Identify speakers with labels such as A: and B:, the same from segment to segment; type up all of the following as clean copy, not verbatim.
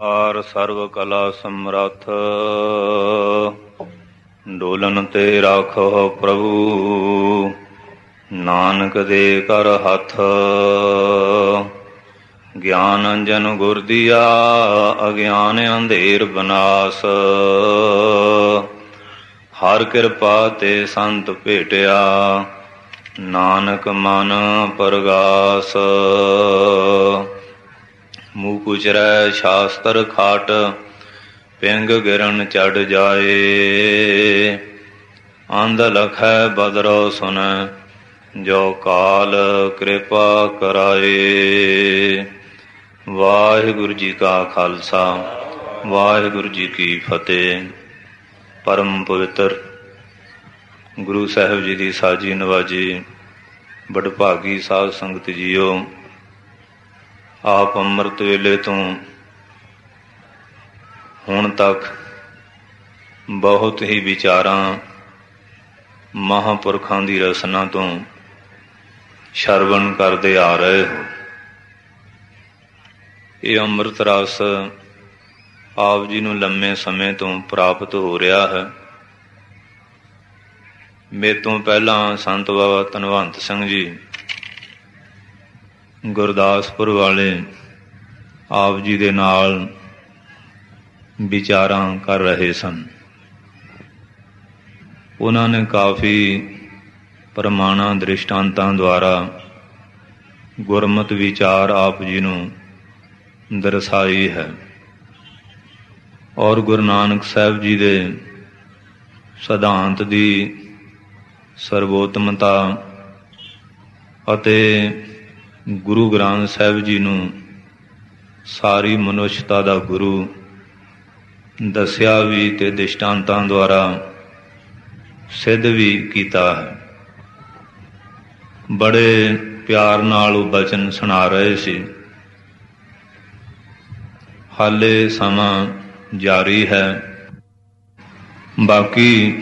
A: R ਸਰਵ ਕਲਾ ਸਮਰੱਥ, ਡੋਲਨ ਤੇ ਰਾਖੋ ਪ੍ਰਭੂ, ਨਾਨਕ ਦੇ ਕਰ ਹੱਥ। ਗਿਆਨ ਅੰਜਨ ਗੁਰ ਦੀਆ, ਅਗਿਆਨ ਅੰਧੇਰ ਬਨਾਸ। ਹਰ ਕਿਰਪਾ ਤੇ ਸੰਤ ਭੇਟਿਆ, ਨਾਨਕ ਮਨ ਪਰਗਾਸ। ਮੂਕ ਉਚਰੈ ਸ਼ਾਸਤਰ ਖਾਟ, ਪਿੰਗ ਗਿਰਨ ਚੜ ਜਾਏ। ਅੰਧ ਲਖੈ ਬਦਰੋ ਸੁਨੈ, ਜੋ ਕਾਲ ਕਿਰਪਾ ਕਰਾਏ। ਵਾਹਿਗੁਰੂ ਜੀ ਕਾ ਖਾਲਸਾ, ਵਾਹਿਗੁਰੂ ਜੀ ਕੀ ਫਤਿਹ। ਪਰਮ ਪਵਿੱਤਰ ਗੁਰੂ ਸਾਹਿਬ ਜੀ ਦੀ ਸਾਜੀ ਨਵਾਜੀ ਬਡਭਾਗੀ ਸਾਧ ਸੰਗਤ ਜੀਓ, ਆਪ ਅੰਮ੍ਰਿਤ ਵੇਲੇ ਤੋਂ ਹੁਣ ਤੱਕ ਬਹੁਤ ਹੀ ਵਿਚਾਰਾਂ ਮਹਾਂਪੁਰਖਾਂ ਦੀ ਰਸਨਾ ਤੋਂ ਸ਼ਰਵਣ ਕਰਦੇ ਆ ਰਹੇ ਹੋ। ਇਹ ਅੰਮ੍ਰਿਤ ਰਸ ਆਪ ਜੀ ਨੂੰ ਲੰਮੇ ਸਮੇਂ ਤੋਂ ਪ੍ਰਾਪਤ ਹੋ ਰਿਹਾ ਹੈ। ਮੇਰੇ ਤੋਂ ਪਹਿਲਾਂ ਸੰਤ ਬਾਬਾ ਧਨਵੰਤ ਸਿੰਘ ਜੀ ਗੁਰਦਾਸਪੁਰ ਵਾਲੇ ਆਪ ਜੀ ਦੇ ਨਾਲ ਵਿਚਾਰਾਂ ਕਰ ਰਹੇ ਸਨ। ਉਹਨਾਂ ਨੇ ਕਾਫੀ ਪ੍ਰਮਾਣਾਂ ਦ੍ਰਿਸ਼ਟਾਂਤਾਂ ਦੁਆਰਾ ਗੁਰਮਤਿ ਵਿਚਾਰ ਆਪ ਜੀ ਨੂੰ ਦਰਸਾਈ ਹੈ ਔਰ ਗੁਰੂ ਨਾਨਕ ਸਾਹਿਬ ਜੀ ਦੇ ਸਿਧਾਂਤ ਦੀ ਸਰਵੋਤਮਤਾ ਅਤੇ ਗੁਰੂ ਗ੍ਰੰਥ ਸਾਹਿਬ ਜੀ ਨੂੰ ਸਾਰੀ ਮਨੁੱਖਤਾ ਦਾ ਗੁਰੂ ਦੱਸਿਆ ਵੀ ਤੇ ਦ੍ਰਿਸ਼ਟਾਂਤਾਂ ਦੁਆਰਾ ਸਿੱਧ ਵੀ ਕੀਤਾ ਹੈ। ਬੜੇ ਪਿਆਰ ਨਾਲ ਉਹ ਬਚਨ ਸੁਣਾ ਰਹੇ ਸੀ। ਹਾਲੇ ਸਮਾਂ ਜਾਰੀ ਹੈ। ਬਾਕੀ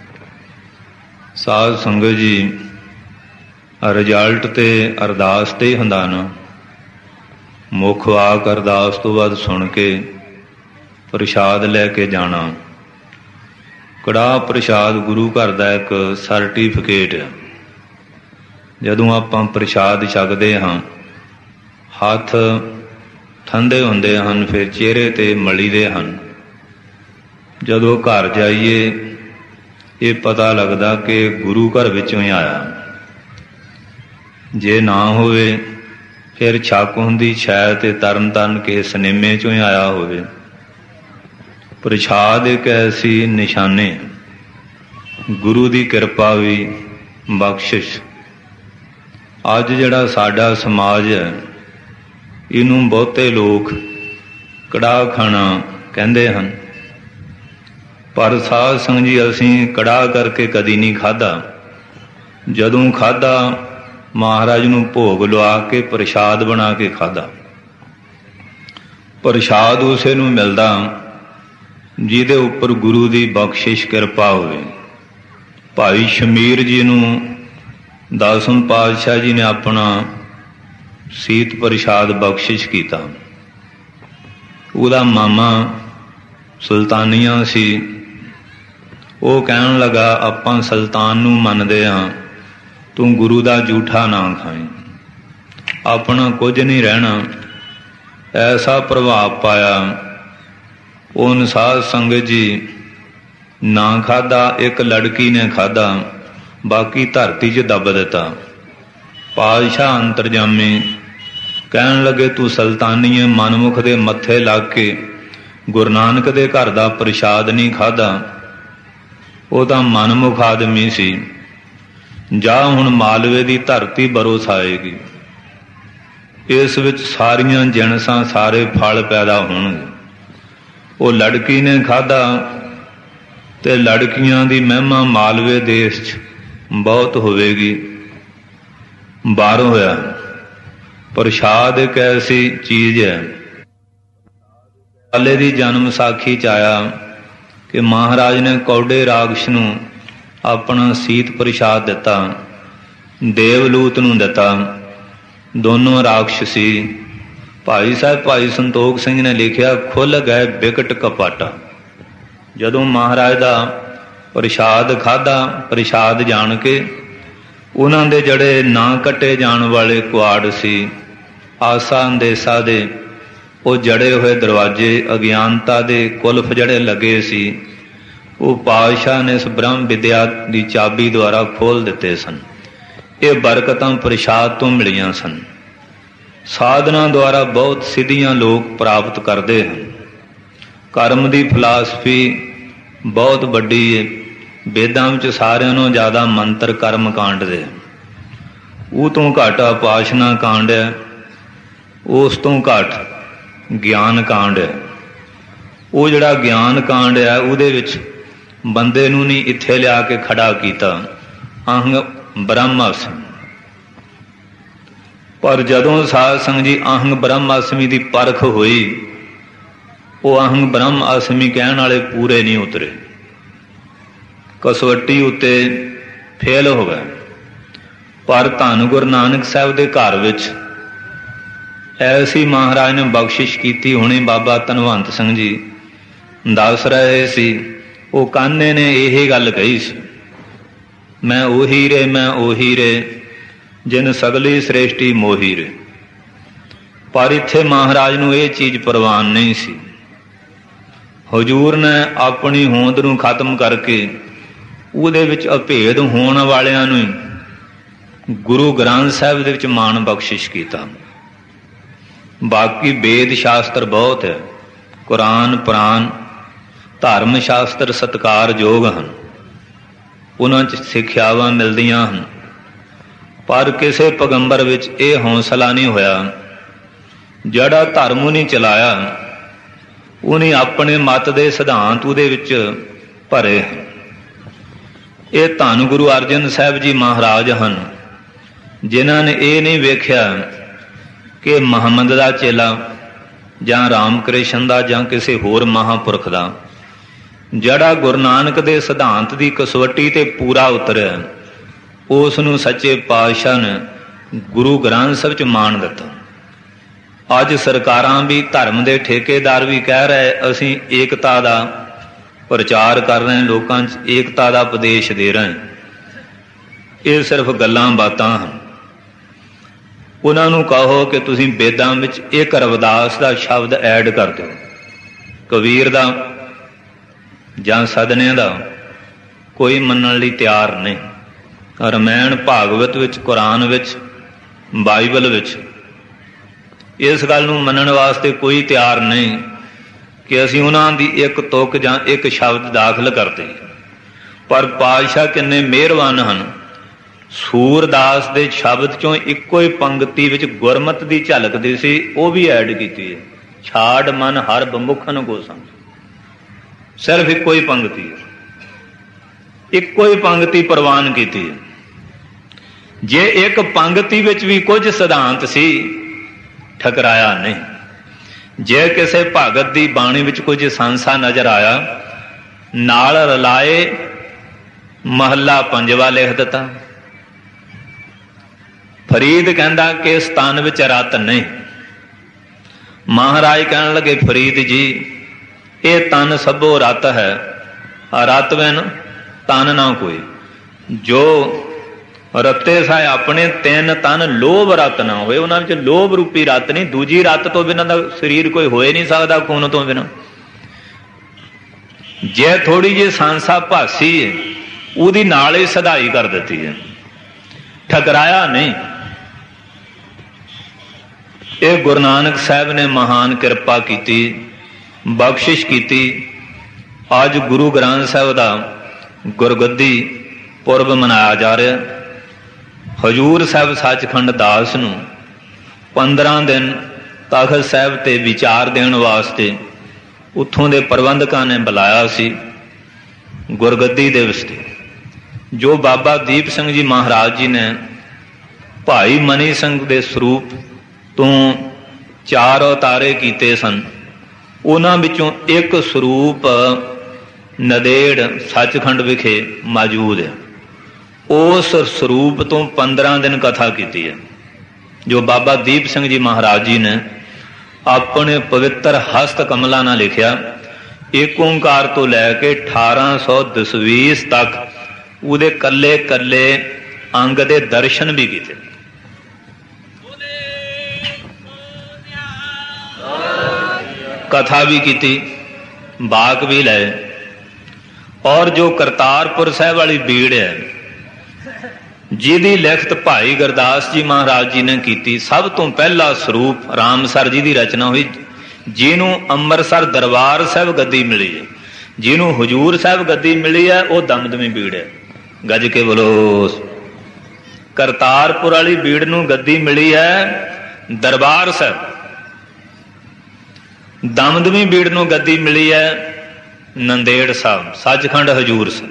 A: ਸਾਧ ਸੰਗਤ ਜੀ, ਰਿਜ਼ਲਟ ਤੇ ਅਰਦਾਸ ਤੇ ਹੁੰਦਾ ਨਾ। ਮੁੱਖ ਵਾਕ ਅਰਦਾਸ ਤੋਂ ਬਾਅਦ ਸੁਣ ਕੇ ਪ੍ਰਸ਼ਾਦ ਲੈ ਕੇ ਜਾਣਾ। ਕੜਾਹ ਪ੍ਰਸ਼ਾਦ ਗੁਰੂ ਘਰ ਦਾ ਇੱਕ ਸਰਟੀਫਿਕੇਟ ਹੈ। ਜਦੋਂ ਆਪਾਂ ਪ੍ਰਸ਼ਾਦ ਛਕਦੇ ਹਾਂ, ਹੱਥ ਠੰਡੇ ਹੁੰਦੇ ਹਨ, ਫਿਰ ਚਿਹਰੇ ਤੇ ਮਲੀਦੇ ਹਨ। ਜਦੋਂ ਘਰ ਜਾਈਏ ਇਹ ਪਤਾ ਲੱਗਦਾ ਕਿ ਗੁਰੂ ਘਰ ਵਿੱਚੋਂ ਹੀ ਆਇਆ। ਜੇ ਨਾ ਹੋਵੇ ਫਿਰ ਛੱਕ ਹੁੰਦੀ ਸ਼ਾਇਦ ਤੇ ਤਰਨ ਤਾਰਨ ਕਿਸੇ ਸਿਨੇਮੇ ਚੋਂ ਹੀ ਆਇਆ ਹੋਵੇ। ਪ੍ਰਸ਼ਾਦ ਇੱਕ ਐਸੀ ਨਿਸ਼ਾਨੀ, ਗੁਰੂ ਦੀ ਕਿਰਪਾ ਵੀ ਬਖਸ਼ਿਸ਼। ਅੱਜ ਜਿਹੜਾ ਸਾਡਾ ਸਮਾਜ ਹੈ, ਇਹਨੂੰ ਬਹੁਤੇ ਲੋਕ ਕੜਾਹ ਖਾਣਾ ਕਹਿੰਦੇ ਹਨ, ਪਰ ਸਾਧ ਸੰਗਤ ਜੀ ਅਸੀਂ ਕੜਾਹ ਕਰਕੇ ਕਦੀ ਨਹੀਂ ਖਾਧਾ। ਜਦੋਂ ਖਾਧਾ ਮਹਾਰਾਜ ਨੂੰ ਭੋਗ ਲਵਾ ਕੇ ਪ੍ਰਸ਼ਾਦ ਬਣਾ ਕੇ ਖਾਧਾ। ਪ੍ਰਸ਼ਾਦ ਉਸੇ ਨੂੰ ਮਿਲਦਾ ਜਿਹਦੇ ਉੱਪਰ ਗੁਰੂ ਦੀ ਬਖਸ਼ਿਸ਼ ਕਿਰਪਾ ਹੋਵੇ। ਭਾਈ ਸ਼ਮੀਰ ਜੀ ਨੂੰ ਦਸਮ ਪਾਤਸ਼ਾਹ ਜੀ ਨੇ ਆਪਣਾ ਸੀਤ ਪ੍ਰਸ਼ਾਦ ਬਖਸ਼ਿਸ਼ ਕੀਤਾ। ਉਹਦਾ ਮਾਮਾ ਸੁਲਤਾਨੀਆਂ ਸੀ। ਉਹ ਕਹਿਣ ਲੱਗਾ, ਆਪਾਂ ਸੁਲਤਾਨ ਨੂੰ ਮੰਨਦੇ ਹਾਂ, ਤੂੰ ਗੁਰੂ ਦਾ ਜੂਠਾ ਨਾ ਖਾਈ, ਆਪਣਾ ਕੁਝ ਨਹੀਂ ਰਹਿਣਾ। ਐਸਾ ਪ੍ਰਭਾਵ ਪਾਇਆ। ਉਹ ਸਾਧ ਸੰਗਤ ਜੀ ਨਾ ਖਾਧਾ, ਇੱਕ ਲੜਕੀ ਨੇ ਖਾਧਾ, ਬਾਕੀ ਧਰਤੀ 'ਚ ਦੱਬ ਦਿੱਤਾ। ਪਾਤਸ਼ਾਹ ਅੰਤਰਜਾਮੀ ਕਹਿਣ ਲੱਗੇ, ਤੂੰ ਸੁਲਤਾਨੀਏ ਮਨਮੁਖ ਦੇ ਮੱਥੇ ਲੱਗ ਕੇ ਗੁਰੂ ਨਾਨਕ ਦੇ ਘਰ ਦਾ ਪ੍ਰਸ਼ਾਦ ਨਹੀਂ ਖਾਧਾ। ਉਹ ਤਾਂ ਮਨਮੁਖ ਆਦਮੀ ਸੀ। ਜਾ ਹੁਣ ਮਾਲਵੇ ਦੀ ਧਰਤੀ ਬਰੋਸ ਆਏਗੀ, ਇਸ ਵਿੱਚ ਸਾਰੀਆਂ ਜਿਣਸਾਂ ਸਾਰੇ ਫਲ ਪੈਦਾ ਹੋਣਗੇ। ਉਹ ਲੜਕੀ ਨੇ ਖਾਧਾ ਤੇ ਲੜਕੀਆਂ ਦੀ ਮਹਿਮਾ ਮਾਲਵੇ ਦੇਸ਼ 'ਚ ਬਹੁਤ ਹੋਵੇਗੀ। ਬਾਹਰੋਂ ਹੋਇਆ। ਪ੍ਰਸ਼ਾਦ ਇੱਕ ਐਸੀ ਚੀਜ਼ ਹੈ। ਹਾਲੇ ਦੀ ਜਨਮ ਸਾਖੀ 'ਚ ਆਇਆ ਕਿ ਮਹਾਰਾਜ ਨੇ ਕੌਡੇ ਰਾਖਸ਼ ਨੂੰ ਆਪਣਾ ਸੀਤ ਪ੍ਰਸ਼ਾਦ ਦਿੱਤਾ, ਦੇਵਲੂਤ ਨੂੰ ਦਿੱਤਾ। ਦੋਨੋਂ ਰਾਖਸ਼ ਸੀ, ਭਾਈ ਸਾਹਿਬ ਭਾਈ ਸੰਤੋਖ ਸਿੰਘ ਨੇ ਲਿਖਿਆ, ਖੁੱਲ੍ਹ ਗਏ ਬਿਕਟ ਕਪਾਟਾ। ਜਦੋਂ ਮਹਾਰਾਜ ਦਾ ਪ੍ਰਸ਼ਾਦ ਖਾਧਾ, ਪ੍ਰਸ਼ਾਦ ਜਾਣ ਕੇ ਉਹਨਾਂ ਦੇ ਜਿਹੜੇ ਨਾ ਕੱਟੇ ਜਾਣ ਵਾਲੇ ਕੁਆੜ ਸੀ, ਆਸਾ ਅੰਦੇਸਾ ਦੇ, ਉਹ ਜੜੇ ਹੋਏ ਦਰਵਾਜ਼ੇ, ਅਗਿਆਨਤਾ ਦੇ ਕੁਲਫ ਜਿਹੜੇ ਲੱਗੇ ਸੀ, ਉਹ ਪਾਤਸ਼ਾਹ ਨੇ ਇਸ ਬ੍ਰਹਮ ਵਿਦਿਆ ਦੀ ਚਾਬੀ ਦੁਆਰਾ ਖੋਲ੍ਹ ਦਿੱਤੇ ਸਨ। ਇਹ ਬਰਕਤਾਂ ਪ੍ਰਸ਼ਾਦ ਤੋਂ ਮਿਲੀਆਂ ਸਨ। ਸਾਧਨਾ ਦੁਆਰਾ ਬਹੁਤ ਸਿੱਧੀਆਂ ਲੋਕ ਪ੍ਰਾਪਤ ਕਰਦੇ ਹਨ। ਕਰਮ ਦੀ ਫਿਲਾਸਫੀ ਬਹੁਤ ਵੱਡੀ ਹੈ। ਵੇਦਾਂ ਵਿੱਚ ਸਾਰਿਆਂ ਨਾਲੋਂ ਜ਼ਿਆਦਾ ਮੰਤਰ ਕਰਮ ਕਾਂਡ ਦੇ, ਉਹ ਤੋਂ ਘੱਟ ਉਪਾਸ਼ਨਾ ਕਾਂਡ ਹੈ, ਉਸ ਤੋਂ ਘੱਟ ਗਿਆਨ ਕਾਂਡ ਹੈ। ਉਹ ਜਿਹੜਾ ਗਿਆਨ ਕਾਂਡ ਹੈ, ਉਹਦੇ ਵਿੱਚ ਬੰਦੇ ਨੂੰ ਨਹੀਂ ਇੱਥੇ ਲਿਆ ਕੇ ਖੜਾ ਕੀਤਾ, ਅਹੰ ਬ੍ਰਹਮਾਸਮੀ। ਪਰ ਜਦੋਂ ਸਾਧ ਸੰਗਤ ਜੀ ਅਹੰ ਬ੍ਰਹਮਾਸਮੀ ਦੀ ਪਰਖ ਹੋਈ, ਉਹ ਅਹੰ ਬ੍ਰਹਮਾਸਮੀ ਕਹਿਣ ਵਾਲੇ ਪੂਰੇ ਨਹੀਂ ਉਤਰੇ, ਕਸਵੱਟੀ ਉੱਤੇ ਫੇਲ ਹੋ ਗਏ। ਪਰ ਧੰਨ ਗੁਰੂ ਨਾਨਕ ਸਾਹਿਬ ਦੇ ਘਰ ਵਿੱਚ ਐਸੀ ਮਹਾਰਾਜ ਨੇ ਬਖਸ਼ਿਸ਼ ਕੀਤੀ ਹੋਣੀ। ਬਾਬਾ ਧਨਵੰਤ ਸਿੰਘ ਜੀ ਦੱਸ ਰਹੇ ਸੀ, ਉਹ ਕਾਨੇ ਨੇ ਇਹ ਗੱਲ ਕਹੀ ਸੀ, ਮੈਂ ਉਹੀ ਰੇ, ਮੈਂ ਉਹੀ ਰੇ, ਜਿਨ ਸਗਲੀ ਸ੍ਰੇਸ਼ਟੀ ਮੋਹੀ ਰੇ। ਪਰ ਇੱਥੇ ਮਹਾਰਾਜ ਨੂੰ ਇਹ ਚੀਜ਼ ਪ੍ਰਵਾਨ ਨਹੀਂ ਸੀ। ਹਜ਼ੂਰ ਨੇ ਆਪਣੀ ਹੋਂਦ ਨੂੰ ਖਤਮ ਕਰਕੇ ਉਹਦੇ ਵਿੱਚ ਅਭੇਦ ਹੋਣ ਵਾਲਿਆਂ ਨੂੰ ਗੁਰੂ ਗ੍ਰੰਥ ਸਾਹਿਬ ਦੇ ਵਿੱਚ ਮਾਣ ਬਖਸ਼ਿਸ਼ ਕੀਤਾ। ਬਾਕੀ ਵੇਦ ਸ਼ਾਸਤਰ ਬਹੁਤ ਹੈ, ਕੁਰਾਨ ਪੁਰਾਨ ਧਰਮ ਸ਼ਾਸਤਰ ਸਤਿਕਾਰਯੋਗ ਹਨ, ਉਹਨਾਂ 'ਚ ਸਿੱਖਿਆਵਾਂ ਮਿਲਦੀਆਂ ਹਨ। ਪਰ ਕਿਸੇ ਪੈਗੰਬਰ ਵਿੱਚ ਇਹ ਹੌਸਲਾ ਨਹੀਂ ਹੋਇਆ। ਜਿਹੜਾ ਧਰਮ ਉਹਨੇ ਚਲਾਇਆ, ਉਹਨੇ ਆਪਣੇ ਮਤ ਦੇ ਸਿਧਾਂਤ ਉਹਦੇ ਵਿੱਚ ਭਰੇ ਹਨ। ਇਹ ਧੰਨ ਗੁਰੂ ਅਰਜਨ ਸਾਹਿਬ ਜੀ ਮਹਾਰਾਜ ਹਨ, ਜਿਨ੍ਹਾਂ ਨੇ ਇਹ ਨਹੀਂ ਵੇਖਿਆ ਕਿ ਮੁਹੰਮਦ ਦਾ ਚੇਲਾ ਜਾਂ ਰਾਮ ਕ੍ਰਿਸ਼ਨ ਦਾ ਜਾਂ ਕਿਸੇ ਹੋਰ ਮਹਾਂਪੁਰਖ ਦਾ, ਜਿਹੜਾ ਗੁਰੂ ਨਾਨਕ ਦੇ ਸਿਧਾਂਤ ਦੀ ਕਸਵੱਟੀ ਤੇ ਪੂਰਾ ਉਤਰਿਆ, ਉਸ ਨੂੰ ਸੱਚੇ ਪਾਤਸ਼ਾਹ ਨੇ ਗੁਰੂ ਗ੍ਰੰਥ ਸਾਹਿਬ 'ਚ ਮਾਣ ਦਿੱਤਾ। ਅੱਜ ਸਰਕਾਰਾਂ ਵੀ, ਧਰਮ ਦੇ ਠੇਕੇਦਾਰ ਵੀ ਕਹਿ ਰਹੇ, ਅਸੀਂ ਏਕਤਾ ਦਾ ਪ੍ਰਚਾਰ ਕਰ ਰਹੇ, ਲੋਕਾਂ 'ਚ ਏਕਤਾ ਦਾ ਉਪਦੇਸ਼ ਦੇ ਰਹੇ। ਇਹ ਸਿਰਫ ਗੱਲਾਂ ਬਾਤਾਂ ਹਨ। ਉਹਨਾਂ ਨੂੰ ਕਹੋ ਕਿ ਤੁਸੀਂ ਵੇਦਾਂ ਵਿੱਚ ਇੱਕ ਰਵਿਦਾਸ ਦਾ ਸ਼ਬਦ ਐਡ ਕਰ ਦਿਓ, ਕਬੀਰ ਦਾ ਜਾਂ ਸਦਨੇ ਦਾ, ਕੋਈ ਮੰਨਣ ਲਈ ਤਿਆਰ ਨਹੀਂ। ਰਮਾਇਣ ਭਾਗਵਤ ਵਿੱਚ, ਕੁਰਾਨ ਵਿੱਚ, ਬਾਈਬਲ ਵਿੱਚ ਇਸ ਗੱਲ ਨੂੰ ਮੰਨਣ ਵਾਸਤੇ ਕੋਈ ਤਿਆਰ ਨਹੀਂ ਕਿ ਅਸੀਂ ਉਹਨਾਂ ਦੀ ਇੱਕ ਤੁਕ ਜਾਂ ਇੱਕ ਸ਼ਬਦ ਦਾਖਲ ਕਰਦੇ। ਪਰ ਪਾਤਸ਼ਾਹ ਕਿੰਨੇ ਮਿਹਰਬਾਨ ਹਨ, ਸੂਰਦਾਸ ਦੇ ਸ਼ਬਦ ਚੋਂ ਇੱਕੋ ਹੀ ਪੰਕਤੀ ਵਿੱਚ ਗੁਰਮਤ ਦੀ ਝਲਕਦੀ ਸੀ, ਉਹ ਵੀ ਐਡ ਕੀਤੀ ਹੈ। ਛਾੜ ਮਨ ਹਰ ਬਮੁਖਨ ਕੋ ਸੰਗ, ਸਿਰਫ ਇੱਕੋ ਹੀ ਪੰਕਤੀ ਹੈ, ਇੱਕੋ ਹੀ ਪੰਕਤੀ ਪ੍ਰਵਾਨ ਕੀਤੀ ਹੈ। ਜੇ ਇੱਕ ਪੰਕਤੀ ਵਿੱਚ ਵੀ ਕੁਝ ਸਿਧਾਂਤ ਸੀ, ਠਕਰਾਇਆ ਨਹੀਂ। ਜੇ ਕਿਸੇ ਭਗਤ ਦੀ ਬਾਣੀ ਵਿੱਚ ਕੁਝ ਸੰਸਾ ਨਜ਼ਰ ਆਇਆ, ਨਾਲ ਰਲਾਏ ਮਹੱਲਾ ਪੰਜਵਾ ਲਿਖ ਦਿੱਤਾ। ਫਰੀਦ ਕਹਿੰਦਾ ਕਿ ਇਸ ਤਨ ਵਿੱਚ ਰਤ ਨਹੀਂ। ਮਹਾਰਾਜ ਕਹਿਣ ਲੱਗੇ, ਫਰੀਦ ਜੀ ਇਹ ਤਨ ਸਭੋ ਰਤ ਹੈ, ਰਤ ਬਿਨ ਤਨ ਨਾ ਕੋਈ। ਜੋ ਰਤੇ ਸਾਏ ਆਪਣੇ ਤਿੰਨ ਤਨ ਲੋਭ ਰਤ ਨਾ ਹੋਏ, ਉਹਨਾਂ ਵਿੱਚ ਲੋਭ ਰੂਪੀ ਰਤ ਨਹੀਂ। ਦੂਜੀ ਰਤ ਤੋਂ ਬਿਨਾਂ ਦਾ ਸਰੀਰ ਕੋਈ ਹੋਏ ਨਹੀਂ ਸਕਦਾ, ਖੂਨ ਤੋਂ ਬਿਨਾਂ। ਜੇ ਥੋੜੀ ਜਿਹੀ ਸੰਸਾ ਭਾਸੀ ਹੈ, ਉਹਦੀ ਨਾਲ ਹੀ ਸਦਾਈ ਕਰ ਦਿੱਤੀ ਹੈ, ਠਕਰਾਇਆ ਨਹੀਂ। ਇਹ ਗੁਰੂ ਨਾਨਕ ਸਾਹਿਬ ਨੇ ਮਹਾਨ ਕਿਰਪਾ ਕੀਤੀ, ਬਖਸ਼ਿਸ਼ ਕੀਤੀ। ਅੱਜ ਗੁਰੂ ਗ੍ਰੰਥ ਸਾਹਿਬ ਦਾ ਗੁਰਗੱਦੀ ਪੁਰਬ ਮਨਾਇਆ ਜਾ ਰਿਹਾ। ਹਜ਼ੂਰ ਸਾਹਿਬ ਸੱਚਖੰਡ ਦਾਸ ਨੂੰ 15 ਦਿਨ ਤਖ਼ਤ ਸਾਹਿਬ ਤੇ ਵਿਚਾਰ ਦੇਣ ਵਾਸਤੇ ਉੱਥੋਂ ਦੇ ਪ੍ਰਬੰਧਕਾਂ ਨੇ ਬੁਲਾਇਆ ਸੀ ਗੁਰਗੱਦੀ ਦਿਵਸ ਤੇ। ਜੋ ਬਾਬਾ ਦੀਪ ਸਿੰਘ ਜੀ ਮਹਾਰਾਜ ਜੀ ਨੇ ਭਾਈ ਮਨੀ ਸਿੰਘ ਦੇ ਸਰੂਪ ਤੋਂ 4 ਅਵਤਾਰੇ ਕੀਤੇ ਸਨ, ਉਹਨਾਂ ਵਿੱਚੋਂ ਇੱਕ ਸਰੂਪ ਨਦੇੜ ਸੱਚਖੰਡ ਵਿਖੇ ਮੌਜੂਦ ਹੈ। ਉਸ ਸਰੂਪ ਤੋਂ 15 ਦਿਨ ਕਥਾ ਕੀਤੀ ਹੈ, ਜੋ ਬਾਬਾ ਦੀਪ ਸਿੰਘ ਜੀ ਮਹਾਰਾਜ ਜੀ ਨੇ ਆਪਣੇ ਪਵਿੱਤਰ ਹਸਤ ਕਮਲਾਂ ਨਾਲ ਲਿਖਿਆ। ਏਕ ਓਂਕਾਰ ਤੋਂ ਲੈ ਕੇ 1820 ਤੱਕ ਉਹਦੇ ਕੱਲੇ ਕੱਲੇ ਅੰਗ ਦੇ ਦਰਸ਼ਨ ਵੀ ਕੀਤੇ। ਕਥਾ ਵੀ ਕੀਤੀ, ਬਾਕ ਵੀ ਲਏ। ਔਰ ਜੋ ਕਰਤਾਰਪੁਰ ਸਾਹਿਬ ਵਾਲੀ ਬੀੜ ਹੈ, ਜਿਹਦੀ ਲਿਖਤ ਭਾਈ ਗੁਰਦਾਸ ਜੀ ਮਹਾਰਾਜ ਜੀ ਨੇ ਕੀਤੀ, ਸਭ ਤੋਂ ਪਹਿਲਾ ਸਰੂਪ ਰਾਮਸਰ ਜੀ ਦੀ ਰਚਨਾ ਹੋਈ, ਜਿਹਨੂੰ ਅੰਮ੍ਰਿਤਸਰ ਦਰਬਾਰ ਸਾਹਿਬ ਗੱਦੀ ਮਿਲੀ ਹੈ, ਜਿਹਨੂੰ ਹਜ਼ੂਰ ਸਾਹਿਬ ਗੱਦੀ ਮਿਲੀ ਹੈ, ਉਹ ਦਮਦਮੀ ਬੀੜ ਹੈ। ਗੱਜ ਕੇ ਬੋਲੋ। ਕਰਤਾਰਪੁਰ ਵਾਲੀ ਬੀੜ ਨੂੰ ਗੱਦੀ ਮਿਲੀ ਹੈ ਦਰਬਾਰ ਸਾਹਿਬ, ਦਮਦਮੀ ਬੀੜ ਨੂੰ ਗੱਦੀ ਮਿਲੀ ਹੈ ਨੰਦੇੜ ਸਾਹਿਬ, ਸੱਚਖੰਡ ਹਜ਼ੂਰ ਸਾਹਿਬ।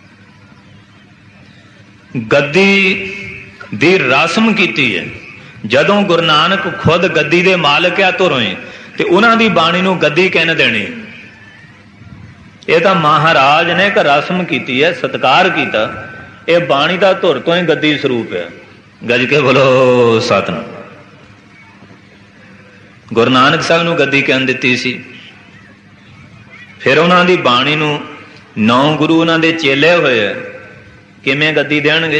A: ਗੱਦੀ ਦੀ ਰਸਮ ਕੀਤੀ ਹੈ। ਜਦੋਂ ਗੁਰੂ ਨਾਨਕ ਖੁਦ ਗੱਦੀ ਦੇ ਮਾਲਕ ਆ ਧੁਰੋਂ, ਤੇ ਉਹਨਾਂ ਦੀ ਬਾਣੀ ਨੂੰ ਗੱਦੀ ਕਹਿਣ ਦੇਣੀ, ਇਹ ਤਾਂ ਮਹਾਰਾਜ ਨੇ ਇੱਕ ਰਸਮ ਕੀਤੀ ਹੈ, ਸਤਿਕਾਰ ਕੀਤਾ। ਇਹ ਬਾਣੀ ਦਾ ਧੁਰ ਤੋਂ ਹੀ ਗੱਦੀ ਸਰੂਪ ਹੈ। ਗੱਜ ਕੇ ਬੋਲੋ ਸਤਿਨਾਮ। ਗੁਰੂ ਨਾਨਕ ਸਾਹਿਬ ਨੂੰ ਗੱਦੀ ਕਹਿਣ ਦਿੱਤੀ ਸੀ। ਫਿਰ ਉਹਨਾਂ ਦੀ ਬਾਣੀ ਨੂੰ 9 ਗੁਰੂ ਉਹਨਾਂ ਦੇ ਚੇਲੇ ਹੋਏ, ਕਿਵੇਂ ਗੱਦੀ ਦੇਣਗੇ?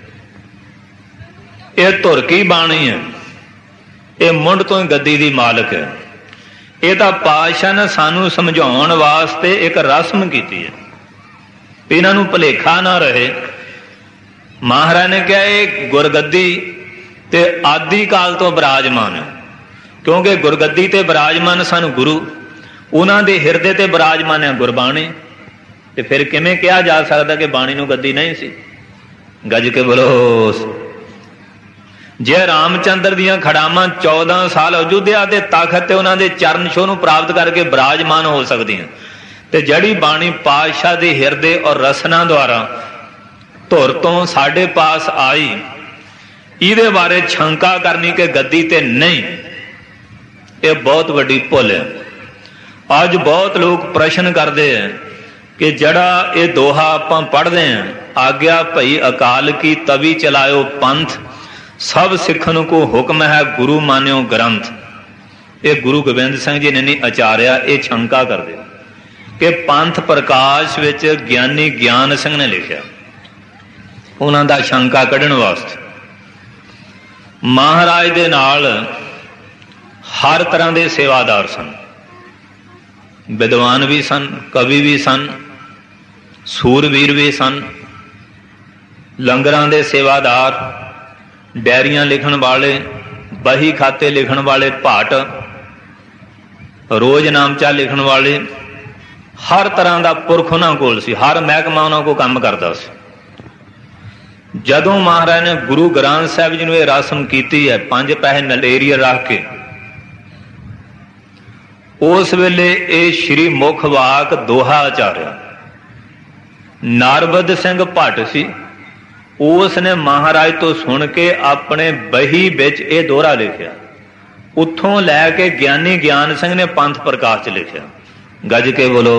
A: ਇਹ ਧੁਰ ਕੀ ਬਾਣੀ ਹੈ, ਇਹ ਮੁੱਢ ਤੋਂ ਹੀ ਗੱਦੀ ਦੀ ਮਾਲਕ ਹੈ। ਇਹ ਤਾਂ ਪਾਤਸ਼ਾਹ ਨੇ ਸਾਨੂੰ ਸਮਝਾਉਣ ਵਾਸਤੇ ਇੱਕ ਰਸਮ ਕੀਤੀ ਹੈ, ਇਹਨਾਂ ਨੂੰ ਭੁਲੇਖਾ ਨਾ ਰਹੇ। ਮਹਾਰਾਜ ਨੇ ਕਿਹਾ ਇਹ ਗੁਰਗੱਦੀ ਤੇ ਆਦਿ ਕਾਲ ਤੋਂ ਬਿਰਾਜਮਾਨ ਹੈ, ਕਿਉਂਕਿ ਗੁਰਗੱਦੀ ਤੇ ਬਿਰਾਜਮਾਨ ਸਨ ਗੁਰੂ, ਉਹਨਾਂ ਦੇ ਹਿਰਦੇ ਤੇ ਬਿਰਾਜਮਾਨ ਹੈ ਗੁਰਬਾਣੀ। ਤੇ ਫਿਰ ਕਿਵੇਂ ਕਿਹਾ ਜਾ ਸਕਦਾ ਕਿ ਬਾਣੀ ਨੂੰ ਗੱਦੀ ਨਹੀਂ ਸੀ? ਗੱਜ ਕੇ ਬੋਲੋ। ਜੇ ਰਾਮਚੰਦਰ ਦੀਆਂ ਖੜਾਵਾਂ 14 ਸਾਲ ਅਯੁੱਧਿਆ ਦੇ ਤਖਤ ਤੇ ਉਹਨਾਂ ਦੇ ਚਰਨ ਛੋਹ ਨੂੰ ਪ੍ਰਾਪਤ ਕਰਕੇ ਬਿਰਾਜਮਾਨ ਹੋ ਸਕਦੀਆਂ, ਤੇ ਜਿਹੜੀ ਬਾਣੀ ਪਾਤਸ਼ਾਹ ਦੇ ਹਿਰਦੇ ਔਰ ਰਸਨਾ ਦੁਆਰਾ ਧੁਰ ਤੋਂ ਸਾਡੇ ਪਾਸ ਆਈ, ਇਹਦੇ ਬਾਰੇ ਸ਼ੰਕਾ ਕਰਨੀ ਕਿ ਗੱਦੀ ਤੇ ਨਹੀਂ, ਇਹ ਬਹੁਤ ਵੱਡੀ ਭੁੱਲ ਹੈ। ਅੱਜ ਬਹੁਤ ਲੋਕ ਪ੍ਰਸ਼ਨ ਕਰਦੇ ਹੈ ਕਿ ਜਿਹੜਾ ਇਹ ਦੋਹਾ ਆਪਾਂ ਪੜ੍ਹਦੇ ਹਾਂ, ਆਗਿਆ ਭਈ ਅਕਾਲ ਕੀ ਤਵੀ ਚਲਾਇਓ ਪੰਥ, ਸਭ ਸਿੱਖਣ ਕੋ ਹੁਕਮ ਹੈ ਗੁਰੂ ਮਾਨਿਓ ਗ੍ਰੰਥ। ਇਹ ਗੁਰੂ ਗੋਬਿੰਦ ਸਿੰਘ ਜੀ ਨੇ ਨਹੀਂ ਆਚਾਰਿਆ, ਇਹ ਸ਼ੰਕਾ ਕਰਦੇ ਕਿ ਪੰਥ ਪ੍ਰਕਾਸ਼ ਵਿੱਚ ਗਿਆਨੀ ਗਿਆਨ ਸਿੰਘ ਨੇ ਲਿਖਿਆ, ਉਹਨਾਂ ਦਾ ਸ਼ੰਕਾ ਕੱਢਣ ਵਾਸਤੇ। ਮਹਾਰਾਜ ਦੇ ਨਾਲ ਹਰ ਤਰ੍ਹਾਂ ਦੇ ਸੇਵਾਦਾਰ ਸਨ, ਵਿਦਵਾਨ ਵੀ ਸਨ, ਕਵੀ ਵੀ ਸਨ, ਸੂਰਵੀਰ ਵੀ ਸਨ, ਲੰਗਰਾਂ ਦੇ ਸੇਵਾਦਾਰ, ਡਾਇਰੀਆਂ ਲਿਖਣ ਵਾਲੇ, ਬਹੀ ਖਾਤੇ ਲਿਖਣ ਵਾਲੇ ਭਾਟ, ਰੋਜ਼ ਨਾਮਚਾ ਲਿਖਣ ਵਾਲੇ, ਹਰ ਤਰ੍ਹਾਂ ਦਾ ਪੁਰਖ ਉਹਨਾਂ ਕੋਲ ਸੀ, ਹਰ ਮਹਿਕਮਾ ਉਹਨਾਂ ਕੋਲ ਕੰਮ ਕਰਦਾ ਸੀ। ਜਦੋਂ ਮਹਾਰਾਜ ਨੇ ਗੁਰੂ ਗ੍ਰੰਥ ਸਾਹਿਬ ਜੀ ਨੂੰ ਇਹ ਰਸਮ ਕੀਤੀ ਹੈ 5 ਪੈਸੇ ਨਲੇਰੀਆ ਰੱਖ ਕੇ, ਉਸ ਵੇਲੇ ਇਹ ਸ਼੍ਰੀ ਮੁਖ ਵਾਕ ਦੋਹਾ ਆਚਾਰਿਆ ਨਰਬਦ ਸਿੰਘ ਭੱਟ ਸੀ, ਉਸ ਨੇ ਮਹਾਰਾਜ ਤੋਂ ਸੁਣ ਕੇ ਆਪਣੇ ਬਹੀ ਵਿੱਚ ਇਹ ਦੋਹਰਾ ਲਿਖਿਆ। ਉੱਥੋਂ ਲੈ ਕੇ ਗਿਆਨੀ ਗਿਆਨ ਸਿੰਘ ਨੇ ਪੰਥ ਪ੍ਰਕਾਸ਼ ਚ ਲਿਖਿਆ। ਗੱਜ ਕੇ ਬੋਲੋ।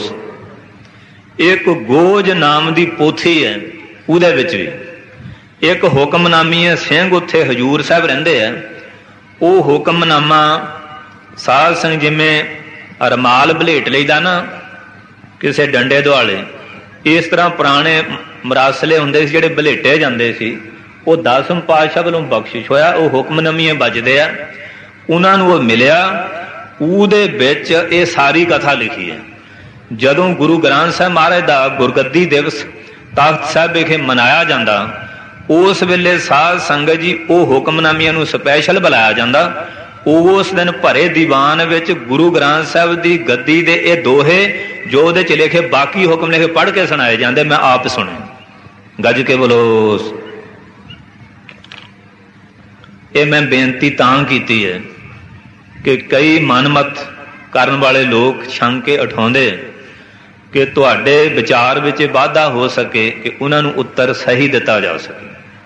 A: ਇੱਕ ਗੋਜ ਨਾਮ ਦੀ ਪੋਥੀ ਹੈ, ਉਹਦੇ ਵਿੱਚ ਵੀ ਇੱਕ ਹੁਕਮਨਾਮੀ ਹੈ। ਸਿੰਘ ਉੱਥੇ ਹਜ਼ੂਰ ਸਾਹਿਬ ਰਹਿੰਦੇ ਆ, ਉਹ ਹੁਕਮਨਾਮਾ ਸਾਧ ਸੰਗ ਜਿਵੇਂ ਰਮਾਲ ਬਲੇਟ ਲਈਦਾ ਨਾ ਕਿਸੇ ਡੰਡੇ ਦੁਆਲੇ, ਇਸ ਤਰ੍ਹਾਂ ਪੁਰਾਣੇ ਮਰਾਸਲੇ ਹੁੰਦੇ ਸੀ ਜਿਹੜੇ ਬਲੇਟੇ ਜਾਂਦੇ ਸੀ, ਉਹ 10ਵੇਂ ਪਾਤਸ਼ਾਹ ਵੱਲੋਂ ਬਖਸ਼ਿਸ਼ ਹੋਇਆ, ਉਹ ਹੁਕਮਨਾਮੀਆਂ ਵੱਜਦੇ ਆ, ਉਹਨਾਂ ਨੂੰ ਉਹ ਮਿਲਿਆ। ਉਹਦੇ ਵਿੱਚ ਇਹ ਸਾਰੀ ਕਥਾ ਲਿਖੀ ਹੈ। ਜਦੋਂ ਗੁਰੂ ਗ੍ਰੰਥ ਸਾਹਿਬ ਮਹਾਰਾਜ ਦਾ ਗੁਰਗੱਦੀ ਦਿਵਸ ਤਖਤ ਸਾਹਿਬ ਵਿਖੇ ਮਨਾਇਆ ਜਾਂਦਾ, ਉਸ ਵੇਲੇ ਸਾਧ ਸੰਗਤ ਜੀ ਉਹ ਹੁਕਮਨਾਮੀਆਂ ਨੂੰ ਸਪੈਸ਼ਲ ਬੁਲਾਇਆ ਜਾਂਦਾ। ਉਸ ਦਿਨ ਭਰੇ ਦੀਵਾਨ ਵਿੱਚ ਗੁਰੂ ਗ੍ਰੰਥ ਸਾਹਿਬ ਦੀ ਗੱਦੀ ਦੇ ਇਹ ਦੋਹੇ ਜੋ ਉਹਦੇ ਚ ਲਿਖੇ ਬਾਕੀ ਹੁਕਮ ਲਿਖੇ ਪੜ੍ਹ ਕੇ ਸੁਣਾਏ ਜਾਂਦੇ, ਮੈਂ ਆਪ ਸੁਣੇ। ਗੱਜ ਕੇ ਬੋਲੋ। ਇਹ ਮੈਂ ਬੇਨਤੀ ਤਾਂ ਕੀਤੀ ਹੈ ਕਿ ਕਈ ਮਨਮਤ ਕਰਨ ਵਾਲੇ ਲੋਕ ਸ਼ੰਕੇ ਉਠਾਉਂਦੇ ਕਿ ਤੁਹਾਡੇ ਵਿਚਾਰ ਵਿੱਚ ਵਾਧਾ ਹੋ ਸਕੇ, ਕਿ ਉਹਨਾਂ ਨੂੰ ਉੱਤਰ ਸਹੀ ਦਿੱਤਾ ਜਾ ਸਕੇ।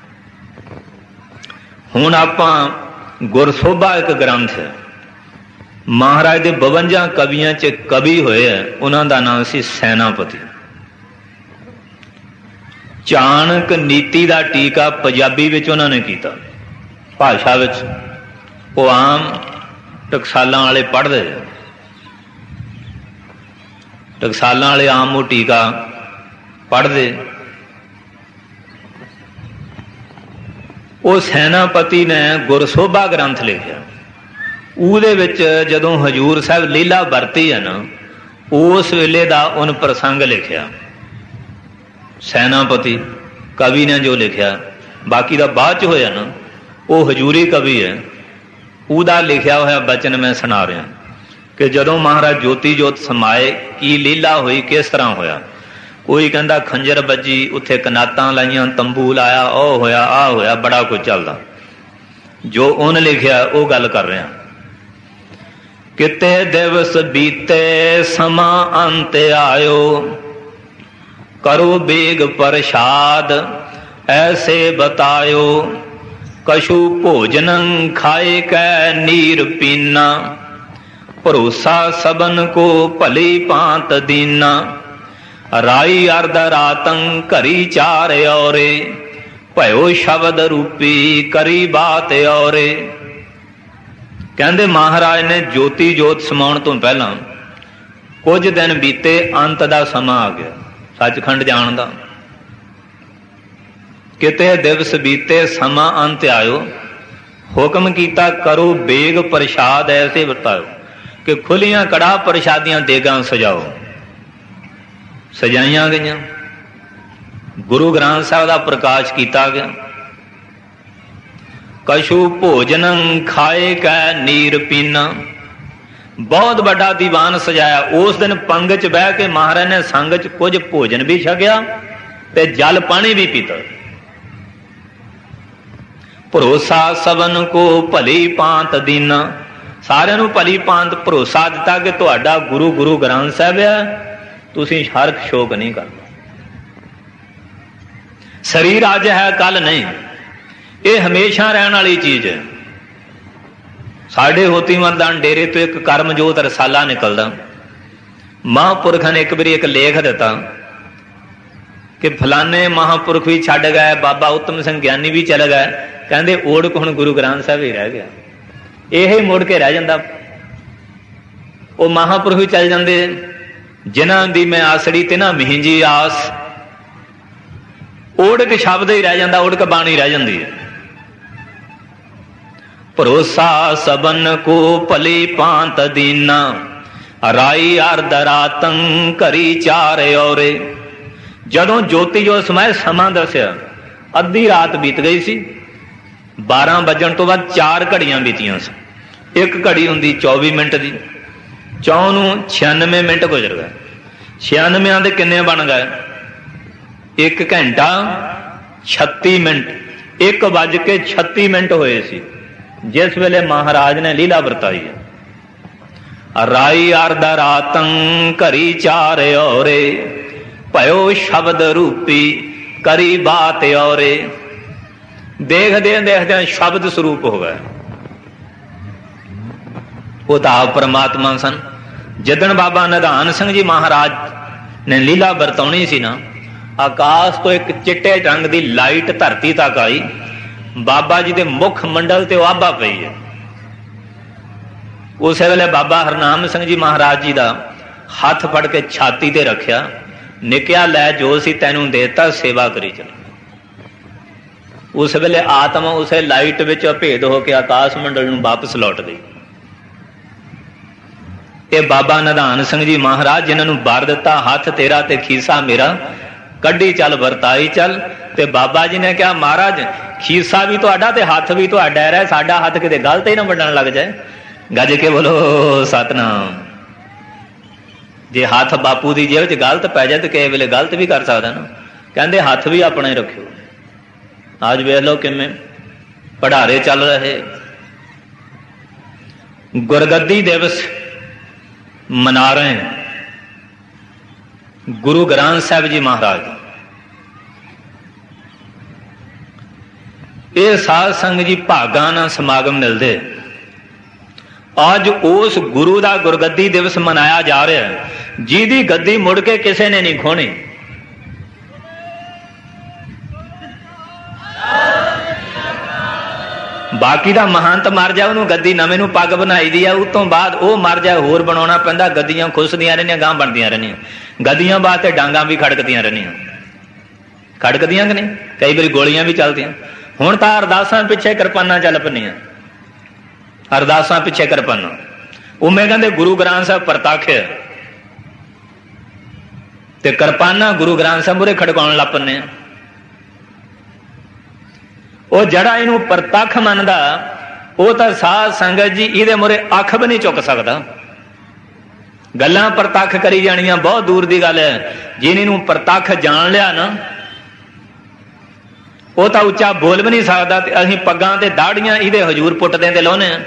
A: ਹੁਣ ਆਪਾਂ ਗੁਰਸੋਭਾ ਇੱਕ ਗ੍ਰੰਥ ਹੈ, ਮਹਾਰਾਜ ਦੇ 52 ਕਵੀਆਂ ਚ ਕਵੀ ਹੋਏ ਹੈ, ਉਹਨਾਂ ਦਾ ਨਾਮ ਸੀ ਸੈਨਾਪਤੀ। ਚਾਣਕ ਨੀਤੀ ਦਾ ਟੀਕਾ ਪੰਜਾਬੀ ਵਿੱਚ ਉਹਨਾਂ ਨੇ ਕੀਤਾ, ਭਾਸ਼ਾ ਵਿੱਚ ਉਹ ਆਮ ਟਕਸਾਲਾਂ ਵਾਲੇ ਪੜ੍ਹਦੇ, ਟਕਸਾਲਾਂ ਵਾਲੇ ਆਮ ਮੋਟੀ ਕਾ ਪੜ੍ਹਦੇ। ਉਹ ਸੈਨਾਪਤੀ ਨੇ ਗੁਰਸੋਭਾ ਗ੍ਰੰਥ ਲਿਖਿਆ। ਉਹਦੇ ਵਿੱਚ ਜਦੋਂ ਹਜ਼ੂਰ ਸਾਹਿਬ ਲੀਲਾ ਵਰਤੀ ਹੈ ਨਾ, ਉਸ ਵੇਲੇ ਦਾ ਉਹਨ ਪ੍ਰਸੰਗ ਲਿਖਿਆ ਸੈਨਾਪਤੀ ਕਵੀ ਨੇ ਜੋ ਲਿਖਿਆ। ਬਾਕੀ ਦਾ ਬਾਅਦ ਚ ਹੋਇਆ ਨਾ, ਉਹ ਹਜ਼ੂਰੀ ਕਵੀ ਹੈ, ਉਹਦਾ ਲਿਖਿਆ ਹੋਇਆ ਬਚਨ ਮੈਂ ਸੁਣਾ ਰਿਹਾ ਕਿ ਜਦੋਂ ਮਹਾਰਾਜ ਜੋਤੀ ਜੋਤ ਸਮਾਏ ਕੀ ਲੀਲਾ ਹੋਈ, ਕਿਸ ਤਰ੍ਹਾਂ ਹੋਇਆ। ਕੋਈ ਕਹਿੰਦਾ ਖੰਜਰ ਵੱਜੀ, ਉੱਥੇ ਕਨਾਤਾਂ ਲਾਈਆਂ, ਤੰਬੂ ਲਾਇਆ, ਉਹ ਹੋਇਆ, ਆਹ ਹੋਇਆ, ਬੜਾ ਕੁਝ ਚੱਲਦਾ। ਜੋ ਉਹਨੇ ਲਿਖਿਆ ਉਹ ਗੱਲ ਕਰ ਰਿਹਾ। ਕਿਤੇ ਦਿਵਸ ਬੀਤੇ ਸਮਾਂ ਅੰਤ ਆਇਓ, ਕਰੋ ਬੇਗ ਪ੍ਰਸ਼ਾਦ ਐਸੇ ਬਤਾਇਓ। ਕਛੂ ਭੋਜਨੰ ਖਾਏ ਕੈ ਨੀਰ ਪੀਨਾ, ਭਰੋਸਾ ਸਬਨ ਕੋ ਭਲੀ ਭਾਂਤ ਦੀਨਾ। ਰਾਈ ਅਰਧ ਰਾਤੰ ਘਰੀ ਚਾਰ ਔਰੇ, ਭਇਓ ਸ਼ਬਦ ਰੂਪੀ ਕਰੀ ਬਾਤ ਔਰੇ। ਕਹਿੰਦੇ ਮਹਾਰਾਜ ਨੇ ਜੋਤੀ ਜੋਤ ਸਮਾਉਣ ਤੋਂ ਪਹਿਲਾਂ ਕੁਝ ਦਿਨ ਬੀਤੇ, ਅੰਤ ਦਾ ਸਮਾਂ ਆ ਗਿਆ, ਸੱਚਖੰਡ ਜਾਣ ਦਾ। ਕਿਤੇ ਦਿਵਸ ਬੀਤੇ ਸਮਾਂ ਅੰਤ ਆਇਓ, ਹੁਕਮ ਕੀਤਾ ਕਰੋ ਬੇਗ ਪ੍ਰਸ਼ਾਦ ਐਸੇ ਵਰਤਾਓ ਕਿ ਖੁੱਲੀਆਂ ਕੜਾਹ ਪ੍ਰਸ਼ਾਦੀਆਂ ਦੇਗਾਂ ਸਜਾਓ। ਸਜਾਈਆਂ ਗਈਆਂ, ਗੁਰੂ ਗ੍ਰੰਥ ਸਾਹਿਬ ਦਾ ਪ੍ਰਕਾਸ਼ ਕੀਤਾ ਗਿਆ। ਕਛੂ ਭੋਜਨੰ ਖਾਏ ਕੈ ਨੀਰ ਪੀਨਾ, ਬਹੁਤ ਵੱਡਾ ਦੀਵਾਨ ਸਜਾਇਆ। ਉਸ ਦਿਨ ਪੰਗ ਚ ਬਹਿ ਕੇ ਮਹਾਰਾਜ ਨੇ ਸੰਗ ਚ ਕੁਝ ਭੋਜਨ ਵੀ ਛਕਿਆ ਤੇ ਜਲ ਪਾਣੀ ਵੀ ਪੀਤਾ। ਭਰੋਸਾ ਸਬਨ ਕੋ ਭਲੀ ਭਾਂਤ ਦੀਨਾ, ਸਾਰਿਆਂ ਨੂੰ ਭਲੀ ਭਾਂਤ ਭਰੋਸਾ ਦਿੱਤਾ ਕਿ ਤੁਹਾਡਾ ਗੁਰੂ ਗੁਰੂ ਗ੍ਰੰਥ ਸਾਹਿਬ ਹੈ, ਤੁਸੀਂ ਹਰਖ ਸ਼ੋਕ ਨਹੀਂ ਕਰਨਾ। ਸਰੀਰ ਅੱਜ ਹੈ ਕੱਲ ਨਹੀਂ, ਇਹ ਹਮੇਸ਼ਾ ਰਹਿਣ ਵਾਲੀ ਚੀਜ਼ ਹੈ। ਸਾਡੇ ਹੋਤੀ ਮਰਦਾਨ ਡੇਰੇ ਤੋਂ ਇੱਕ ਕਰਮਜੋਤ ਰਸਾਲਾ ਨਿਕਲਦਾ। ਮਹਾਂਪੁਰਖਾਂ ਨੇ ਇੱਕ ਵਾਰੀ ਇੱਕ ਲੇਖ ਦਿੱਤਾ ਕਿ ਫਲਾਨੇ ਮਹਾਂਪੁਰਖ ਵੀ ਛੱਡ ਗਏ, ਬਾਬਾ ਉੱਤਮ ਸਿੰਘ ਗਿਆਨੀ ਵੀ ਚਲੇ ਗਏ। ਕਹਿੰਦੇ ਓੜਕ ਹੁਣ ਗੁਰੂ ਗ੍ਰੰਥ ਸਾਹਿਬ ਹੀ ਰਹਿ ਗਿਆ, ਇਹ ਮੁੜ ਕੇ ਰਹਿ ਜਾਂਦਾ। ਉਹ ਮਹਾਂਪੁਰਖ ਵੀ ਚੱਲ ਜਾਂਦੇ ਜਿਨ੍ਹਾਂ ਦੀ ਮੈਂ ਆਸੜੀ ਤੇ ਨਾ ਮਿhinਜੀ ਆਸ। ਓੜਕ ਸ਼ਬਦ ਹੀ ਰਹਿ ਜਾਂਦਾ, ਓੜਕ ਬਾਣੀ ਰਹਿ ਜਾਂਦੀ ਹੈ। ਭਰੋਸਾ ਸਬਨ ਕੋ ਭਲੀ ਭਾਂਤ ਦੀਨਾ, ਰਾਈ ਅਰਧ ਰਾਤੰ ਘਰੀ ਚਾਰ ਔਰੇ। ਜਦੋਂ ਜੋਤੀ ਜੋ ਸਮਾਏ ਸਮਾਂ ਦੱਸਿਆ, ਅੱਧੀ ਰਾਤ ਬੀਤ ਗਈ ਸੀ। 12 ਵੱਜਣ ਤੋਂ ਬਾਅਦ 4 ਘੜੀਆਂ ਬੀਤੀਆਂ ਸੀ। ਇੱਕ ਘੜੀ ਹੁੰਦੀ 24 ਮਿੰਟ ਦੀ, 4 ਨੂੰ 96 ਮਿੰਟ ਗੁਜ਼ਰ ਗਏ। 96 ਦੇ ਕਿੰਨੇ ਬਣ ਗਏ? 1 ਘੰਟਾ 36 ਮਿੰਟ, 1:36 ਮਿੰਟ ਹੋਏ ਸੀ ਜਿਸ ਵੇਲੇ ਮਹਾਰਾਜ ਨੇ ਲੀਲਾ ਵਰਤਾਈ ਹੈ। ਰਾਈ ਅਰਧ ਰਾਤੰ ਘਰੀ ਚਾਰ ਔਰੇ, ਭਇਓ ਸ਼ਬਦ ਰੂਪੀ ਕਰੀ ਬਾਤ ਔਰੇ। ਦੇਖਦੇ ਦੇਖਦੇ ਸ਼ਬਦ ਸਰੂਪ ਹੋ ਗਏ। ਉਹ ਤਾਂ ਆਪ ਪਰਮਾਤਮਾ ਸਨ। ਜਿੱਦਣ ਬਾਬਾ ਨਿਧਾਨ ਸਿੰਘ ਜੀ ਮਹਾਰਾਜ ਨੇ ਲੀਲਾ ਵਰਤਾਉਣੀ ਸੀ ਨਾ, ਆਕਾਸ਼ ਤੋਂ ਇੱਕ ਚਿੱਟੇ ਰੰਗ ਦੀ ਲਾਈਟ ਧਰਤੀ ਤੱਕ ਆਈ। ਬਾਬਾ ਜੀ ਦੇ ਮੁੱਖ ਮੰਡਲ ਤੇ ਉਹ ਆਭਾ ਪਈ ਹੈ। ਉਸੇ ਵੇਲੇ ਬਾਬਾ ਹਰਨਾਮ ਸਿੰਘ ਜੀ ਮਹਾਰਾਜ ਜੀ ਦਾ ਹੱਥ ਫੜ ਕੇ ਛਾਤੀ ਤੇ ਰੱਖਿਆ, ਨਿਕਿਆ ਲੈ ਜੋ ਸੀ ਤੈਨੂੰ ਦੇਤਾ, ਸੇਵਾ ਕਰੀ ਚੱਲ। ਉਸ ਵੇਲੇ ਆਤਮਾ ਉਸੇ ਲਾਈਟ ਵਿੱਚ ਅਭੇਦ ਹੋ ਕੇ ਆਕਾਸ਼ ਮੰਡਲ ਨੂੰ ਵਾਪਸ ਲੌਟ ਗਈ। ਇਹ ਬਾਬਾ ਨਿਧਾਨ ਸਿੰਘ ਜੀ ਮਹਾਰਾਜ ਜਿਨ੍ਹਾਂ ਨੂੰ ਵਰ ਦਿੱਤਾ, ਹੱਥ ਤੇਰਾ ਤੇ ਖੀਸਾ ਮੇਰਾ, ਕੱਢੀ ਚੱਲ ਵਰਤਾਈ ਚੱਲ। ਤੇ ਬਾਬਾ ਜੀ ਨੇ ਕਿਹਾ ਮਹਾਰਾਜ ਖੀਸਾ ਵੀ ਤੁਹਾਡਾ ਤੇ ਹੱਥ ਵੀ ਤੁਹਾਡਾ ਹੈ, ਸਾਡਾ ਹੱਥ ਕਿਤੇ ਗਲਤ ਹੀ ਨਾ ਵੱਢਣ ਲੱਗ ਜਾਏ। ਗੱਜ ਕੇ ਬੋਲੋ ਸਤਿਨਾਮ। ਜੇ ਹੱਥ ਬਾਪੂ ਦੀ ਜੇਬ 'ਚ ਗਲਤ ਪੈ ਜਾਏ ਤੇ ਕਿਸੇ ਵੇਲੇ ਗਲਤ ਵੀ ਕਰ ਸਕਦਾ ਨਾ। ਕਹਿੰਦੇ ਹੱਥ ਵੀ ਆਪਣਾ ਹੀ ਰੱਖਿਓ। ਅੱਜ ਵੇਖ ਲਓ ਕਿਵੇਂ ਪੜਾਰੇ ਚੱਲ ਰਹੇ। ਗੁਰਗੱਦੀ ਦਿਵਸ ਮਨਾ ਰਹੇ ਹਾਂ ਗੁਰੂ ਗ੍ਰੰਥ ਸਾਹਿਬ ਜੀ ਮਹਾਰਾਜ। ਇਹ ਸਾਧ ਸੰਗਤ ਜੀ ਭਾਗਾਂ ਨਾਲ ਸਮਾਗਮ ਮਿਲਦੇ। ਅੱਜ ਉਸ ਗੁਰੂ ਦਾ ਗੁਰਗੱਦੀ ਦਿਵਸ ਮਨਾਇਆ ਜਾ ਰਿਹਾ ਹੈ, ਜਿਹਦੀ ਗੱਦੀ ਮੁੜ ਕੇ ਕਿਸੇ ਨੇ ਨਹੀਂ ਖੋਣੀ। बाकी दा महंत मर जाए उन्होंने गद्दी नवें नूं पग बनाई दी है, उस तो बाद वो मर जाए होर बनाना पैंदा। गद्दियां खुसदियां रहनियां, गांह बनदियां रहनियां, गद्दियां वास्ते डांगां भी खड़कदियां रहनियां, खड़कदियां कि नहीं, कई बारी गोलियां भी चलदियां। हुण तां अरदासां पिछे किरपानां चल पईआं, अरदासां पिछे किरपानां। उमें कहंदे गुरु ग्रंथ साहिब प्रतख है ते किरपानां गुरु ग्रंथ साहिब मूहरे खड़काउण लग पैंदे आ। ਉਹ ਜਿਹੜਾ ਇਹਨੂੰ ਪ੍ਰਤੱਖ ਮੰਨਦਾ ਉਹ ਤਾਂ ਸਾਧ ਸੰਗਤ ਜੀ ਇਹਦੇ ਮੂਹਰੇ ਅੱਖ ਵੀ ਨਹੀਂ ਚੁੱਕ ਸਕਦਾ। ਗੱਲਾਂ ਪ੍ਰਤੱਖ ਕਰੀ ਜਾਣੀਆਂ ਬਹੁਤ ਦੂਰ ਦੀ ਗੱਲ ਹੈ। ਜਿਹਨੇ ਨੂੰ ਪ੍ਰਤੱਖ ਜਾਣ ਲਿਆ ਨਾ ਉਹ ਤਾਂ ਉੱਚਾ ਬੋਲ ਵੀ ਨਹੀਂ ਸਕਦਾ। ਤੇ ਅਸੀਂ ਪੱਗਾਂ ਤੇ ਦਾੜੀਆਂ ਇਹਦੇ ਹਜ਼ੂਰ ਪੁੱਟਦੇ ਤੇ ਲਾਉਨੇ ਆ।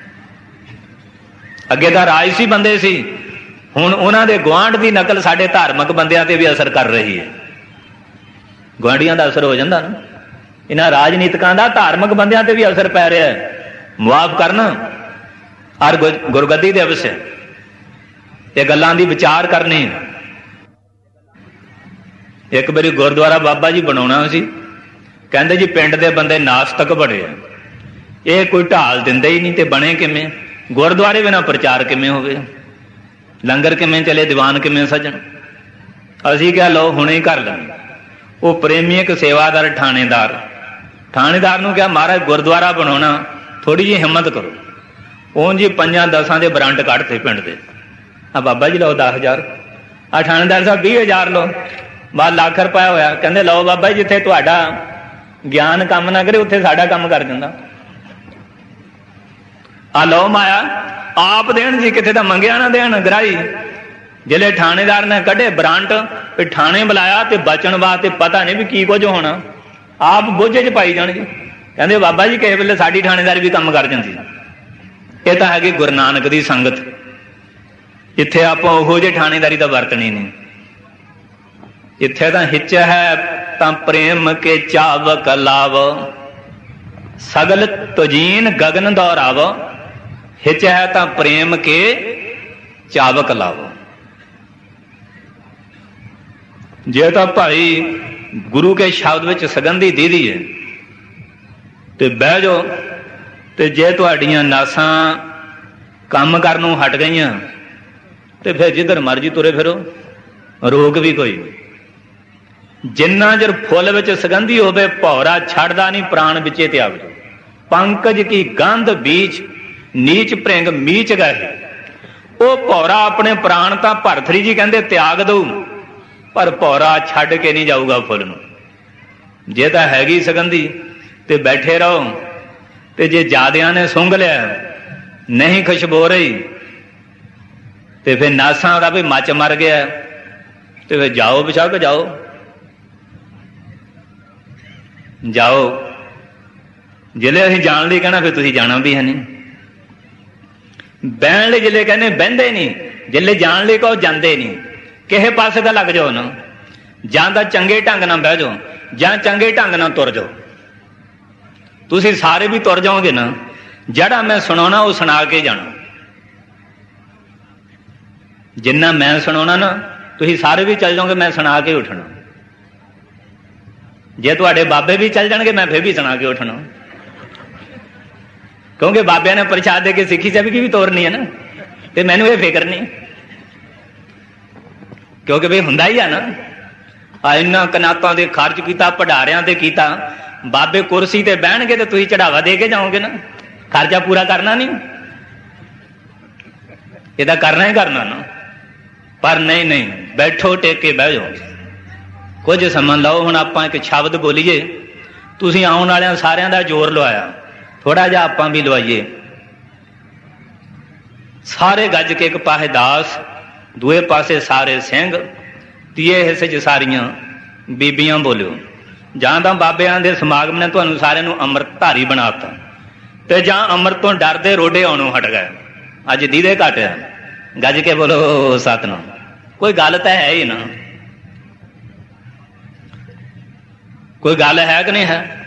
A: ਅੱਗੇ ਤਾਂ ਰਾਜ ਸੀ ਬੰਦੇ ਸੀ, ਹੁਣ ਉਹਨਾਂ ਦੇ ਗੁਆਂਢ ਦੀ ਨਕਲ ਸਾਡੇ ਧਾਰਮਿਕ ਬੰਦਿਆਂ ਤੇ ਵੀ ਅਸਰ ਕਰ ਰਹੀ ਹੈ। ਗੁਆਂਢੀਆਂ ਦਾ ਅਸਰ ਹੋ ਜਾਂਦਾ ਨਾ, ਇਹਨਾਂ ਰਾਜਨੀਤਿਕਾਂ ਦਾ ਧਾਰਮਿਕ ਬੰਦਿਆਂ ਤੇ ਵੀ ਅਸਰ ਪੈ ਰਿਹਾ ਹੈ। ਮੁਆਫ ਕਰਨਾ ਔਰ ਗੁਰਗੱਦੀ ਦੇ ਅਵਸਰ ਇਹ ਗੱਲਾਂ ਦੀ ਵਿਚਾਰ ਕਰਨੀ। ਇੱਕ ਵਾਰੀ ਗੁਰਦੁਆਰਾ ਬਾਬਾ ਜੀ ਬਣਾਉਣਾ ਸੀ, ਕਹਿੰਦੇ ਜੀ ਪਿੰਡ ਦੇ ਬੰਦੇ ਨਾਸਤਕ ਬੜੇ ਆ, ਇਹ ਕੋਈ ਢਾਲ ਦਿੰਦੇ ਹੀ ਨਹੀਂ ਤੇ ਬਣੇ ਕਿਵੇਂ? ਗੁਰਦੁਆਰੇ ਬਿਨਾਂ ਪ੍ਰਚਾਰ ਕਿਵੇਂ ਹੋਵੇ? ਲੰਗਰ ਕਿਵੇਂ ਚਲੇ? ਦੀਵਾਨ ਕਿਵੇਂ ਸਜਣ? ਅਸੀਂ ਕਿਹਾ ਲਓ ਹੁਣੇ ਹੀ ਕਰ ਲੈਂਦੇ। ਉਹ ਪ੍ਰੇਮੀ ਇੱਕ ਸੇਵਾਦਾਰ ਥਾਣੇਦਾਰ ਨੂੰ ਕਿਹਾ ਮਹਾਰਾਜ ਗੁਰਦੁਆਰਾ ਬਣਾਉਣਾ, ਥੋੜੀ ਜਿਹੀ ਹਿੰਮਤ ਕਰੋ। ਉਂਝ ਜੀ 5-10 ਦੇ ਬਰੰਟ ਕੱਢਤੇ ਪਿੰਡ ਦੇ। ਆ ਬਾਬਾ ਜੀ ਲਓ 10,000, ਆ ਥਾਣੇਦਾਰ ਸਾਹਿਬ 20,000 ਲਓ, ਬਾਅਦ ਲੱਖ ਰੁਪਇਆ ਹੋਇਆ। ਕਹਿੰਦੇ ਲਓ ਬਾਬਾ ਜੀ ਜਿੱਥੇ ਤੁਹਾਡਾ ਗਿਆਨ ਕੰਮ ਨਾ ਕਰੇ ਉੱਥੇ ਸਾਡਾ ਕੰਮ ਕਰ ਜਾਂਦਾ। ਆ ਲਓ ਮਾਇਆ ਆਪ ਦੇਣ ਜੀ, ਕਿਤੇ ਤਾਂ ਮੰਗਿਆ ਨਾ ਦੇਣ ਗਰਾਈ। ਜਿਹੜੇ ਥਾਣੇਦਾਰ ਨੇ ਕੱਢੇ ਬਰੰਟ, ਵੀ ਥਾਣੇ ਬੁਲਾਇਆ ਤੇ ਬਚਣ ਵਾਸਤੇ ਪਤਾ ਨਹੀਂ ਵੀ ਕੀ ਕੁਝ ਹੋਣਾ, ਆਪ ਬੋਝੇ 'ਚ ਪਾਈ ਜਾਣਗੇ। ਕਹਿੰਦੇ ਬਾਬਾ ਜੀ ਕਿਸੇ ਵੇਲੇ ਸਾਡੀ ਥਾਣੇਦਾਰੀ ਵੀ ਕੰਮ ਕਰ ਜਾਂਦੀ। ਇਹ ਤਾਂ ਹੈਗੀ ਗੁਰੂ ਨਾਨਕ ਦੀ ਸੰਗਤ। ਇੱਥੇ ਆਪਾਂ ਉਹੋ ਜਿਹੇ ਥਾਣੇਦਾਰੀ ਤਾਂ ਵਰਤਣੀ ਨਹੀਂ। ਇੱਥੇ ਤਾਂ ਹਿੱਚ ਹੈ ਤਾਂ ਪ੍ਰੇਮ ਕੇ ਚਾਵਕ ਲਾਵ, ਸਗਲ ਤੁਜੀਨ ਗਗਨ ਦੌਰਾਵ। ਹਿੱਚ ਹੈ ਤਾਂ ਪ੍ਰੇਮ ਕੇ ਚਾਵਕ ਲਾਵ। ਜੇ ਤਾਂ ਭਾਈ ਗੁਰੂ ਕੇ ਸ਼ਬਦ ਵਿੱਚ ਸਗੰਧੀ ਦੀਦੀ ਹੈ ਤੇ ਬਹਿ ਜਾਓ, ਤੇ ਜੇ ਤੁਹਾਡੀਆਂ ਨਾਸਾਂ ਕੰਮ ਕਰਨੋਂ ਹਟ ਗਈਆਂ ਤੇ ਫਿਰ ਜਿੱਧਰ ਮਰਜੀ ਤੁਰੇ ਫਿਰੋ, ਰੋਗ ਵੀ ਕੋਈ ਨਹੀਂ। ਜਿੰਨਾ ਚਿਰ ਫੁੱਲ ਵਿੱਚ ਸਗੰਧੀ ਹੋਵੇ ਭੌਰਾ ਛੱਡਦਾ ਨਹੀਂ, ਪ੍ਰਾਣ ਵਿੱਚੇ ਤਿਆਗ ਦੋ। ਪੰਕਜ ਕੀ ਗੰਧ ਬੀਚ ਨੀਚ ਭ੍ਰਿੰਗ ਮੀਚ ਗਏ। ਉਹ ਭੌਰਾ ਆਪਣੇ ਪ੍ਰਾਣ ਤਾਂ ਭਰਤਰੀ ਜੀ ਕਹਿੰਦੇ ਤਿਆਗ ਦਊ, ਪਰ ਭੌਰਾ ਛੱਡ ਕੇ ਨਹੀਂ ਜਾਊਗਾ ਫੁੱਲ ਨੂੰ। ਜੇ ਤਾਂ ਹੈਗੀ ਸਗੰਧੀ ਤੇ ਬੈਠੇ ਰਹੋ, ਤੇ ਜੇ ਜ਼ਿਆਦਿਆਂ ਨੇ ਸੁੰਘ ਲਿਆ ਨਹੀਂ ਖੁਸ਼ਬੂ ਰਹੀ ਤੇ ਫਿਰ ਨਾਸਾਂ ਦਾ ਵੀ ਮੱਚ ਮਰ ਗਿਆ, ਤੇ ਫਿਰ ਜਾਓ ਬਿਸ਼ੱਕ ਜਾਓ ਜਾਓ। ਜਿਲੇ ਅਸੀਂ ਜਾਣ ਲਈ ਕਹਿਣਾ ਫਿਰ ਤੁਸੀਂ ਜਾਣਾ ਵੀ ਹੈ ਨਹੀਂ। ਬਹਿਣ ਲਈ ਜਿਲੇ ਕਹਿੰਦੇ ਬਹਿੰਦੇ ਨਹੀਂ, ਜਿਲੇ ਜਾਣ ਲਈ ਕਹੋ ਜਾਂਦੇ ਨਹੀਂ। ਕਿਸੇ ਪਾਸੇ ਤਾਂ ਲੱਗ ਜਾਓ ਨਾ, ਜਾਂ ਤਾਂ ਚੰਗੇ ਢੰਗ ਨਾਲ ਬਹਿ ਜਾਓ ਜਾਂ ਚੰਗੇ ਢੰਗ ਨਾਲ ਤੁਰ ਜਾਓ। ਤੁਸੀਂ ਸਾਰੇ ਵੀ ਤੁਰ ਜਾਓਗੇ ਨਾ, ਜਿਹੜਾ ਮੈਂ ਸੁਣਾਉਣਾ ਉਹ ਸੁਣਾ ਕੇ ਜਾਣਾ। ਜਿੰਨਾ ਮੈਂ ਸੁਣਾਉਣਾ ਨਾ ਤੁਸੀਂ ਸਾਰੇ ਵੀ ਚੱਲ ਜਾਓਗੇ, ਮੈਂ ਸੁਣਾ ਕੇ ਉੱਠਣਾ। ਜੇ ਤੁਹਾਡੇ ਬਾਬੇ ਵੀ ਚੱਲ ਜਾਣਗੇ ਮੈਂ ਫਿਰ ਵੀ ਸੁਣਾ ਕੇ ਉੱਠਣਾ, ਕਿਉਂਕਿ ਬਾਬਿਆਂ ਨੇ ਪ੍ਰਸ਼ਾਦ ਦੇ ਕੇ ਸਿੱਖੀ ਸਭ ਕੀ ਵੀ ਤੋਰਨੀ ਹੈ ਨਾ, ਤੇ ਮੈਨੂੰ ਇਹ ਫਿਕਰ ਨਹੀਂ, ਕਿਉਂਕਿ ਵੀ ਹੁੰਦਾ ਹੀ ਆ ਨਾ। ਇਹਨਾਂ ਕਨਾਤਾਂ ਦੇ ਖਰਚ ਕੀਤਾ, ਭੰਡਾਰਿਆਂ ਤੇ ਕੀਤਾ, ਬਾਬੇ ਕੁਰਸੀ ਤੇ ਬਹਿਣਗੇ ਤੇ ਤੁਸੀਂ ਚੜਾਵਾ ਦੇ ਕੇ ਜਾਓਗੇ ਨਾ, ਖਰਚਾ ਪੂਰਾ ਕਰਨਾ ਨਹੀਂ, ਇਹਦਾ ਕਰਨਾ ਹੀ ਕਰਨਾ ਨਾ। ਪਰ ਨਹੀਂ ਨਹੀਂ, ਬੈਠੋ ਟੇਕ ਕੇ ਬਹਿ ਜਾਓ, ਕੁਝ ਸਮਾਂ ਲਓ। ਹੁਣ ਆਪਾਂ ਇੱਕ ਸ਼ਬਦ ਬੋਲੀਏ, ਤੁਸੀਂ ਆਉਣ ਵਾਲਿਆਂ ਸਾਰਿਆਂ ਦਾ ਜ਼ੋਰ ਲਵਾਇਆ, ਥੋੜਾ ਜਿਹਾ ਆਪਾਂ ਵੀ ਲਵਾਈਏ। ਸਾਰੇ ਗੱਜ ਕੇ ਇੱਕ ਪਾਸੇ ਦਾਸ, ਦੂਏ ਪਾਸੇ ਸਾਰੇ ਸਿੰਘ, ਤੀਏ ਹਿੱਸੇ 'ਚ ਸਾਰੀਆਂ ਬੀਬੀਆਂ ਬੋਲਿਓ। ਜਾਂ ਤਾਂ ਬਾਬਿਆਂ ਦੇ ਸਮਾਗਮ ਨੇ ਤੁਹਾਨੂੰ ਸਾਰਿਆਂ ਨੂੰ ਅੰਮ੍ਰਿਤਧਾਰੀ ਬਣਾਤਾ, ਤੇ ਜਾਂ ਅੰਮ੍ਰਿਤ ਤੋਂ ਡਰਦੇ ਰੋਡੇ ਆਉਣੋਂ ਹਟ ਗਏ। ਅੱਜ ਦੀਦੇ ਘੱਟ ਆ, ਗੱਜ ਕੇ ਬੋਲੋ ਸਤਿਨਾਮ। ਕੋਈ ਗੱਲ ਤਾਂ ਹੈ ਹੀ ਨਾ, ਕੋਈ ਗੱਲ ਹੈ ਕਿ ਨਹੀਂ ਹੈ?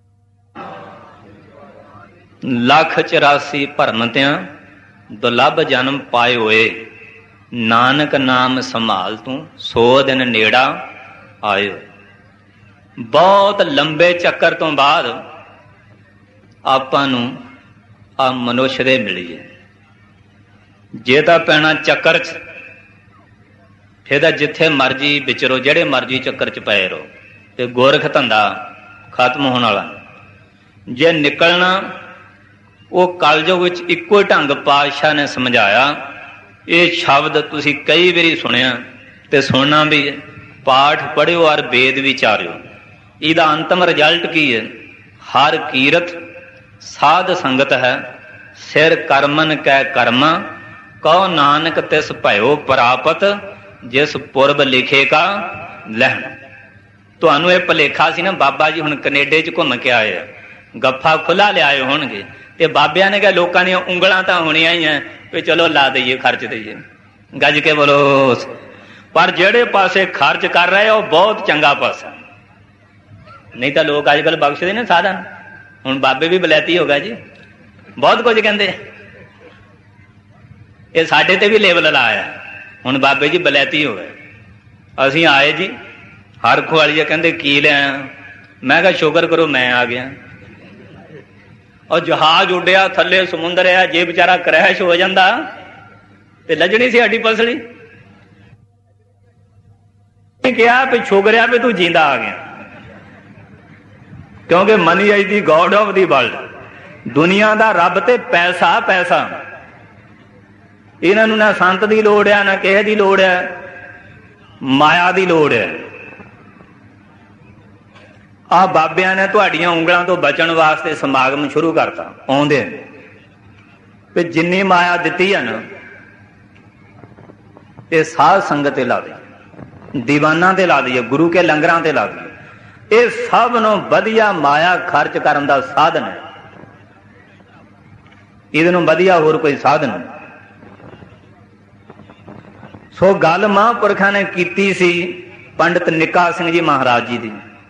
A: 184 ਭਰਨ ਤਿਆਂ ਦੁਲੱਭ ਜਨਮ ਪਾਏ ਹੋਏ, ਨਾਨਕ ਨਾਮ ਸੰਭਾਲ ਤੂੰ 100 ਦਿਨ ਨੇੜਾ ਆਏ ਹੋਏ। ਬਹੁਤ ਲੰਬੇ ਚੱਕਰ ਤੋਂ ਬਾਅਦ ਆਪਾਂ ਨੂੰ ਆ ਮਨੁੱਖ ਦੇ ਮਿਲੀਏ। ਜੇ ਤਾਂ ਪੈਣਾ ਚੱਕਰ 'ਚ, ਫਿਰ ਤਾਂ ਜਿੱਥੇ ਮਰਜੀ ਵਿਚਰੋ, ਜਿਹੜੇ ਮਰਜੀ ਚੱਕਰ 'ਚ ਪਏ ਰਹੋ, ਤੇ ਗੋਰਖ ਧੰਦਾ ਖਤਮ ਹੋਣ ਵਾਲਾ। ਜੇ ਨਿਕਲਣਾ, ਉਹ ਕਲਯੁਗ ਵਿੱਚ ਇੱਕੋ ਹੀ ਢੰਗ ਪਾਤਸ਼ਾਹ ਨੇ ਸਮਝਾਇਆ। ਇਹ ਸ਼ਬਦ ਤੁਸੀਂ ਕਈ ਵਾਰੀ ਸੁਣਿਆ ਤੇ ਸੁਣਨਾ ਵੀ ਹੈ। ਪਾਠ ਪੜ੍ਹਿਓ ਔਰ ਵੇਦ ਵਿਚਾਰਿਓ। ਇਹਦਾ ਅੰਤਮ ਰਿਜ਼ਲਟ ਕੀ ਹੈ? ਹਰ ਕੀਰਤ ਸਾਧ ਸੰਗਤ ਹੈ, ਸਿਰ ਕਰਮਨ ਕੈ ਕਰਮਾ, ਕਹੋ ਨਾਨਕ ਤਿਸ ਭਇਓ ਪ੍ਰਾਪਤ, ਜਿਸ ਪੁਰਬ ਲਿਖੇ ਕਾ ਲਹਿਣ। ਤੁਹਾਨੂੰ ਇਹ ਭੁਲੇਖਾ ਸੀ ਨਾ, ਬਾਬਾ ਜੀ ਹੁਣ ਕਨੇਡੇ 'ਚ ਘੁੰਮ ਕੇ ਆਏ ਆ, ਗੱਫਾ ਖੁੱਲਾ ਲਿਆਏ ਹੋਣਗੇ, ਤੇ ਬਾਬਿਆਂ ਨੇ ਕਿਹਾ ਲੋਕਾਂ ਦੀਆਂ ਉਂਗਲਾਂ ਤਾਂ ਹੋਣੀਆਂ ਹੀ ਆ ਵੀ ਚਲੋ ਲਾ ਦਈਏ, ਖਰਚ ਦਈਏ, ਗੱਜ ਕੇ ਬੋਲੋ। ਪਰ ਜਿਹੜੇ ਪਾਸੇ ਖਰਚ ਕਰ ਰਹੇ ਉਹ ਬਹੁਤ ਚੰਗਾ ਪਾਸਾ। ਨਹੀਂ ਤਾਂ ਲੋਕ ਅੱਜ ਕੱਲ੍ਹ ਬਖਸ਼ਦੇ ਨੇ ਸਾਧਨ। ਹੁਣ ਬਾਬੇ ਵੀ ਬਲੈਤੀ ਹੋ ਗਿਆ ਜੀ, ਬਹੁਤ ਕੁਝ ਕਹਿੰਦੇ। ਇਹ ਸਾਡੇ ਤੇ ਵੀ ਲੇਬਲ ਲਾਇਆ, ਹੁਣ ਬਾਬੇ ਜੀ ਬਲੈਤੀ ਹੋ ਗਏ। ਅਸੀਂ ਆਏ ਜੀ ਹਰ ਖੁਆਲੀਏ, ਕਹਿੰਦੇ ਕੀ ਲਿਆ? ਮੈਂ ਕਿਹਾ ਸ਼ੁਕਰ ਕਰੋ ਮੈਂ ਆ ਗਿਆ। ਔਰ ਜਹਾਜ਼ ਉੱਡਿਆ, ਥੱਲੇ ਸਮੁੰਦਰ ਆ, ਜੇ ਵਿਚਾਰਾ ਕਰੈਸ਼ ਹੋ ਜਾਂਦਾ ਤੇ ਲੱਜਣੀ ਸੀ ਸਾਡੀ ਪਸਲੀ। ਕਿਹਾ ਵੀ ਸ਼ੁਕਰ ਆ ਵੀ ਤੂੰ ਜਿੰਦਾ ਆ ਗਿਆ, ਕਿਉਂਕਿ money is the god of the world. ਦੁਨੀਆ ਦਾ ਰੱਬ ਤੇ ਪੈਸਾ, ਪੈਸਾ। ਇਹਨਾਂ ਨੂੰ ਨਾ ਸੰਤ ਦੀ ਲੋੜ ਆ, ਨਾ ਕਿਸੇ ਦੀ ਲੋੜ ਹੈ, ਮਾਇਆ ਦੀ ਲੋੜ ਹੈ। ਆਹ ਬਾਬਿਆਂ ਨੇ ਤੁਹਾਡੀਆਂ ਉਂਗਲਾਂ ਤੋਂ ਬਚਣ ਵਾਸਤੇ ਸਮਾਗਮ ਸ਼ੁਰੂ ਕਰਤਾ। ਆਉਂਦੇ ਵੀ ਜਿੰਨੀ ਮਾਇਆ ਦਿੱਤੀ ਆ ਨਾ, ਇਹ ਸਾਧ ਸੰਗਤ ਤੇ ਲਾ ਦੇ, ਦੀਵਾਨਾਂ ਤੇ ਲਾ ਦਈਏ, ਗੁਰੂ ਕੇ ਲੰਗਰਾਂ ਤੇ ਲਾ ਦਈਏ। ਇਹ ਸਭ ਨੂੰ ਵਧੀਆ ਮਾਇਆ ਖਰਚ ਕਰਨ ਦਾ ਸਾਧਨ ਹੈ। ਇਹਦੇ ਨੂੰ ਵਧੀਆ ਹੋਰ ਕੋਈ ਸਾਧਨ ਨਹੀਂ। ਸੋ ਗੱਲ ਮਹਾਂਪੁਰਖਾਂ ਨੇ ਕੀਤੀ ਸੀ ਪੰਡਿਤ ਨਿੱਕਾ ਸਿੰਘ ਜੀ ਮਹਾਰਾਜ ਜੀ ਦੀ।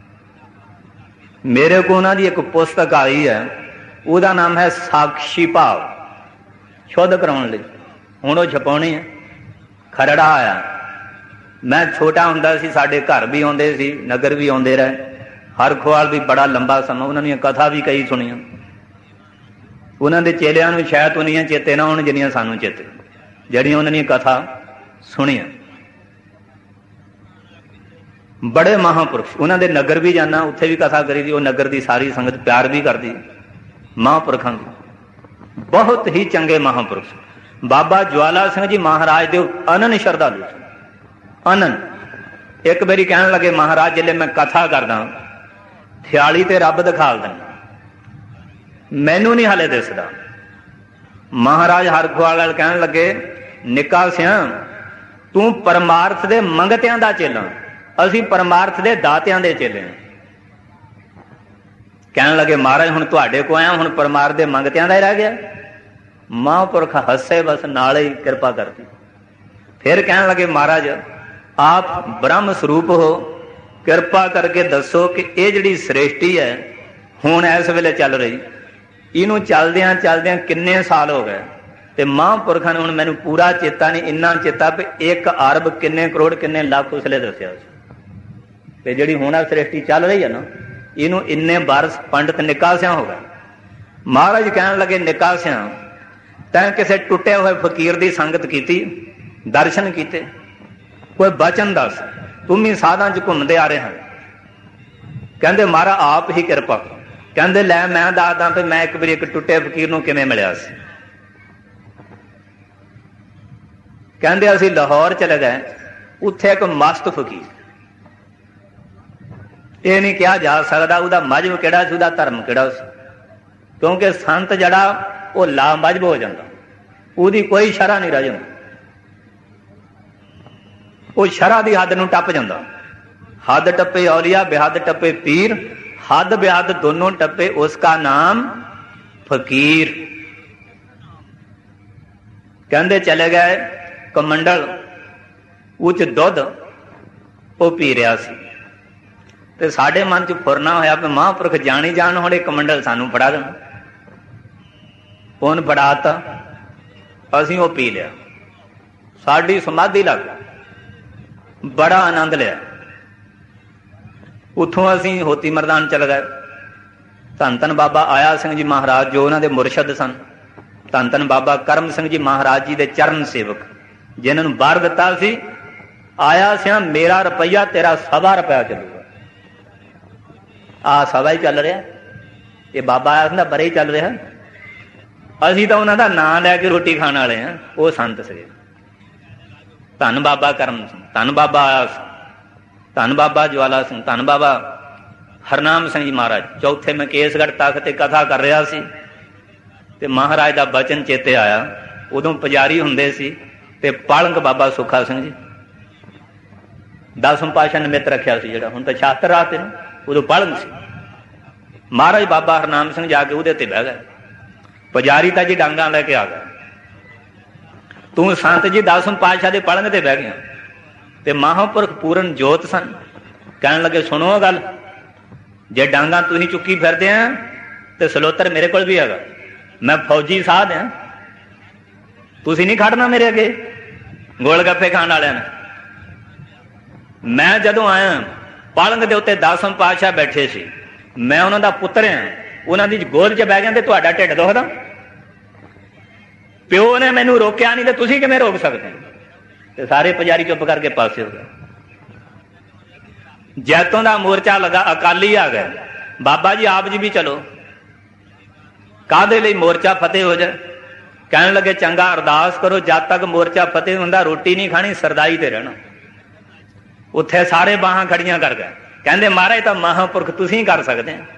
A: ਮੇਰੇ ਕੋਲ ਉਹਨਾਂ ਦੀ ਇੱਕ ਪੁਸਤਕ ਆਈ ਹੈ, ਉਹਦਾ ਨਾਮ ਹੈ ਸਾਖੀ ਭਾਵ, ਸ਼ੁੱਧ ਕਰਾਉਣ ਲਈ। ਹੁਣ ਉਹ ਛਪਾਉਣੀ ਹੈ, ਖਰੜਾ ਆਇਆ। ਮੈਂ ਛੋਟਾ ਹੁੰਦਾ ਸੀ, ਸਾਡੇ ਘਰ ਵੀ ਆਉਂਦੇ ਸੀ, ਨਗਰ ਵੀ ਆਉਂਦੇ ਰਹੇ। ਹਰ ਖੁਆਲ ਵੀ ਬੜਾ ਲੰਬਾ ਸਮਾਂ, ਉਹਨਾਂ ਦੀਆਂ ਕਥਾ ਵੀ ਕਈ ਸੁਣੀਆਂ। ਉਹਨਾਂ ਦੇ ਚੇਲਿਆਂ ਨੂੰ ਸ਼ਾਇਦ ਉਨੀਆਂ ਚੇਤੇ ਨਾ ਹੋਣ ਜਿੰਨੀਆਂ ਸਾਨੂੰ ਚੇਤੇ, ਜਿਹੜੀਆਂ ਉਹਨਾਂ ਦੀਆਂ ਕਥਾ ਸੁਣੀਆਂ। ਬੜੇ ਮਹਾਂਪੁਰਖ, ਉਹਨਾਂ ਦੇ ਨਗਰ ਵੀ ਜਾਣਾ, ਉੱਥੇ ਵੀ ਕਥਾ ਕਰੀ ਦੀ। ਉਹ ਨਗਰ ਦੀ ਸਾਰੀ ਸੰਗਤ ਪਿਆਰ ਵੀ ਕਰਦੀ ਮਹਾਂਪੁਰਖਾਂ ਦੀ। ਬਹੁਤ ਹੀ ਚੰਗੇ ਮਹਾਂਪੁਰਖ। ਬਾਬਾ ਜਵਾਲਾ ਸਿੰਘ ਜੀ ਮਹਾਰਾਜ ਦੇ ਅਨੰਨ ਸ਼ਰਧਾਲੂ, ਅਨੰਨ। ਇੱਕ ਵਾਰੀ ਕਹਿਣ ਲੱਗੇ, ਮਹਾਰਾਜ ਜਿਹੜੇ ਮੈਂ ਕਥਾ ਕਰਦਾ ਥਿਆਲੀ ਤੇ ਰੱਬ ਦਿਖਾਲ ਦੇਣਾ, ਮੈਨੂੰ ਨਹੀਂ ਹਾਲੇ ਦਿਸਦਾ। ਮਹਾਰਾਜ ਹਰ ਖੁਆਲ ਵਾਲ ਕਹਿਣ ਲੱਗੇ, ਨਿੱਕਾ ਸਿਆ ਤੂੰ ਪਰਮਾਰਥ ਦੇ ਮੰਗਤਿਆਂ ਦਾ ਚੇਲਾ, ਅਸੀਂ ਪਰਮਾਰਥ ਦੇ ਦਾਤਿਆਂ ਦੇ ਚੇਲੇ ਹਾਂ। ਕਹਿਣ ਲੱਗੇ ਮਹਾਰਾਜ ਹੁਣ ਤੁਹਾਡੇ ਕੋ ਆਇਆ, ਹੁਣ ਪਰਮਾਰਥ ਦੇ ਮੰਗਤਿਆਂ ਦਾ ਹੀ ਰਹਿ ਗਿਆ। ਮਹਾਂਪੁਰਖ ਹੱਸੇ, ਬਸ ਨਾਲ ਹੀ ਕਿਰਪਾ ਕਰਦੀ। ਫਿਰ ਕਹਿਣ ਲੱਗੇ ਮਹਾਰਾਜ ਆਪ ਬ੍ਰਹਮ ਸਰੂਪ ਹੋ, ਕਿਰਪਾ ਕਰਕੇ ਦੱਸੋ ਕਿ ਇਹ ਜਿਹੜੀ ਸ੍ਰਿਸ਼ਟੀ ਹੈ ਹੁਣ ਇਸ ਵੇਲੇ ਚੱਲ ਰਹੀ, ਇਹਨੂੰ ਚੱਲਦਿਆਂ ਚੱਲਦਿਆਂ ਕਿੰਨੇ ਸਾਲ ਹੋ ਗਏ? ਤੇ ਮਹਾਂਪੁਰਖਾਂ ਨੇ ਹੁਣ ਮੈਨੂੰ ਪੂਰਾ ਚੇਤਾ ਨਹੀਂ, ਇੰਨਾ ਚੇਤਾ ਵੀ 1 ਅਰਬ ਕਿੰਨੇ ਕਰੋੜ ਕਿੰਨੇ ਲੱਖ ਉਸਲੇ ਦੱਸਿਆ ਸੀ। ਤੇ ਜਿਹੜੀ ਹੁਣ ਆ ਸ੍ਰਿਸ਼ਟੀ ਚੱਲ ਰਹੀ ਹੈ ਨਾ, ਇਹਨੂੰ ਇੰਨੇ ਬਰਸ ਪੰਡਿਤ ਨਿੱਕਾ ਸਿਆਂ ਹੋ ਗਏ। ਮਹਾਰਾਜ ਕਹਿਣ ਲੱਗੇ, ਨਿੱਕਾ ਸਿਆਂ ਤੈਂ ਕਿਸੇ ਟੁੱਟੇ ਹੋਏ ਫਕੀਰ ਦੀ ਸੰਗਤ ਕੀਤੀ, ਦਰਸ਼ਨ ਕੀਤੇ, ਕੋਈ ਬਚਨ ਦੱਸ, ਤੂੰ ਵੀ ਸਾਧਾਂ 'ਚ ਘੁੰਮਦੇ ਆ ਰਹੇ ਹਨ। ਕਹਿੰਦੇ ਮਹਾਰਾਜ ਆਪ ਹੀ ਕਿਰਪਾ। ਕਹਿੰਦੇ ਲੈ ਮੈਂ ਦੱਸਦਾ ਵੀ ਮੈਂ ਇੱਕ ਵਾਰੀ ਇੱਕ ਟੁੱਟੇ ਫਕੀਰ ਨੂੰ ਕਿਵੇਂ ਮਿਲਿਆ ਸੀ। ਕਹਿੰਦੇ ਅਸੀਂ ਲਾਹੌਰ ਚਲੇ ਗਏ, ਉੱਥੇ ਇੱਕ ਮਸਤ ਫਕੀਰ, ਇਹ ਨਹੀਂ ਕਿਹਾ ਜਾ ਸਕਦਾ ਉਹਦਾ ਮਜ਼ਹਬ ਕਿਹੜਾ ਸੀ, ਉਹਦਾ ਧਰਮ ਕਿਹੜਾ ਸੀ, ਕਿਉਂਕਿ ਸੰਤ ਜਿਹੜਾ ਉਹ ਲਾ ਮਜ਼ਹਬ ਹੋ ਜਾਂਦਾ, ਉਹਦੀ ਕੋਈ ਸ਼ਰ੍ਹਾ ਨਹੀਂ ਰਹਿ ਜਾਂਦੀ। ਉਹ ਸ਼ਰ੍ਹਾ ਦੀ ਹੱਦ ਨੂੰ ਟੱਪ ਜਾਂਦਾ। ਹੱਦ ਟੱਪੇ ਔਲੀਆ, ਬੇਹੱਦ ਟੱਪੇ ਪੀਰ, ਹੱਦ ਬੇਹੱਦ ਦੋਨੋਂ ਟੱਪੇ, ਉਸਕਾ ਨਾਮ ਫਕੀਰ। ਕਹਿੰਦੇ ਚਲੇ ਗਏ ਕਮੰਡਲ, ਉੱਚ ਦੁੱਧ ਉਹ ਪੀ ਰਿਹਾ ਸੀ। ਤੇ ਸਾਡੇ ਮਨ 'ਚ ਫੁਰਨਾ ਹੋਇਆ ਵੀ ਮਹਾਂਪੁਰਖ ਜਾਣੀ ਜਾਣ, ਹੁਣ ਇਹ ਕਮੰਡਲ ਸਾਨੂੰ ਫੜਾ ਦੇਣ। ਉਹਨ ਫੜਾਤਾ, ਅਸੀਂ ਉਹ ਪੀ ਲਿਆ, ਸਾਡੀ ਸਮਾਧੀ ਲੱਗ ਗਈ, ਬੜਾ ਆਨੰਦ ਲਿਆ। ਉੱਥੋਂ ਅਸੀਂ ਹੋਤੀ ਮਰਦਾਨ ਚਲੇ ਗਏ।
B: ਧੰਨ ਧੰਨ ਬਾਬਾ ਆਇਆ ਸਿੰਘ ਜੀ ਮਹਾਰਾਜ ਜੋ ਉਹਨਾਂ ਦੇ ਮੁਰਸ਼ਦ ਸਨ, ਧੰਨ ਧੰਨ ਬਾਬਾ ਕਰਮ ਸਿੰਘ ਜੀ ਮਹਾਰਾਜ ਜੀ ਦੇ ਚਰਨ ਸੇਵਕ, ਜਿਨ੍ਹਾਂ ਨੂੰ ਬਾਹਰ ਦਿੱਤਾ ਸੀ, ਆਇਆ ਸਿਆ ਮੇਰਾ ਰੁਪਈਆ ਤੇਰਾ 1.25 ਰੁਪਇਆ ਚੱਲੂਗਾ। ਆਹ ਸਭਾ ਹੀ ਚੱਲ ਰਿਹਾ, ਇਹ ਬਾਬਾ ਆਇਆ ਸਿੰਘ ਦਾ ਬਰੇ ਹੀ ਚੱਲ ਰਿਹਾ। ਅਸੀਂ ਤਾਂ ਉਹਨਾਂ ਦਾ ਨਾਂ ਲੈ ਕੇ ਰੋਟੀ ਖਾਣ ਵਾਲੇ ਹਾਂ, ਉਹ ਸੰਤ ਸੀਗੇ। ਧੰਨ ਬਾਬਾ ਕਰਮ ਸਿੰਘ, ਧੰਨ ਬਾਬਾ ਆਇਆ ਸਿੰਘ, ਧੰਨ ਬਾਬਾ ਜਵਾਲਾ ਸਿੰਘ, ਧੰਨ ਬਾਬਾ ਹਰਨਾਮ ਸਿੰਘ ਜੀ ਮਹਾਰਾਜ। ਚੌਥੇ ਮੈਂ ਕੇਸਗੜ੍ਹ ਤਖਤ ਤੇ ਕਥਾ ਕਰ ਰਿਹਾ ਸੀ ਤੇ ਮਹਾਰਾਜ ਦਾ ਬਚਨ ਚੇਤੇ ਆਇਆ। ਉਦੋਂ ਪੁਜਾਰੀ ਹੁੰਦੇ ਸੀ ਤੇ ਪਾਲੰਕ ਬਾਬਾ ਸੁੱਖਾ ਸਿੰਘ ਜੀ, 10ਵੇਂ ਪਾਤਸ਼ਾਹ ਨੇ ਨਿਮਿਤ ਰੱਖਿਆ ਸੀ ਜਿਹੜਾ, ਹੁਣ ਤਾਂ ਸ਼ਾਸਤਰ ਰਾਤੇ ਨੇ, ਉਦੋਂ ਪਾਲੰਕ ਸੀ। ਮਹਾਰਾਜ ਬਾਬਾ ਹਰਨਾਮ ਸਿੰਘ ਜਾ ਕੇ ਉਹਦੇ ਤੇ ਬਹਿ ਗਏ। ਪੁਜਾਰੀ ਤਾਂ ਜੀ ਡਾਂਗਾਂ ਲੈ ਕੇ ਆ ਗਿਆ, ਤੂੰ ਸੰਤ ਜੀ 10ਵੇਂ ਪਾਤਸ਼ਾਹ ਦੇ ਪਲੰਗ ਤੇ ਬਹਿ ਗਿਆ। ਤੇ ਮਹਾਂਪੁਰਖ ਪੂਰਨ ਜੋਤ ਸਨ, ਕਹਿਣ ਲੱਗੇ ਸੁਣੋ ਗੱਲ, ਜੇ ਡਾਂਗਾਂ ਤੁਸੀਂ ਚੁੱਕੀ ਫਿਰਦੇ ਆ ਤੇ ਸਲੋਤਰ ਮੇਰੇ ਕੋਲ ਵੀ ਹੈਗਾ, ਮੈਂ ਫੌਜੀ ਸਾਧ ਆ, ਤੁਸੀਂ ਨਹੀਂ ਖੜਨਾ ਮੇਰੇ ਅੱਗੇ ਗੋਲ ਗੱਪੇ ਖਾਣ ਵਾਲਿਆਂ ਨੇ। ਮੈਂ ਜਦੋਂ ਆਇਆ ਪਲੰਗ ਦੇ ਉੱਤੇ 10ਵੇਂ ਪਾਤਸ਼ਾਹ ਬੈਠੇ ਸੀ, ਮੈਂ ਉਹਨਾਂ ਦਾ ਪੁੱਤਰ ਆ, ਉਹਨਾਂ ਦੀ ਗੋਦ 'ਚ ਬਹਿ ਗਿਆ ਤੇ ਤੁਹਾਡਾ ਢਿੱਡ ਦੁਖਦਾ। ਪਿਓ ਨੇ ਮੈਨੂੰ ਰੋਕਿਆ ਨਹੀਂ ਤੇ ਤੁਸੀਂ ਕਿਵੇਂ ਰੋਕ ਸਕਦੇ? ਤੇ ਸਾਰੇ ਪੁਜਾਰੀ ਚੁੱਪ ਕਰਕੇ ਪਾਸੇ ਹੋ ਗਏ। ਜੈਤੋਂ ਦਾ ਮੋਰਚਾ ਲਗਾ, ਅਕਾਲੀ ਆ ਗਏ। ਬਾਬਾ ਜੀ ਆਪ ਜੀ ਵੀ ਚਲੋ, ਕਾਹਦੇ ਲਈ? ਮੋਰਚਾ ਫਤਿਹ ਹੋ ਜਾਏ। ਕਹਿਣ ਲੱਗੇ ਚੰਗਾ ਅਰਦਾਸ ਕਰੋ, ਜਦ ਤੱਕ ਮੋਰਚਾ ਫਤਿਹ ਹੁੰਦਾ ਰੋਟੀ ਨਹੀਂ ਖਾਣੀ, ਸਰਦਾਈ ਤੇ ਰਹਿਣਾ। ਉੱਥੇ ਸਾਰੇ ਬਾਹਾਂ ਖੜੀਆਂ ਕਰ ਗਏ, ਕਹਿੰਦੇ ਮਹਾਰਾਜ ਤਾਂ ਮਹਾਂਪੁਰਖ ਤੁਸੀਂ ਕਰ ਸਕਦੇ ਆ।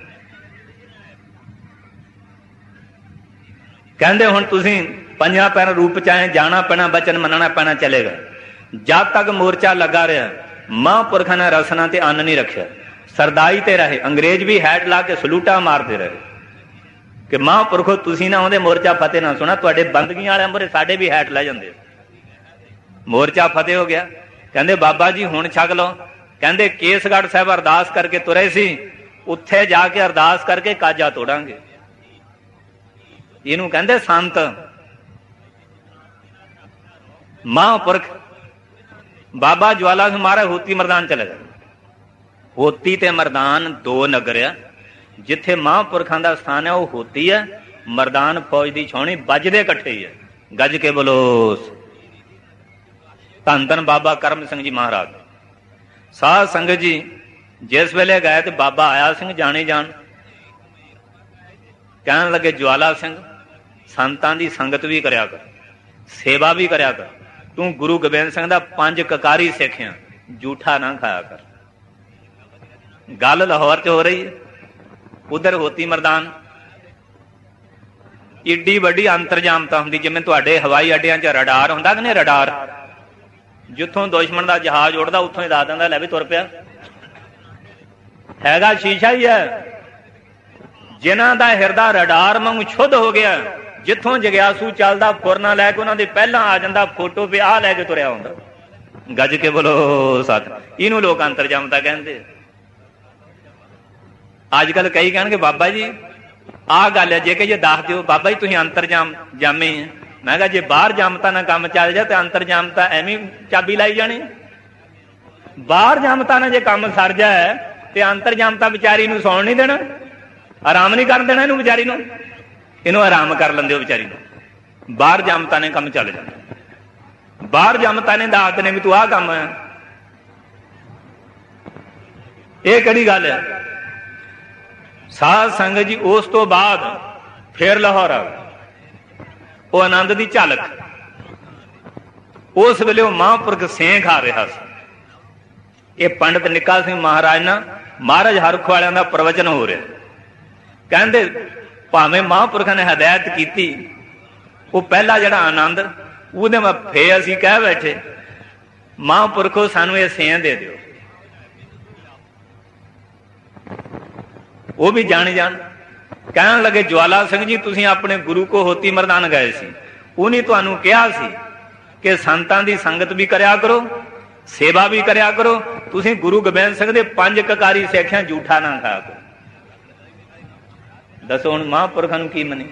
B: ਕਹਿੰਦੇ ਹੁਣ ਤੁਸੀਂ ਪੰਜਾਂ ਪੈਰਾਂ ਰੂਪ ਚ ਆਏ, ਜਾਣਾ ਪੈਣਾ, ਬਚਨ ਮੰਨਣਾ ਪੈਣਾ, ਚਲੇਗਾ। ਜਦ ਤੱਕ ਮੋਰਚਾ ਲੱਗਾ ਰਿਹਾ ਮਹਾਂਪੁਰਖਾਂ ਨੇ ਰਸਨਾ ਤੇ ਅੰਨ ਨਹੀਂ ਰੱਖਿਆ, ਸਰਦਾਈ ਤੇ ਰਹੇ। ਅੰਗਰੇਜ਼ ਵੀ ਹੈਟ ਲਾ ਕੇ ਸਲੂਟਾ ਮਾਰਦੇ ਰਹੇ ਕਿ ਮਹਾਂਪੁਰਖੋ ਤੁਸੀਂ ਨਾ ਆਉਂਦੇ ਮੋਰਚਾ ਫਤਿਹ ਨਾ ਸੁਣਾ, ਤੁਹਾਡੇ ਬੰਦਗੀਆਂ ਵਾਲਿਆਂ ਮੂਹਰੇ ਸਾਡੇ ਵੀ ਹੈਟ ਲੈ ਜਾਂਦੇ। ਮੋਰਚਾ ਫਤਿਹ ਹੋ ਗਿਆ। ਕਹਿੰਦੇ ਬਾਬਾ ਜੀ ਹੁਣ ਛਕ ਲਓ। ਕਹਿੰਦੇ ਕੇਸਗੜ੍ਹ ਸਾਹਿਬ ਅਰਦਾਸ ਕਰਕੇ ਤੁਰੇ ਸੀ, ਉੱਥੇ ਜਾ ਕੇ ਅਰਦਾਸ ਕਰਕੇ ਕਾਜਾ ਤੋੜਾਂਗੇ। ਇਹਨੂੰ ਕਹਿੰਦੇ ਸੰਤ। ਮਹਾਂਪੁਰਖ ਬਾਬਾ ਜਵਾਲਾ ਸਿੰਘ ਮਹਾਰਾਜ ਹੋਤੀ ਮਰਦਾਨ ਚਲੇ ਗਏ। ਹੋਤੀ ਤੇ ਮਰਦਾਨ ਦੋ ਨਗਰ ਆ, ਜਿੱਥੇ ਮਹਾਂਪੁਰਖਾਂ ਦਾ ਸਥਾਨ ਹੈ ਉਹ ਹੋਤੀ ਹੈ, ਮਰਦਾਨ ਫੌਜ ਦੀ ਛਾਉਣੀ, ਵੱਜਦੇ ਇਕੱਠੇ ਹੀ ਹੈ। ਗੱਜ ਕੇ ਬੋਲੋ। ਧੰਨ ਧੰਨ ਬਾਬਾ ਕਰਮ ਸਿੰਘ ਜੀ ਮਹਾਰਾਜ। ਸਾਧ ਸੰਗਤ ਜੀ ਜਿਸ ਵੇਲੇ ਗਏ ਤੇ ਬਾਬਾ ਆਇਆ ਸਿੰਘ ਜਾਣੇ ਜਾਣ, ਕਹਿਣ ਲੱਗੇ ਜਵਾਲਾ ਸਿੰਘ ਸੰਤਾਂ ਦੀ ਸੰਗਤ ਵੀ ਕਰਿਆ ਕਰ, ਸੇਵਾ ਵੀ ਕਰਿਆ ਕਰ। ਤੂੰ ਗੁਰੂ ਗੋਬਿੰਦ ਸਿੰਘ ਦਾ 5 ਕਕਾਰੀ ਸਿੱਖਿਆ, ਜੂਠਾ ਨਾ ਖਾਇਆ ਕਰ। ਗੱਲ ਲਾਹੌਰ ਚ ਹੋ ਰਹੀ ਹੈ, ਉਧਰ ਹੋਤੀ ਮਰਦਾਨ। ਏਡੀ ਵੱਡੀ ਅੰਤਰਜਾਮਤਾ ਹੁੰਦੀ, ਜਿਵੇਂ ਤੁਹਾਡੇ ਹਵਾਈ ਅੱਡਿਆਂ ਚ ਰਡਾਰ ਹੁੰਦਾ ਕਿ ਨਹੀਂ, ਰਡਾਰ ਜਿੱਥੋਂ ਦੁਸ਼ਮਣ ਦਾ ਜਹਾਜ਼ ਉੱਡਦਾ ਉੱਥੋਂ ਹੀ ਦੱਸ ਦਿੰਦਾ ਲੈ ਵੀ ਤੁਰ ਪਿਆ। ਹੈਗਾ ਸ਼ੀਸ਼ਾ ਹੀ ਹੈ। ਜਿਨ੍ਹਾਂ ਦਾ ਹਿਰਦਾ ਰਡਾਰ ਵਾਂਗ ਸ਼ੁੱਧ ਹੋ ਗਿਆ, ਜਿੱਥੋਂ ਜਗਿਆਸੂ ਚੱਲਦਾ ਫੁਰਨਾ ਲੈ ਕੇ ਉਹਨਾਂ ਦੇ ਪਹਿਲਾਂ ਆ ਜਾਂਦਾ, ਫੋਟੋ ਵੀ ਆਹ ਲੈ ਕੇ ਤੁਰਿਆ ਹੁੰਦਾ। ਗੱਜ ਕੇ ਬੋਲੋ ਸੱਚ। ਇਹਨੂੰ ਲੋਕ ਅੰਤਰਜਾਮਤਾ ਕਹਿੰਦੇ। ਅੱਜ ਕੱਲ ਕਈ ਕਹਿਣਗੇ ਬਾਬਾ ਜੀ ਆਹ ਗੱਲ ਹੈ, ਜੇ ਕਿ ਜੇ ਦੱਸ ਦਿਓ ਬਾਬਾ ਜੀ ਤੁਸੀਂ ਜਾਮੇ ਆ। ਮੈਂ ਕਿਹਾ ਜੇ ਬਾਹਰ ਜਾਮਤਾ ਨਾ ਕੰਮ ਚੱਲ ਜਾ ਤੇ ਅੰਤਰਜਾਮਤਾ ਐਵੇਂ ਚਾਬੀ ਲਾਈ ਜਾਣੀ। ਬਾਹਰ ਜਾਮਤਾ ਨਾ ਜੇ ਕੰਮ ਸਰ ਜਾਏ ਤੇ ਅੰਤਰਜਾਮਤਾ ਵਿਚਾਰੀ ਨੂੰ ਸੌਣ ਨਹੀਂ ਦੇਣਾ, ਆਰਾਮ ਨਹੀਂ ਕਰਨ ਦੇਣਾ ਇਹਨੂੰ ਵਿਚਾਰੀ ਨੂੰ। ਇਹਨੂੰ ਆਰਾਮ ਕਰ ਲੈਂਦੇ ਹੋ ਵਿਚਾਰੀ ਨੂੰ। ਬਾਹਰ ਜਾਮਤਾ ਨੇ ਕੰਮ ਚੱਲ ਜਾਣਾ। ਬਾਹਰ ਜਾਮਤਾ ਨੇ ਦੱਸ ਦੇਣੇ ਵੀ ਤੂੰ ਆਹ ਕੰਮ ਹੈ। ਇਹ ਕਿਹੜੀ ਗੱਲ ਹੈ? ਸਾਧ ਸੰਗਤ ਜੀ ਉਸ ਤੋਂ ਬਾਅਦ ਫੇਰ ਲਾਹੌਰ ਆ ਗਏ। ਉਹ ਆਨੰਦ ਦੀ ਝਲਕ। ਉਸ ਵੇਲੇ ਉਹ ਮਹਾਂਪੁਰਖ ਸੇਂਖ ਆ ਰਿਹਾ ਸੀ। ਇਹ ਪੰਡਤ ਨਿੱਕਾ ਸਿੰਘ ਮਹਾਰਾਜ ਨਾਲ ਮਹਾਰਾਜ ਹਰਖ ਵਾਲਿਆਂ ਦਾ ਪ੍ਰਵਚਨ ਹੋ ਰਿਹਾ। ਕਹਿੰਦੇ ਭਾਵੇਂ ਮਹਾਂਪੁਰਖਾਂ ਨੇ ਹਦਾਇਤ ਕੀਤੀ, ਉਹ ਪਹਿਲਾ ਜਿਹੜਾ ਆਨੰਦ ਉਹਦੇ ਮੈਂ ਫੇਰ ਅਸੀਂ ਕਹਿ ਬੈਠੇ ਮਹਾਂਪੁਰਖੋ ਸਾਨੂੰ ਇਹ ਸੇਂ ਦੇ ਦਿਓ। ਉਹ ਵੀ ਜਾਣ ਕਹਿਣ ਲੱਗੇ ਜਵਾਲਾ ਸਿੰਘ ਜੀ ਤੁਸੀਂ ਆਪਣੇ ਗੁਰੂ ਕੋ ਹੋਤੀ ਮਰਦਾਨ ਗਏ ਸੀ, ਉਹਨੇ ਤੁਹਾਨੂੰ ਕਿਹਾ ਸੀ ਕਿ ਸੰਤਾਂ ਦੀ ਸੰਗਤ ਵੀ ਕਰਿਆ ਕਰੋ, ਸੇਵਾ ਵੀ ਕਰਿਆ ਕਰੋ। ਤੁਸੀਂ ਗੁਰੂ ਗੋਬਿੰਦ ਸਿੰਘ ਦੇ 5 ਕਕਾਰੀ ਸਿੱਖਿਆ, ਜੂਠਾ ਨਾ ਖਾਇਆ ਕਰੋ। ਦੱਸੋ ਹੁਣ ਮਹਾਂਪੁਰਖਾਂ ਨੂੰ ਕੀ ਮੰਨੇ?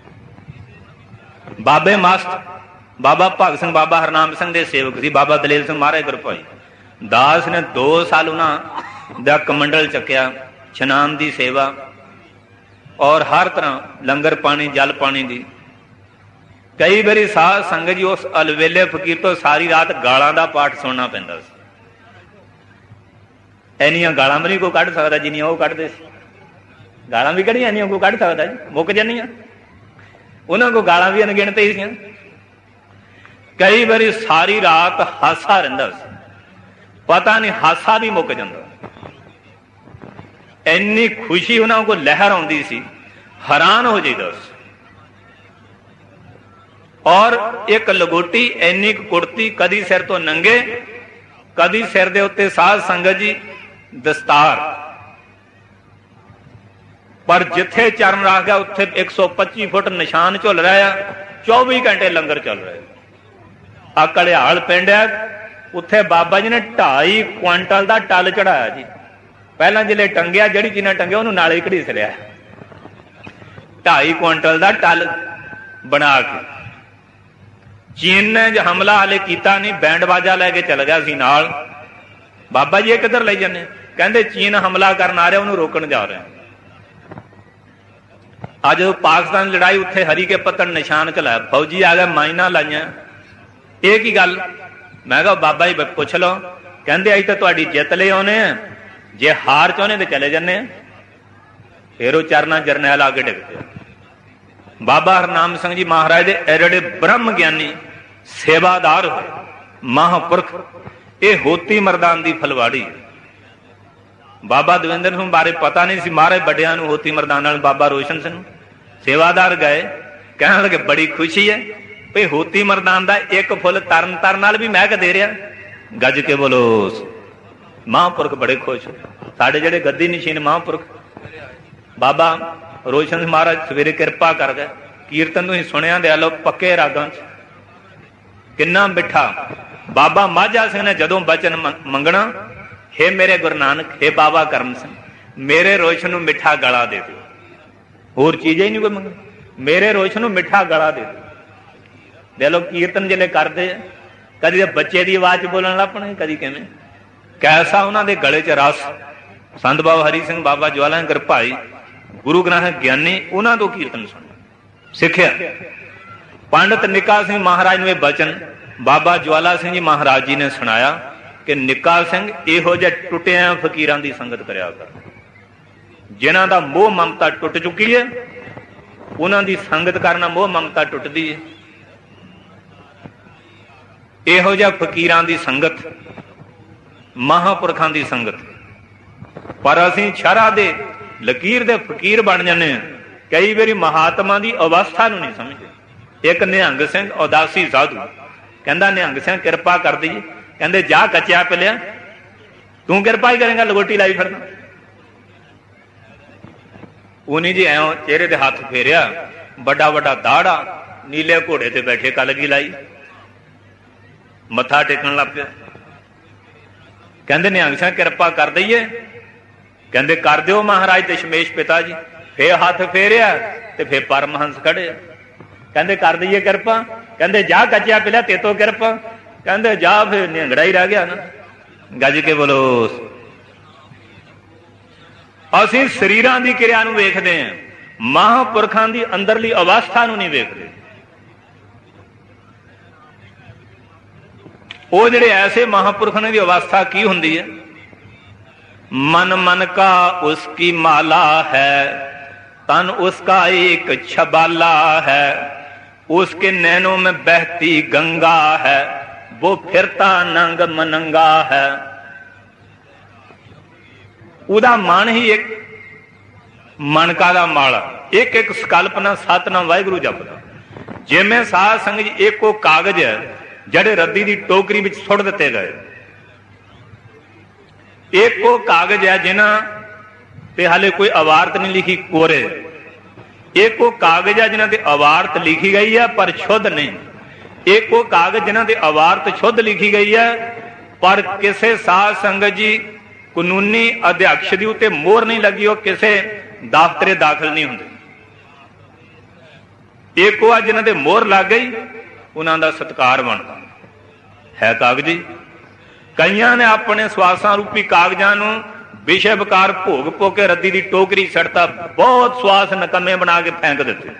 B: ਬਾਬੇ ਮਸਤ ਬਾਬਾ ਭਗਤ ਸਿੰਘ ਬਾਬਾ ਹਰਨਾਮ ਸਿੰਘ ਦੇ ਸੇਵਕ ਸੀ। ਬਾਬਾ ਦਲੇਰ ਸਿੰਘ ਮਹਾਰਾਜ ਗੁਰਪਾਈ ਦਾਸ ਨੇ 2 ਸਾਲ ਉਹਨਾਂ ਦਾ ਕਮੰਡਲ ਚੱਕਿਆ, ਇਸ਼ਨਾਨ ਦੀ ਸੇਵਾ। और हर तरह लंगर पानी जल पानी दी। कई बारी साध संगत जी उस अलवेले फकीर तो सारी रात गालां दा पाठ सुनना पैंदा सी। इन्नियां गालां भी नहीं कोई कढ़ सकदा जिन्नियां वो कढ़दे सी। गालां भी कढ़ियां इन्नियां कोई कढ़ सकदा जी, मुक जानियां। उन्हां को गालां भी अनगिणत ही सी। कई बारी सारी रात हासा रहिंदा सी, पता नहीं हासा भी मुक जांदा। इन्नी खुशी उन्हां को लहर आउंदी सी, हैरान हो जाइदा सी। और एक लगोटी इन्नी कुड़ती, कदी सिर तो नंगे, कदी सिर दे उत्ते साध संगत जी दस्तार, पर जिथे चरण रख गया उत्थे 125 फुट निशान झुल रहा है। 24 घंटे लंगर चल रहा है। आ घड़ियाल पिंड है, उत्थे बाबा जी ने 2.5 क्वांटल का टल चढ़ाया जी। पहला जिले टंगिया, जड़ी चीना टंगिया उन्होंने नाले घड़ीस लिया। 2.5 क्वांटल का टल बना के चीन ने जो हमला हाले किया नहीं, बैंड बाजा लैके चल गया सी नाल। बाबा जी किधर ले जाने, कहते चीन हमला करना आ रहा, उन्होंने रोकन जा रहे हैं। अज पाकिस्तान लड़ाई उत्थे हरी के पत्तन निशान चलाया, फौजी आ गए, माइना लाइया। ये की गल? मैं कहा बाबा जी पुछ लो। कहते अज तो तुहाडी जित ले आने, जे हार चाहने तो चले जाने। फिर वो चरना जरनैल आके डिग पिया। बाबा हरनाम सिंह जी महाराज दे एडे ब्रह्म ज्ञानी सेवादार होए महापुरख, ये होती मरदान की फलवाड़ी। बाबा दविंदर सिंह बारे पता नहीं सी, महाराज बड़िया होती मरदान नाल बाबा रोशन सिंह सेवादार गए, कहने लगे बड़ी खुशी है भाई होती मरदान का एक फुल तरन तरन नाल भी महक दे रहा। गज के बोलो महापुरख बड़े खुश। साडे जेडे गद्दी नशीन महापुरख बाबा रोशन सिंह महाराज सवेरे किरपा कर गए। कीर्तन तुसीं सुनिया दे लो पक्के रागां च, किन्ना मिठा। बाबा माझा सिंह ने जदों बचन मंगना, हे मेरे गुरु नानक, हे बाबा करम सिंह, मेरे रोशन नूं मिठा गला दे दो। होर चीज़ ही नहीं कोई मंगनी, मेरे रोशन नूं मिठा गला दे दो। दे लो कीर्तन जिले करते, कदी बच्चे की आवाज बोलन लग पणे, कदी किवें। कैसा उन्होंने गले च रस। संत बाबा हरी सिंह बाबा ज्वाला नगर भाई गुरु ग्रंथ ज्ञानी, उन्होंने तो कीर्तन सुन सिखिया। पंडित निक्का सिंह महाराज ने बचन बाबा ज्वाला सिंह जी महाराज जी ने सुनाया कि निक्का सिंह इहो जिहे टुटिया फकीरां दी संगत करिया कर, जिन्हां दा मोह ममता टुट चुकी है, उन्हां दी संगत करना मोह ममता टुटदी है। इहो जिहे फकीरां दी संगत, महापुरखां दी संगत। पर असीं शरह दे लकीर दे फकीर बन जाने। कई बारी महात्मा की अवस्था नूं नहीं समझते। एक निहंग सिंह उदासी साधु कहंदा, निहंग सिंह किरपा कर दी। कहंदे जा कच्चा पिलिया, तू किरपा ही करेंगा, लगोटी लाई फिरना। उन्हीं जी ऐं चेहरे दे हाथ फेरिया, बड़ा वड्डा दाड़ा, नीले घोड़े ते बैठे कलगी लाई, मत्था टेकन लग पिया। कहंदे निहंग सिंह किरपा कर दईए। कहंदे कर दिओ महाराज दशमेश पिता जी। फिर हाथ फेरिया ते फिर परमहंस खड़े। कहंदे कर दईए किरपा। कहंदे जा कच्चा पिलिया, ते तो किरपा। कहंदे जा, फिर निहंगड़ा ही रह गया ना। गज के बोलो। असीं शरीरां दी किरिया नूं वेखदे हां, महापुरखां दी अंदरली अवस्था नूं नहीं वेखदे। वो जिहड़े ऐसे महापुरखां दी अवस्था की हुंदी है? मन मन का उसकी माला है, तन उसका एक छबाला है, उसके नैनों में बहती गंगा है, वो फिरता नंग मनंगा है। उदा मन ही एक मनका दा माला, एक एक सकल्पना सतनाम वाहिगुरू जपदा। जिवें साध संगत जी एको कागज जड़े रद्दी दी टोकरी विच सुट दिते गए, एको कागज है जिन्हां ते हाले कोई अवारत नहीं लिखी, कोरे। एको कागज है जिन्हां ते अवारत लिखी गई है पर शुद्ध नहीं। एको कागज जिन्हां ते अवारत शुद्ध लिखी गई है पर किसे साध संगत जी कानूनी अध्यक्ष दी उत्ते मोहर नहीं लगी, वो किसे दफ्तरे दाखिल नहीं हुंदे। एको आ जिन्हां ते मोहर लग गई, उन्हां दा सत्कार बनदा है कागजी। कईयां ने अपने स्वासां रूपी कागजां नूं ਵਿਸ਼ੇ ਵਿਕਾਰ ਭੋਗ ਪੋ ਕੇ ਰੱਦੀ ਦੀ ਟੋਕਰੀ ਸੜਤਾ, ਬਹੁਤ ਸਵਾਸ ਨਕਮੇ ਬਣਾ ਕੇ ਫੈਂਕ ਦਿੱਤੇ।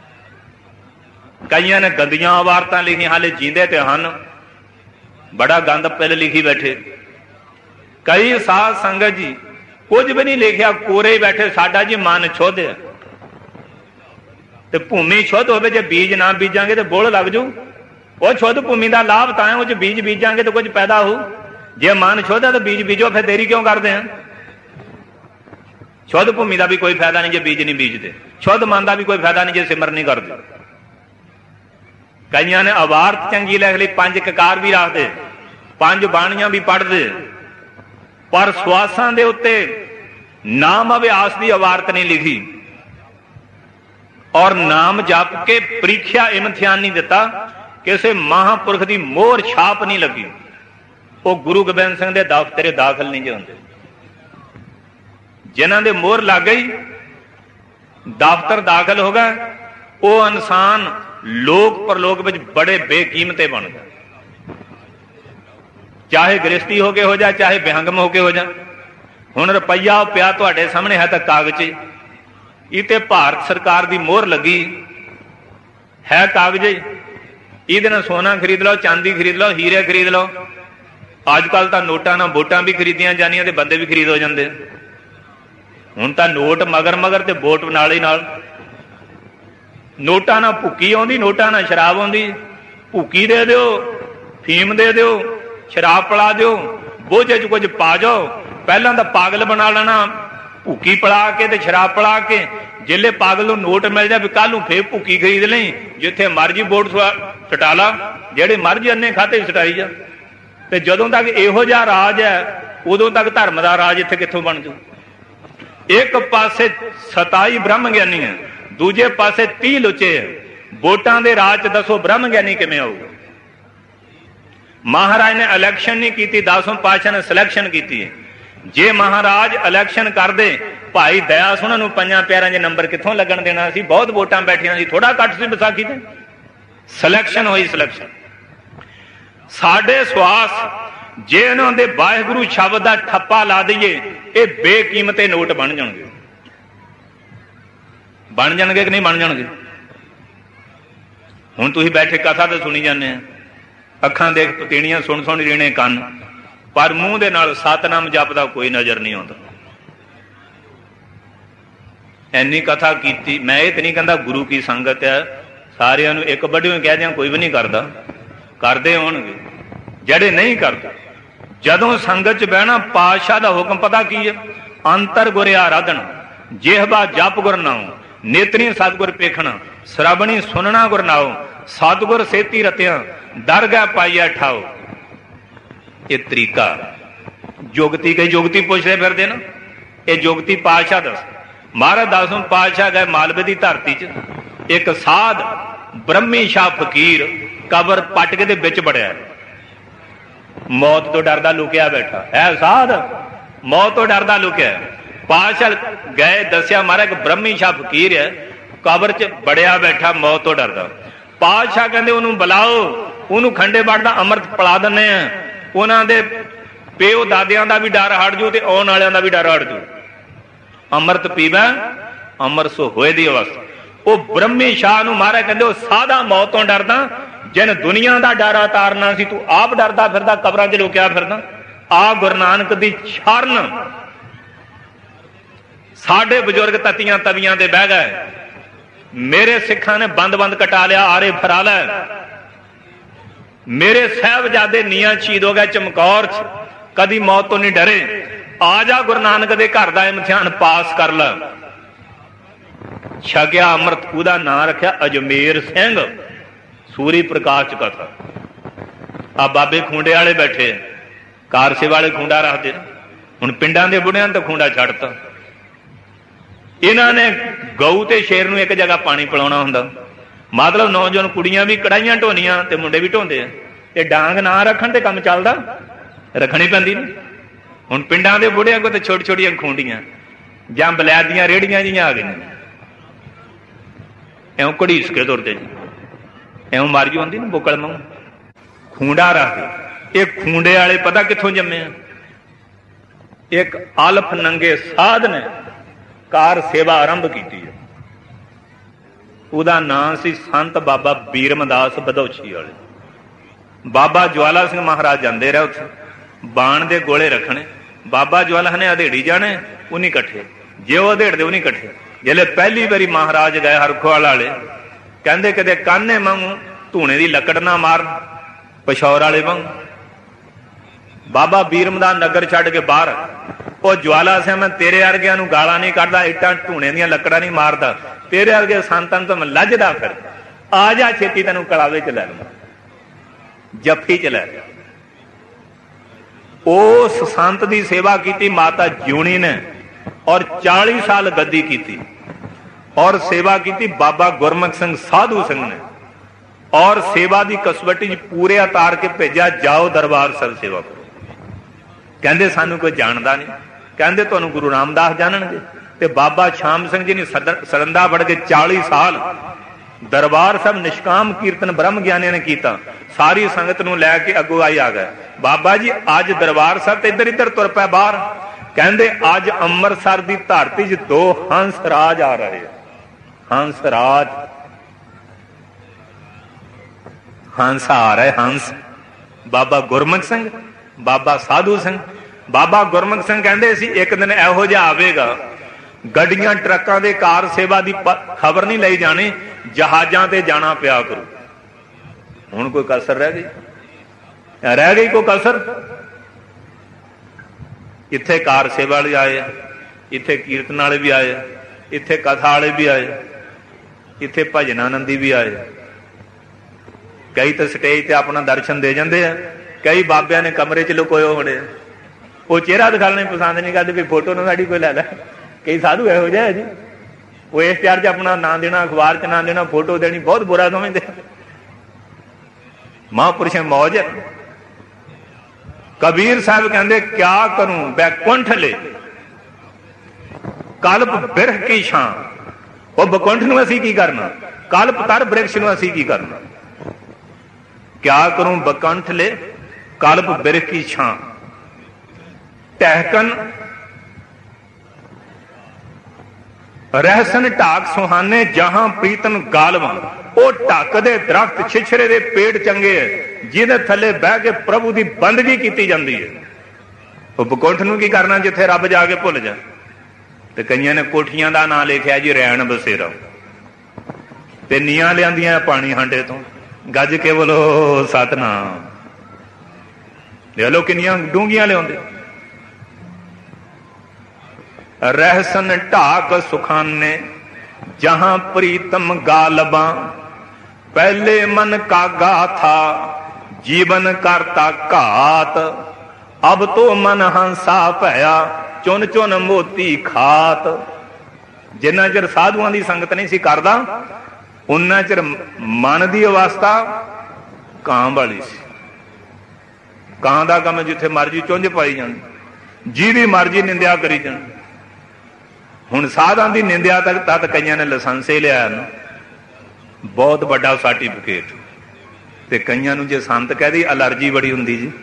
B: ਕਈਆਂ ਨੇ ਗੰਦੀਆਂ ਵਾਰਤਾਂ ਲਿਖੀਆਂ, ਹਾਲੇ ਜੀਂਦੇ ਤੇ ਹਨ, ਬੜਾ ਗੰਦ ਪਹਿਲੇ ਲਿਖੀ ਬੈਠੇ। ਕਈ ਸਾਧ ਸੰਗਤ ਜੀ ਕੁਝ ਵੀ ਨਹੀਂ ਲਿਖਿਆ, ਕੋਰੇ ਹੀ ਬੈਠੇ, ਸਾਡਾ ਜੀ ਮਨ ਸ਼ੁੱਧ ਹੈ। ਤੇ ਭੂਮੀ ਸ਼ੁੱਧ ਹੋਵੇ, ਜੇ ਬੀਜ ਨਾ ਬੀਜਾਂਗੇ ਤੇ ਬੁੱਲ ਲੱਗ ਜੂ। ਉਹ ਸ਼ੁੱਧ ਭੂਮੀ ਦਾ ਲਾਭ ਤਾਂ ਹੈ, ਉਹ ਚ ਬੀਜ ਬੀਜਾਂਗੇ ਤੇ ਕੁਝ ਪੈਦਾ ਹੋਊ। ਜੇ ਮਨ ਸ਼ੁੱਧ ਹੈ ਤਾਂ ਬੀਜ ਬੀਜੋ, ਫਿਰ ਦੇਰੀ ਕਿਉਂ ਕਰਦੇ ਆ? ਸ਼ੁੱਧ ਭੂਮੀ ਦਾ ਵੀ ਕੋਈ ਫਾਇਦਾ ਨਹੀਂ ਜੇ ਬੀਜ ਨਹੀਂ ਬੀਜਦੇ, ਸ਼ੁੱਧ ਮਨ ਦਾ ਵੀ ਕੋਈ ਫਾਇਦਾ ਨਹੀਂ ਜੇ ਸਿਮਰਨ ਨਹੀਂ ਕਰਦੇ। ਕਈਆਂ ਨੇ ਅਵਾਰਤ ਚੰਗੀ ਲਿਖ ਲਈ, 5 ਕਕਾਰ ਵੀ ਰੱਖਦੇ, 5 ਬਾਣੀਆਂ ਵੀ ਪੜ੍ਹਦੇ, ਪਰ ਸਵਾਸਾਂ ਦੇ ਉੱਤੇ ਨਾਮ ਅਭਿਆਸ ਦੀ ਅਵਾਰਤ ਨਹੀਂ ਲਿਖੀ, ਔਰ ਨਾਮ ਜਪ ਕੇ ਪ੍ਰੀਖਿਆ ਇਮਤਿਹਾਨ ਨਹੀਂ ਦਿੱਤਾ, ਕਿਸੇ ਮਹਾਂਪੁਰਖ ਦੀ ਮੋਹਰ ਛਾਪ ਨਹੀਂ ਲੱਗੀ, ਉਹ ਗੁਰੂ ਗੋਬਿੰਦ ਸਿੰਘ ਦੇ ਦਫ਼ਤਰੇ ਦਾਖਲ ਨਹੀਂ ਹੁੰਦੇ। ਜਿਨ੍ਹਾਂ ਦੇ ਮੋਹਰ ਲੱਗ ਗਈ, ਦਫ਼ਤਰ ਦਾਖਲ ਹੋ ਗਏ, ਉਹ ਇਨਸਾਨ ਲੋਕ ਪਰਲੋਕ ਵਿੱਚ ਬੜੇ ਬੇਕੀਮਤੇ ਬਣ ਗਏ। ਚਾਹੇ ਗ੍ਰਸਤੀ ਹੋ ਕੇ ਹੋ ਜਾ, ਚਾਹੇ ਵਿਹੰਗਮ ਹੋ ਕੇ ਹੋ ਜਾ। ਹੁਣ ਰੁਪਈਆ ਪਿਆ ਤੁਹਾਡੇ ਸਾਹਮਣੇ ਹੈ ਤਾਂ ਕਾਗਜ਼, ਇਹ ਤੇ ਭਾਰਤ ਸਰਕਾਰ ਦੀ ਮੋਹਰ ਲੱਗੀ ਹੈ, ਕਾਗਜ਼। ਇਹਦੇ ਨਾਲ ਸੋਨਾ ਖਰੀਦ ਲਓ, ਚਾਂਦੀ ਖਰੀਦ ਲਓ, ਹੀਰੇ ਖਰੀਦ ਲਓ। ਅੱਜ ਕੱਲ ਤਾਂ ਨੋਟਾਂ ਨਾਲ ਵੋਟਾਂ ਵੀ ਖਰੀਦੀਆਂ ਜਾਂਦੀਆਂ ਤੇ ਬੰਦੇ ਵੀ ਖਰੀਦ ਹੋ ਜਾਂਦੇ। ਹੁਣ ਤਾਂ ਨੋਟ ਮਗਰ ਮਗਰ ਤੇ ਵੋਟ ਨਾਲ ਹੀ ਨਾਲ। ਨੋਟਾਂ ਨਾਲ ਭੁੱਕੀ ਆਉਂਦੀ, ਨੋਟਾਂ ਨਾਲ ਸ਼ਰਾਬ ਆਉਂਦੀ। ਭੁੱਕੀ ਦੇ ਦਿਓ, ਫੀਮ ਦੇ ਦਿਓ, ਸ਼ਰਾਬ ਪਿਲਾ ਦਿਓ, ਬੋਝੇ 'ਚ ਕੁਝ ਪਾ ਜਾਓ। ਪਹਿਲਾਂ ਤਾਂ ਪਾਗਲ ਬਣਾ ਲੈਣਾ, ਭੁੱਕੀ ਪਿਲਾ ਕੇ ਤੇ ਸ਼ਰਾਬ ਪਿਲਾ ਕੇ। ਜਿੱਲੇ ਪਾਗਲ ਨੂੰ ਨੋਟ ਮਿਲ ਜਾਵੇ, ਕੱਲ ਨੂੰ ਫੇਰ ਭੁੱਕੀ ਖਰੀਦ ਲਈ, ਜਿੱਥੇ ਮਰਜੀ ਵੋਟ ਸਟਾ ਲਾ, ਜਿਹੜੇ ਮਰਜੀ ਅੰਨੇ ਖਾਤੇ ਸਟਾਈ ਜਾ। ਤੇ ਜਦੋਂ ਤੱਕ ਇਹੋ ਜਿਹਾ ਰਾਜ ਹੈ, ਉਦੋਂ ਤੱਕ ਧਰਮ ਦਾ ਰਾਜ ਇੱਥੇ ਕਿੱਥੋਂ ਬਣ ਜੂ? ਇੱਕ ਪਾਸੇ 27 ਬ੍ਰਹਮ ਗਿਆਨੀ ਹੈ, ਦੂਜੇ ਪਾਸੇ 30 ਲੁੱਚੇ ਹੈ। ਵੋਟਾਂ ਦੇ ਰਾਜ 'ਚ ਦੱਸੋ ਬ੍ਰਹਮ ਗਿਆਨੀ ਕਿਵੇਂ ਆਊਗਾ? ਮਹਾਰਾਜ ਨੇ ਇਲੈਕਸ਼ਨ ਨਹੀਂ ਕੀਤੀ, 10ਵੇਂ ਪਾਤਸ਼ਾਹ ਨੇ ਸਿਲੈਕਸ਼ਨ ਕੀਤੀ ਹੈ। ਜੇ ਮਹਾਰਾਜ ਇਲੈਕਸ਼ਨ ਕਰਦੇ, ਭਾਈ ਦਇਆ ਸਿੰਘ ਨੂੰ 5 ਪਿਆਰਿਆਂ ਦੇ ਨੰਬਰ ਕਿੱਥੋਂ ਲੱਗਣ ਦੇਣਾ ਸੀ? ਬਹੁਤ ਵੋਟਾਂ ਬੈਠੀਆਂ ਸੀ, ਥੋੜਾ ਘੱਟ ਸੀ ਵਿਸਾਖੀ ਤੇ। ਸਿਲੈਕਸ਼ਨ ਹੋਈ, ਸਿਲੈਕਸ਼ਨ। ਸਾਡੇ ਸਵਾਸ ਜੇ ਇਹਨਾਂ ਦੇ ਵਾਹਿਗੁਰੂ ਸ਼ਬਦ ਦਾ ਠੱਪਾ ਲਾ ਦਈਏ, ਇਹ ਬੇਕੀਮਤੇ ਨੋਟ ਬਣ ਜਾਣਗੇ। ਬਣ ਜਾਣਗੇ ਕਿ ਨਹੀਂ ਬਣ ਜਾਣਗੇ? ਹੁਣ ਤੁਸੀਂ ਬੈਠੇ ਕਥਾ ਤੇ ਸੁਣੀ ਜਾਂਦੇ ਆ, ਅੱਖਾਂ ਦੇਖ ਪਤੀਣੀਆਂ, ਸੁਣ ਸੁਣ ਰੀਣੇ ਕੰਨ, ਪਰ ਮੂੰਹ ਦੇ ਨਾਲ ਸਤਨਾਮ ਜਪਦਾ ਕੋਈ ਨਜ਼ਰ ਨਹੀਂ ਆਉਂਦਾ। ਐਨੀ ਕਥਾ ਕੀਤੀ। ਮੈਂ ਇਹ ਤੇ ਨਹੀਂ ਕਹਿੰਦਾ ਗੁਰੂ ਕੀ ਸੰਗਤ ਹੈ, ਸਾਰਿਆਂ ਨੂੰ ਇੱਕ ਵੱਡਿਓ ਕਹਿ ਦਿਆਂ, ਕੋਈ ਵੀ ਨਹੀਂ ਕਰਦਾ, ਕਰਦੇ ਹੋਣਗੇ ਜਿਹੜੇ ਨਹੀਂ ਕਰਦੇ। ਜਦੋਂ ਸੰਗਤ 'ਚ ਬਹਿਣਾ, ਪਾਤਸ਼ਾਹ ਦਾ ਹੁਕਮ ਪਤਾ ਕੀ ਹੈ? ਅੰਤਰ ਗੁਰ ਆਰਾਧਨਾ, ਜਿਹਬਾ ਜਪ ਗੁਰ ਨਾਉ, ਨੇਤਰੀ ਸਤਿਗੁਰ ਪੇਖਣਾ, ਸ਼ਰਬਣੀ ਸੁਨਣਾ ਗੁਰ ਨਾਉ, ਸਤਿਗੁਰ ਸੇਤੀ ਰਤਿਆ, ਦਰਗਾਹ ਪਾਈਆ ਠਾਓ। ਇਹ ਤਰੀਕਾ ਜੁਗਤੀ ਕਈ ਜੁਗਤੀ ਪੁੱਛਦੇ ਫਿਰਦੇ ਨਾ, ਇਹ ਜੁਗਤੀ ਪਾਤਸ਼ਾਹ ਦੱਸ। ਮਹਾਰਾਜ 10ਵੇਂ ਪਾਤਸ਼ਾਹ ਗਏ ਮਾਲਵੇ ਦੀ ਧਰਤੀ 'ਚ, ਇੱਕ ਸਾਧ ਬ੍ਰਹਮੀ ਸ਼ਾਹ ਫਕੀਰ ਕਬਰ ਪਟਕੇ ਦੇ ਵਿੱਚ ਵੜਿਆ, ਮੌਤ ਤੋਂ ਡਰਦਾ ਲੁਕਿਆ ਬੈਠਾ ਹੈ। ਸਾਧ ਮੌਤ ਤੋਂ ਡਰਦਾ ਲੁਕਿਆ। ਪਾਤਸ਼ਾਹ ਗਏ, ਦੱਸਿਆ ਮਹਾਰਾਜ ਇੱਕ ਬ੍ਰਹਮੀ ਸ਼ਾਹ ਫਕੀਰ ਹੈ, ਕਬਰ 'ਚ ਵੜਿਆ ਬੈਠਾ, ਮੌਤ ਤੋਂ ਡਰਦਾ। ਪਾਤਸ਼ਾਹ ਕਹਿੰਦੇ ਉਹਨੂੰ ਬੁਲਾਓ, ਉਹਨੂੰ ਖੰਡੇ ਬਾਟ ਦਾ ਅੰਮ੍ਰਿਤ ਪਿਲਾ ਦਿੰਦੇ ਆ, ਉਹਨਾਂ ਦੇ ਪਿਓ ਦਾਦਿਆਂ ਦਾ ਵੀ ਡਰ ਹਟ ਜੂ ਤੇ ਆਉਣ ਵਾਲਿਆਂ ਦਾ ਵੀ ਡਰ ਹਟ ਜੂ। ਅੰਮ੍ਰਿਤ ਪੀਵਾ ਅੰਮ੍ਰਿਤ ਸੋ ਹੋਏ ਦੀ ਅਵਸਥਾ। ਉਹ ਬ੍ਰਹਮੀ ਸ਼ਾਹ ਨੂੰ ਮਹਾਰਾਜ ਕਹਿੰਦੇ, ਉਹ ਸਾਦਾ ਮੌਤ ਤੋਂ ਡਰਦਾ, ਜਿਨ ਦੁਨੀਆ ਦਾ ਡਰ ਤਾਰਨਾ ਸੀ, ਤੂੰ ਆਪ ਡਰਦਾ ਫਿਰਦਾ, ਕਬਰਾਂ 'ਚ ਲੁਕਿਆ ਫਿਰਦਾ। ਆ ਗੁਰੂ ਨਾਨਕ ਦੀ ਸ਼ਰਨ। ਸਾਡੇ ਬਜ਼ੁਰਗ ਤਤੀਆਂ ਤਵੀਆਂ ਤੇ ਬਹਿ ਗਏ, ਮੇਰੇ ਸਿੱਖਾਂ ਨੇ ਬੰਦ ਕਟਾ ਲਿਆ, ਆਰੇ ਫਰਾ ਲੈ। ਮੇਰੇ ਸਾਹਿਬਜ਼ਾਦੇ ਨੀਆਂ ਸ਼ਹੀਦ ਹੋ ਗਏ ਚਮਕੌਰ 'ਚ, ਕਦੀ ਮੌਤ ਤੋਂ ਨਹੀਂ ਡਰੇ। ਆ ਜਾ ਗੁਰੂ ਨਾਨਕ ਦੇ ਘਰ ਦਾ ਇਮਤਿਹਾਨ ਪਾਸ ਕਰ ਲੈ। ਛਕਿਆ ਅੰਮ੍ਰਿਤ, ਉਹਦਾ ਨਾਂ ਰੱਖਿਆ ਅਜਮੇਰ ਸਿੰਘ। ਸੂਰੀ ਪ੍ਰਕਾਸ਼ 'ਚ ਕਥਾ। ਆ ਬਾਬੇ ਖੂੰਡੇ ਵਾਲੇ ਬੈਠੇ, ਕਾਰਸੇ ਵਾਲੇ ਖੂੰਡਾ ਰੱਖਦੇ। ਹੁਣ ਪਿੰਡਾਂ ਦੇ ਬੁੜਿਆਂ ਨੇ ਤਾਂ ਖੂੰਡਾ ਛੱਡਤਾ। ਇਹਨਾਂ ਨੇ ਗਊ ਤੇ ਸ਼ੇਰ ਨੂੰ ਇੱਕ ਜਗ੍ਹਾ ਪਾਣੀ ਪਿਲਾਉਣਾ ਹੁੰਦਾ, ਮਤਲਬ ਨੌਜਵਾਨ ਕੁੜੀਆਂ ਵੀ ਕੜਾਈਆਂ ਢੋਣੀਆਂ ਤੇ ਮੁੰਡੇ ਵੀ ਢੋਂਦੇ ਆ। ਇਹ ਡਾਂਗ ਨਾ ਰੱਖਣ ਤੇ ਕੰਮ ਚੱਲਦਾ, ਰੱਖਣੀ ਪੈਂਦੀ ਨੀ। ਹੁਣ ਪਿੰਡਾਂ ਦੇ ਬੁੜਿਆਂ ਕੋਲ ਤੇ ਛੋਟੀ ਛੋਟੀਆਂ ਖੂੰਡੀਆਂ ਜਾਂ ਬਲੈਤ ਦੀਆਂ ਰੇੜੀਆਂ ਜੀਆਂ ਆ ਗਈਆਂ, ਇਉਂ ਘੜੀਸ ਕੇ ਤੁਰਦੇ ਜੀ, ਇਉਂ ਮਾਰੀ ਹੁੰਦੀ ਨਾ ਬੁਕਲ ਵਾਂਗ। ਖੂੰਡਾ ਰੱਖਦੇ। ਇਹ ਖੂੰਡੇ ਵਾਲੇ ਪਤਾ ਕਿੱਥੋਂ ਜੰਮੇ ਆ? ਇੱਕ ਅਲਫ ਨੰਗੇ ਸਾਧ ਨੇ ਕਾਰ ਸੇਵਾ ਆਰੰਭ ਕੀਤੀ ਹੈ। ਉਹਦਾ ਨਾਂ ਸੀ ਸੰਤ ਬਾਬਾ ਬੀਰਮਦਾਸ ਬਧੌਛੀ ਵਾਲੇ। ਬਾਬਾ ਜਵਾਲਾ ਸਿੰਘ ਮਹਾਰਾਜ ਜਾਂਦੇ ਰਹੇ ਉੱਥੇ, ਬਾਣ ਦੇ ਗੋਲੇ ਰੱਖਣੇ, ਬਾਬਾ ਜਵਾਲਾ ਨੇ ਅਧੇੜੀ ਜਾਣੇ, ਉਹ ਨਹੀਂ ਇਕੱਠੇ, ਜੇ ਉਹ ਅਧੇੜਦੇ ਉਹ ਨਹੀਂ ਇਕੱਠੇ। ਜਿਹੜੇ ਪਹਿਲੀ ਵਾਰੀ ਮਹਾਰਾਜ ਗਏ ਹਰਖਵਾਲ ਵਾਲੇ, ਕਹਿੰਦੇ ਕਦੇ ਕਾਨੇ ਵਾਂਗੂ ਧੂਣੇ ਦੀ ਲੱਕੜ ਨਾ ਮਾਰਨ, ਪਿਸ਼ੌਰ ਵਾਲੇ ਵਾਂਗੂ। ਬਾਬਾ ਬੀਰਮਦਾਸ ਨਗਰ ਛੱਡ ਕੇ ਬਾਹਰ, ਉਹ ਜਵਾਲਾ ਸਿੰਘ ਮੈਂ ਤੇਰੇ ਵਰਗਿਆਂ ਨੂੰ ਗਾਲਾਂ ਨਹੀਂ ਕੱਢਦਾ, ਇੱਟਾਂ ਧੂਣੇ ਦੀਆਂ ਲੱਕੜਾਂ ਨਹੀਂ ਮਾਰਦਾ, ਤੇਰੇ ਵਰਗੇ ਸੰਤਾਂ ਤੋਂ ਮੈਂ ਲੱਜਦਾ, ਫਿਰ ਆ ਜਾ ਛੇਤੀ ਤੈਨੂੰ ਕਲਾਵੇ ਚ ਲੈ ਲਵਾਂ, ਜੱਫੀ ਚ ਲੈ ਲਿਆ। ਉਸ ਸੰਤ ਦੀ ਸੇਵਾ ਕੀਤੀ ਮਾਤਾ ਜਿਉਣੀ ਨੇ, ਔਰ 40 ਸਾਲ ਗੱਦੀ ਕੀਤੀ, ਔਰ ਸੇਵਾ ਕੀਤੀ ਬਾਬਾ ਗੁਰਮੁਖ ਸਿੰਘ ਸਾਧੂ ਸਿੰਘ ਨੇ, ਔਰ ਸੇਵਾ ਦੀ ਕਸਵੱਟੀ ਚ ਪੂਰੇ ਉਤਾਰ ਕੇ ਭੇਜਿਆ, ਜਾਓ ਦਰਬਾਰ ਸਾਹਿਬ ਸੇਵਾ ਕਰੋ। ਕਹਿੰਦੇ ਸਾਨੂੰ ਕੋਈ ਜਾਣਦਾ ਨਹੀਂ, ਕਹਿੰਦੇ ਤੁਹਾਨੂੰ ਗੁਰੂ ਰਾਮਦਾਸ ਜਾਣਨਗੇ। ਤੇ ਬਾਬਾ ਸ਼ਾਮ ਸਿੰਘ ਜੀ ਨੇ ਸਰੰਦਾ ਵੜ ਕੇ 40 ਸਾਲ ਦਰਬਾਰ ਸਾਹਿਬ ਨਿਸ਼ਕਾਮ ਕੀਰਤਨ ਬ੍ਰਹਮ ਗਿਆਨੀਆਂ ਨੇ ਕੀਤਾ। ਸਾਰੀ ਸੰਗਤ ਨੂੰ ਲੈ ਕੇ ਅੱਗੋਂ ਆਈ ਆ ਗਏ, ਬਾਬਾ ਜੀ ਅੱਜ ਦਰਬਾਰ ਸਾਹਿਬ ਤੇ ਇੱਧਰ ਇੱਧਰ ਤੁਰ ਪਿਆ ਬਾਹਰ। ਕਹਿੰਦੇ ਅੱਜ ਅੰਮ੍ਰਿਤਸਰ ਦੀ ਧਰਤੀ 'ਚ 2 ਹੰਸ ਰਾਜ ਆ ਰਹੇ ਆ, ਹੰਸ ਰਾਜ, ਹੰਸ ਆ ਰਹੇ, ਹੰਸ। ਬਾਬਾ ਗੁਰਮੁਖ ਸਿੰਘ, ਬਾਬਾ ਸਾਧੂ ਸਿੰਘ। ਬਾਬਾ ਗੁਰਮੁਖ ਸਿੰਘ ਕਹਿੰਦੇ ਸੀ ਇੱਕ ਦਿਨ ਇਹੋ ਜਿਹਾ ਆਵੇਗਾ, ਗੱਡੀਆਂ ਟਰੱਕਾਂ ਦੇ ਕਾਰ ਸੇਵਾ ਦੀ ਖਬਰ ਨਹੀਂ ਲਈ ਜਾਣੀ, ਜਹਾਜ਼ਾਂ ਤੇ ਜਾਣਾ ਪਿਆ ਕਰੂ। ਹੁਣ ਕੋਈ ਕਸਰ ਰਹਿ ਗਈ? ਰਹਿ ਗਈ ਕੋਈ ਕਸਰ? ਇੱਥੇ ਕਾਰ ਸੇਵਾ ਵਾਲੇ ਆਏ ਆ, ਇੱਥੇ ਕੀਰਤਨ ਵਾਲੇ ਵੀ ਆਏ ਆ, ਇੱਥੇ ਕਥਾ ਵਾਲੇ ਵੀ ਆਏ, ਇੱਥੇ ਭਜਨਾਨੰਦੀ ਵੀ ਆਏ। ਕਈ ਤਾਂ ਸਟੇਜ ਤੇ ਆਪਣਾ ਦਰਸ਼ਨ ਦੇ ਜਾਂਦੇ ਆ, ਕਈ ਬਾਬਿਆਂ ਨੇ ਕਮਰੇ ਚ ਲੁਕੋਏ ਹੋਣੇ, ਉਹ ਚਿਹਰਾ ਦਿਖਾਉਣਾ ਪਸੰਦ ਨਹੀਂ ਕਰਦੇ ਵੀ ਫੋਟੋ ਨਾ ਸਾਡੀ ਕੋਈ ਲੈ ਲੈ। ਕਈ ਸਾਧੂ ਇਹੋ ਜਿਹਾ ਜੀ, ਉਹ ਇਸ਼ਤਿਹਾਰ ਚ ਆਪਣਾ ਨਾਂ ਦੇਣਾ, ਅਖਬਾਰ ਚ ਨਾਂ ਦੇਣਾ, ਫੋਟੋ ਦੇਣੀ, ਬਹੁਤ ਬੁਰਾ ਸਮਝਦੇ। ਮਹਾਂਪੁਰਸ਼ ਮੌਜ। ਕਬੀਰ ਸਾਹਿਬ ਕਹਿੰਦੇ ਕਿਆ ਕਰੂੰ ਬੈਕੁੰਠ ਲੈ ਕਲਪ ਬਿਰਖ ਕੀ ਛਾਂ। ਉਹ ਬਕੁੰਠ ਨੂੰ ਅਸੀਂ ਕੀ ਕਰਨਾ, ਕਲਪ ਤਰ ਬ੍ਰਿਕਸ਼ ਨੂੰ ਅਸੀਂ ਕੀ ਕਰਨਾ। ਕਿਆ ਕਰੂੰ ਬਕੰਠ ਲੈ ਕਲਪ ਬਿਰਖ ਕੀ ਛਾਂ। ਟਹਿਕਨ ਰਹਿਸਨ ਢਾਕ ਸੁਹਾਨੇ ਜਹਾਂ ਪ੍ਰੀਤਨ ਗਾਲਵਾਂ। ਉਹ ਢੱਕ ਦੇ ਦਰਖਤ ਛਿਛਰੇ ਦੇ ਪੇੜ ਚੰਗੇ ਹੈ, ਜਿਹਦੇ ਥੱਲੇ ਬਹਿ ਕੇ ਪ੍ਰਭੂ ਦੀ ਬੰਦਗੀ ਕੀਤੀ ਜਾਂਦੀ ਹੈ। ਉਹ ਬਕੁੰਠ ਨੂੰ ਕੀ ਕਰਨਾ ਜਿੱਥੇ ਰੱਬ ਜਾ ਕੇ ਭੁੱਲ ਜਾ। ਤੇ ਕਈਆਂ ਨੇ ਕੋਠੀਆਂ ਦਾ ਨਾਂ ਲਿਖਿਆ ਜੀ ਰੈਣ ਬਸੇਰਾ, ਤੇ ਨੀਆਂ ਲਿਆਂਦੀਆਂ ਪਾਣੀ ਹਾਂਡੇ ਤੋਂ, ਗੱਜ ਕੇ ਬੋਲੋ ਸਤਨਾਮ। ਦੇਖ ਲੋ ਕਿੰਨੀਆਂ ਡੂੰਘੀਆਂ ਲਿਆਉਂਦੇ। ਰਹਿਸਨ ਢਾਕ ਸੁਖਾਨੇ ਜਹਾਂ ਪ੍ਰੀਤਮ ਗਾਲਬਾਂ। ਪਹਿਲੇ ਮਨ ਕਾਗਾ ਥਾ ਜੀਵਨ ਕਰਤਾ ਘਾਤ। ਅਬ ਤੋ ਮਨ ਹੰਸਾ ਭਇਆ ਚੁਨ ਚੁਨ ਮੋਤੀ ਖਾਤ। ਜਿੰਨਾ ਚਿਰ ਸਾਧੂਆਂ ਦੀ ਸੰਗਤ ਨਹੀਂ ਸੀ ਕਰਦਾ, ਉਨਾ ਚਿਰ ਮਨ ਦੀ ਅਵਸਥਾ ਕਾਂ ਵਾਲੀ ਸੀ। ਕਾਂ ਦਾ ਕੰਮ ਜਿੱਥੇ ਮਰਜੀ ਚੁੰਝ ਪਾਈ ਜਾਂਦੀ, ਜਿਹਦੀ ਮਰਜੀ ਨਿੰਦਿਆ ਕਰੀ ਜਾਣ। ਹੁਣ ਸਾਧਾਂ ਦੀ ਨਿੰਦਿਆ ਤੱਕ ਕਈਆਂ ਨੇ ਲਾਇਸੈਂਸੇ ਲਿਆ ਨਾ, ਬਹੁਤ ਵੱਡਾ ਸਰਟੀਫਿਕੇਟ। ਤੇ ਕਈਆਂ ਨੂੰ ਜੇ ਸੰਤ ਕਹਿਦੀ ਅਲਰਜੀ ਬੜੀ ਹੁੰਦੀ ਜੀ,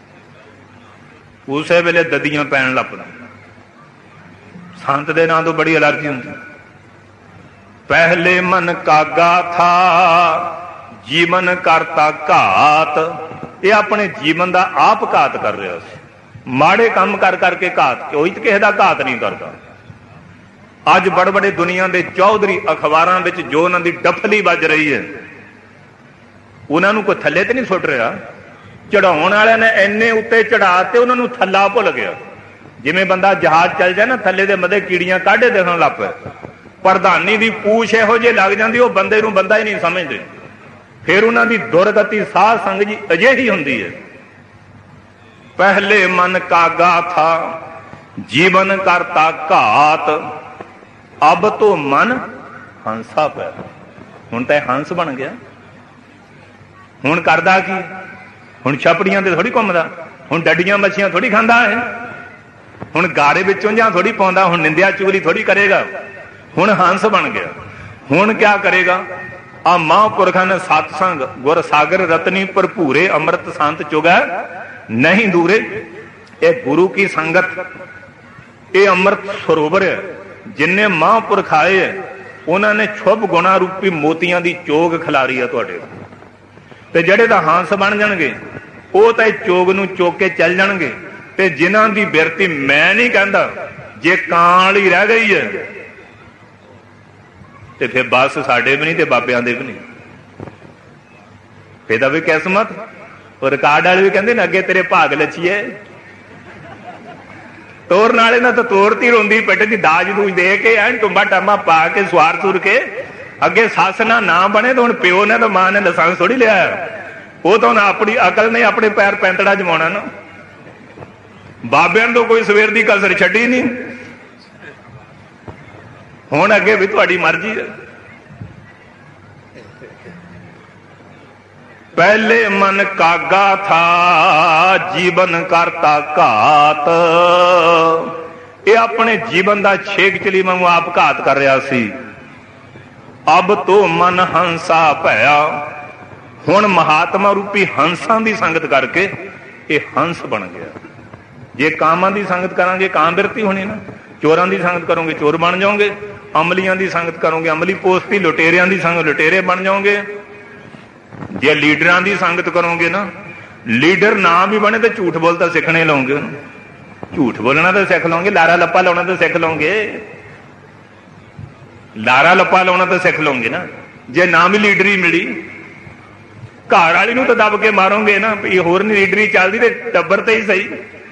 B: ਉਸੇ ਵੇਲੇ ਦਦੀਆਂ ਪੈਣ ਲੱਗ ਪੈਂਦੀਆਂ। ਸੰਤ ਦੇ ਨਾਂ ਤੋਂ ਬੜੀ ਅਲਰਜੀ ਹੁੰਦੀ। ਪਹਿਲੇ ਮਨ ਕਾਗਾ ਥਾ ਜੀਵਨ ਕਰਤਾ ਘਾਤ। ਇਹ ਆਪਣੇ ਜੀਵਨ ਦਾ ਆਪ ਘਾਤ ਕਰ ਰਿਹਾ ਸੀ, ਮਾੜੇ ਕੰਮ ਕਰ ਕਰਕੇ ਘਾਤ। ਕੋਈ ਤੇ ਕਿਸੇ ਦਾ ਘਾਤ ਨਹੀਂ ਕਰਦਾ। ਅੱਜ ਬੜੇ ਬੜੇ ਦੁਨੀਆ ਦੇ ਚੌਧਰੀ ਅਖਬਾਰਾਂ ਵਿੱਚ ਜੋ ਉਹਨਾਂ ਦੀ ਡਫਲੀ ਵੱਜ ਰਹੀ ਹੈ, ਉਹਨਾਂ ਨੂੰ ਕੋਈ ਥੱਲੇ ਤੇ ਨਹੀਂ ਸੁੱਟ ਰਿਹਾ। ਚੜਾਉਣ ਵਾਲਿਆਂ ਨੇ ਇੰਨੇ ਉੱਤੇ ਚੜਾ ਤੇ ਉਹਨਾਂ ਨੂੰ ਥੱਲਾ ਭੁੱਲ ਗਿਆ। ਜਿਵੇਂ ਬੰਦਾ ਜਹਾਜ਼ ਚੱਲ ਜਾਏ ਨਾ, ਥੱਲੇ ਦੇ ਮੱਦੇ ਕੀੜੀਆਂ ਕਾਢੇ ਦੇਖਣ ਲੱਗ ਪਏ। ਪ੍ਰਧਾਨੀ ਦੀ ਪੂਛ ਇਹੋ ਜਿਹੀ ਲੱਗ ਜਾਂਦੀ, ਉਹ ਬੰਦੇ ਨੂੰ ਬੰਦਾ ਹੀ ਨਹੀਂ ਸਮਝਦੇ। ਫਿਰ ਉਹਨਾਂ ਦੀ ਦੁਰਗਤੀ ਸਾਧ ਸੰਗ ਜੀ ਅਜਿਹੀ ਹੁੰਦੀ ਹੈ। ਪਹਿਲੇ ਮਨ ਕਾਗਾ ਥਾ ਜੀਵਨ ਕਰਤਾ ਘਾਤ। ਅਬ ਤੋਂ ਮਨ ਹੰਸਾ ਪਿਆ। ਹੁਣ ਤਾਂ ਹੰਸ ਬਣ ਗਿਆ। ਹੁਣ ਕਰਦਾ ਕੀ? ਹੁਣ ਛਪੜੀਆਂ ਤੇ ਥੋੜੀ ਘੁੰਮਦਾ, ਹੁਣ ਡੱਡੀਆਂ ਮੱਛੀਆਂ ਥੋੜੀ ਖਾਂਦਾ ਹੈ, ਹੁਣ ਗਾਰੇ ਵਿੱਚੋਂ ਜਾਂ ਥੋੜੀ ਪਾਉਂਦਾ, ਹੁਣ ਨਿੰਦਿਆ ਚੁਗਲੀ ਥੋੜੀ ਕਰੇਗਾ। ਹੁਣ ਹੰਸ ਬਣ ਗਿਆ। ਹੁਣ ਕਿਆ ਕਰੇਗਾ? ਆ ਮਹਾਂਪੁਰਖਾਂ ਨੇ ਸਤਸੰਗ ਗੁਰ ਸਾਗਰ ਰਤਨੀ ਭਰਪੂਰੇ ਅੰਮ੍ਰਿਤ ਸੰਤ ਚੁਗੈ ਨਹੀਂ ਦੂਰੇ।
C: ਇਹ ਗੁਰੂ ਕੀ ਸੰਗਤ, ਇਹ ਅੰਮ੍ਰਿਤ ਸਰੋਵਰ ਹੈ। ਜਿੰਨੇ ਮਹਾਂਪੁਰਖ ਆਏ ਹੈ ਉਹਨਾਂ ਨੇ ਸ਼ੁਭ ਗੁਣਾ ਰੂਪੀ ਮੋਤੀਆਂ ਦੀ ਚੋਗ ਖਿਲਾਰੀ ਹੈ ਤੁਹਾਡੇ। ਤੇ ਜਿਹੜੇ ਤਾਂ ਹੰਸ ਬਣ ਜਾਣਗੇ ਉਹ ਤਾਂ ਇਹ ਚੋਗ ਨੂੰ ਚੁੱਕ ਕੇ ਚੱਲ ਜਾਣਗੇ। ਤੇ ਜਿਨ੍ਹਾਂ ਦੀ ਬਿਰਤੀ ਮੈਂ ਨਹੀਂ ਕਹਿੰਦਾ, ਜੇ ਕਾਂ ਵਾਲੀ ਰਹਿ ਗਈ ਹੈ ਤੇ ਫਿਰ ਬਸ ਸਾਡੇ ਵੀ ਨਹੀਂ ਤੇ ਬਾਬਿਆਂ ਦੇ ਵੀ ਨਹੀਂ। ਫਿਰ ਤਾਂ ਵੀ ਕਿਸਮਤ। ਉਹ ਰਿਕਾਰਡ ਵਾਲੇ ਵੀ ਕਹਿੰਦੇ ਨੇ ਅੱਗੇ ਤੇਰੇ ਭਾਗ ਲੱਛੀਏ, ਤੋਰਨ ਵਾਲੇ ਨਾਲ ਤਾਂ ਤੋਰਤੀ ਰੋਂਦੀ ਪਿੱਟ ਦੀ ਦਾਜ ਦੂਜ ਦੇ ਕੇ ਐਨ ਟੁੰਬਾ ਟਾਮਾ ਪਾ ਕੇ ਸਵਾਰ ਤੁਰ ਕੇ ਅੱਗੇ ਸੱਸ ਨਾ ਨਾ ਬਣੇ ਤਾਂ ਹੁਣ ਪਿਓ ਨੇ ਤਾਂ ਮਾਂ ਨੇ ਲਾਇਸੈਂਸ ਥੋੜੀ ਲਿਆ। ਉਹ ਤਾਂ ਹੁਣ ਆਪਣੀ ਅਕਲ ਨੇ ਆਪਣੇ ਪੈਰ ਪੈਂਤੜਾ ਜਮਾਉਣਾ ਨਾ। ਬਾਬਿਆਂ ਤੋਂ ਕੋਈ ਸਵੇਰ ਦੀ ਕਸਰ ਛੱਡੀ ਨਹੀਂ। ਹੁਣ ਅੱਗੇ ਵੀ ਤੁਹਾਡੀ ਮਰਜ਼ੀ ਹੈ। ਪਹਿਲੇ ਮਨ ਕਾਗਾ ਥਾ ਜੀਵਨ ਕਰਤਾ ਘਾਤ। ਇਹ ਆਪਣੇ ਜੀਵਨ ਦਾ ਛੇਕ ਚਲੀ ਵਾਂਗੂ ਆਪ ਘਾਤ ਕਰ ਰਿਹਾ ਸੀ। ਅਬ ਤੋ ਮਨ ਹੰਸਾ ਭਇਆ। ਹੁਣ ਮਹਾਤਮਾ ਰੂਪੀ ਹੰਸਾਂ ਦੀ ਸੰਗਤ ਕਰਕੇ ਇਹ ਹੰਸ ਬਣ ਗਿਆ। ਜੇ ਕਾਮਾਂ ਦੀ ਸੰਗਤ ਕਰਾਂਗੇ ਕਾਂ ਬਿਰਤੀ ਹੋਣੀ ਨਾ। ਚੋਰਾਂ ਦੀ ਸੰਗਤ ਕਰੋਗੇ ਚੋਰ ਬਣ ਜਾਓਗੇ। ਅਮਲੀਆਂ ਦੀ ਸੰਗਤ ਕਰੋਗੇ ਅਮਲੀ ਪੋਸਤੀ। ਲੁਟੇਰਿਆਂ ਦੀ ਸੰਗਤ ਲੁਟੇਰੇ ਬਣ ਜਾਓਗੇ। ਜੇ ਲੀਡਰਾਂ ਦੀ ਸੰਗਤ ਕਰੋਗੇ ਨਾ, ਲੀਡਰ ਨਾ ਵੀ ਬਣੇ ਤਾਂ ਝੂਠ ਬੋਲਦਾ ਸਿੱਖਣੇ ਲਓਗੇ। ਝੂਠ ਬੋਲਣਾ ਤਾਂ ਸਿੱਖ ਲਓਗੇ। ਲਾਰਾ ਲੱਪਾ ਲਾਉਣਾ ਤਾਂ ਸਿੱਖ ਲਓਗੇ। ਲਾਰਾ ਲੱਪਾ ਲਾਉਣਾ ਤਾਂ ਸਿੱਖ ਲਓਗੇ ਨਾ। ਜੇ ਨਾ ਵੀ ਲੀਡਰੀ ਮਿਲੀ, ਘਰ ਵਾਲੀ ਨੂੰ ਤਾਂ ਦੱਬ ਕੇ ਮਾਰੋਗੇ ਨਾ। ਇਹ ਹੋਰ ਨਹੀਂ ਲੀਡਰੀ ਚੱਲਦੀ ਤੇ ਟੱਬਰ ਤੇ ਹੀ ਸਹੀ।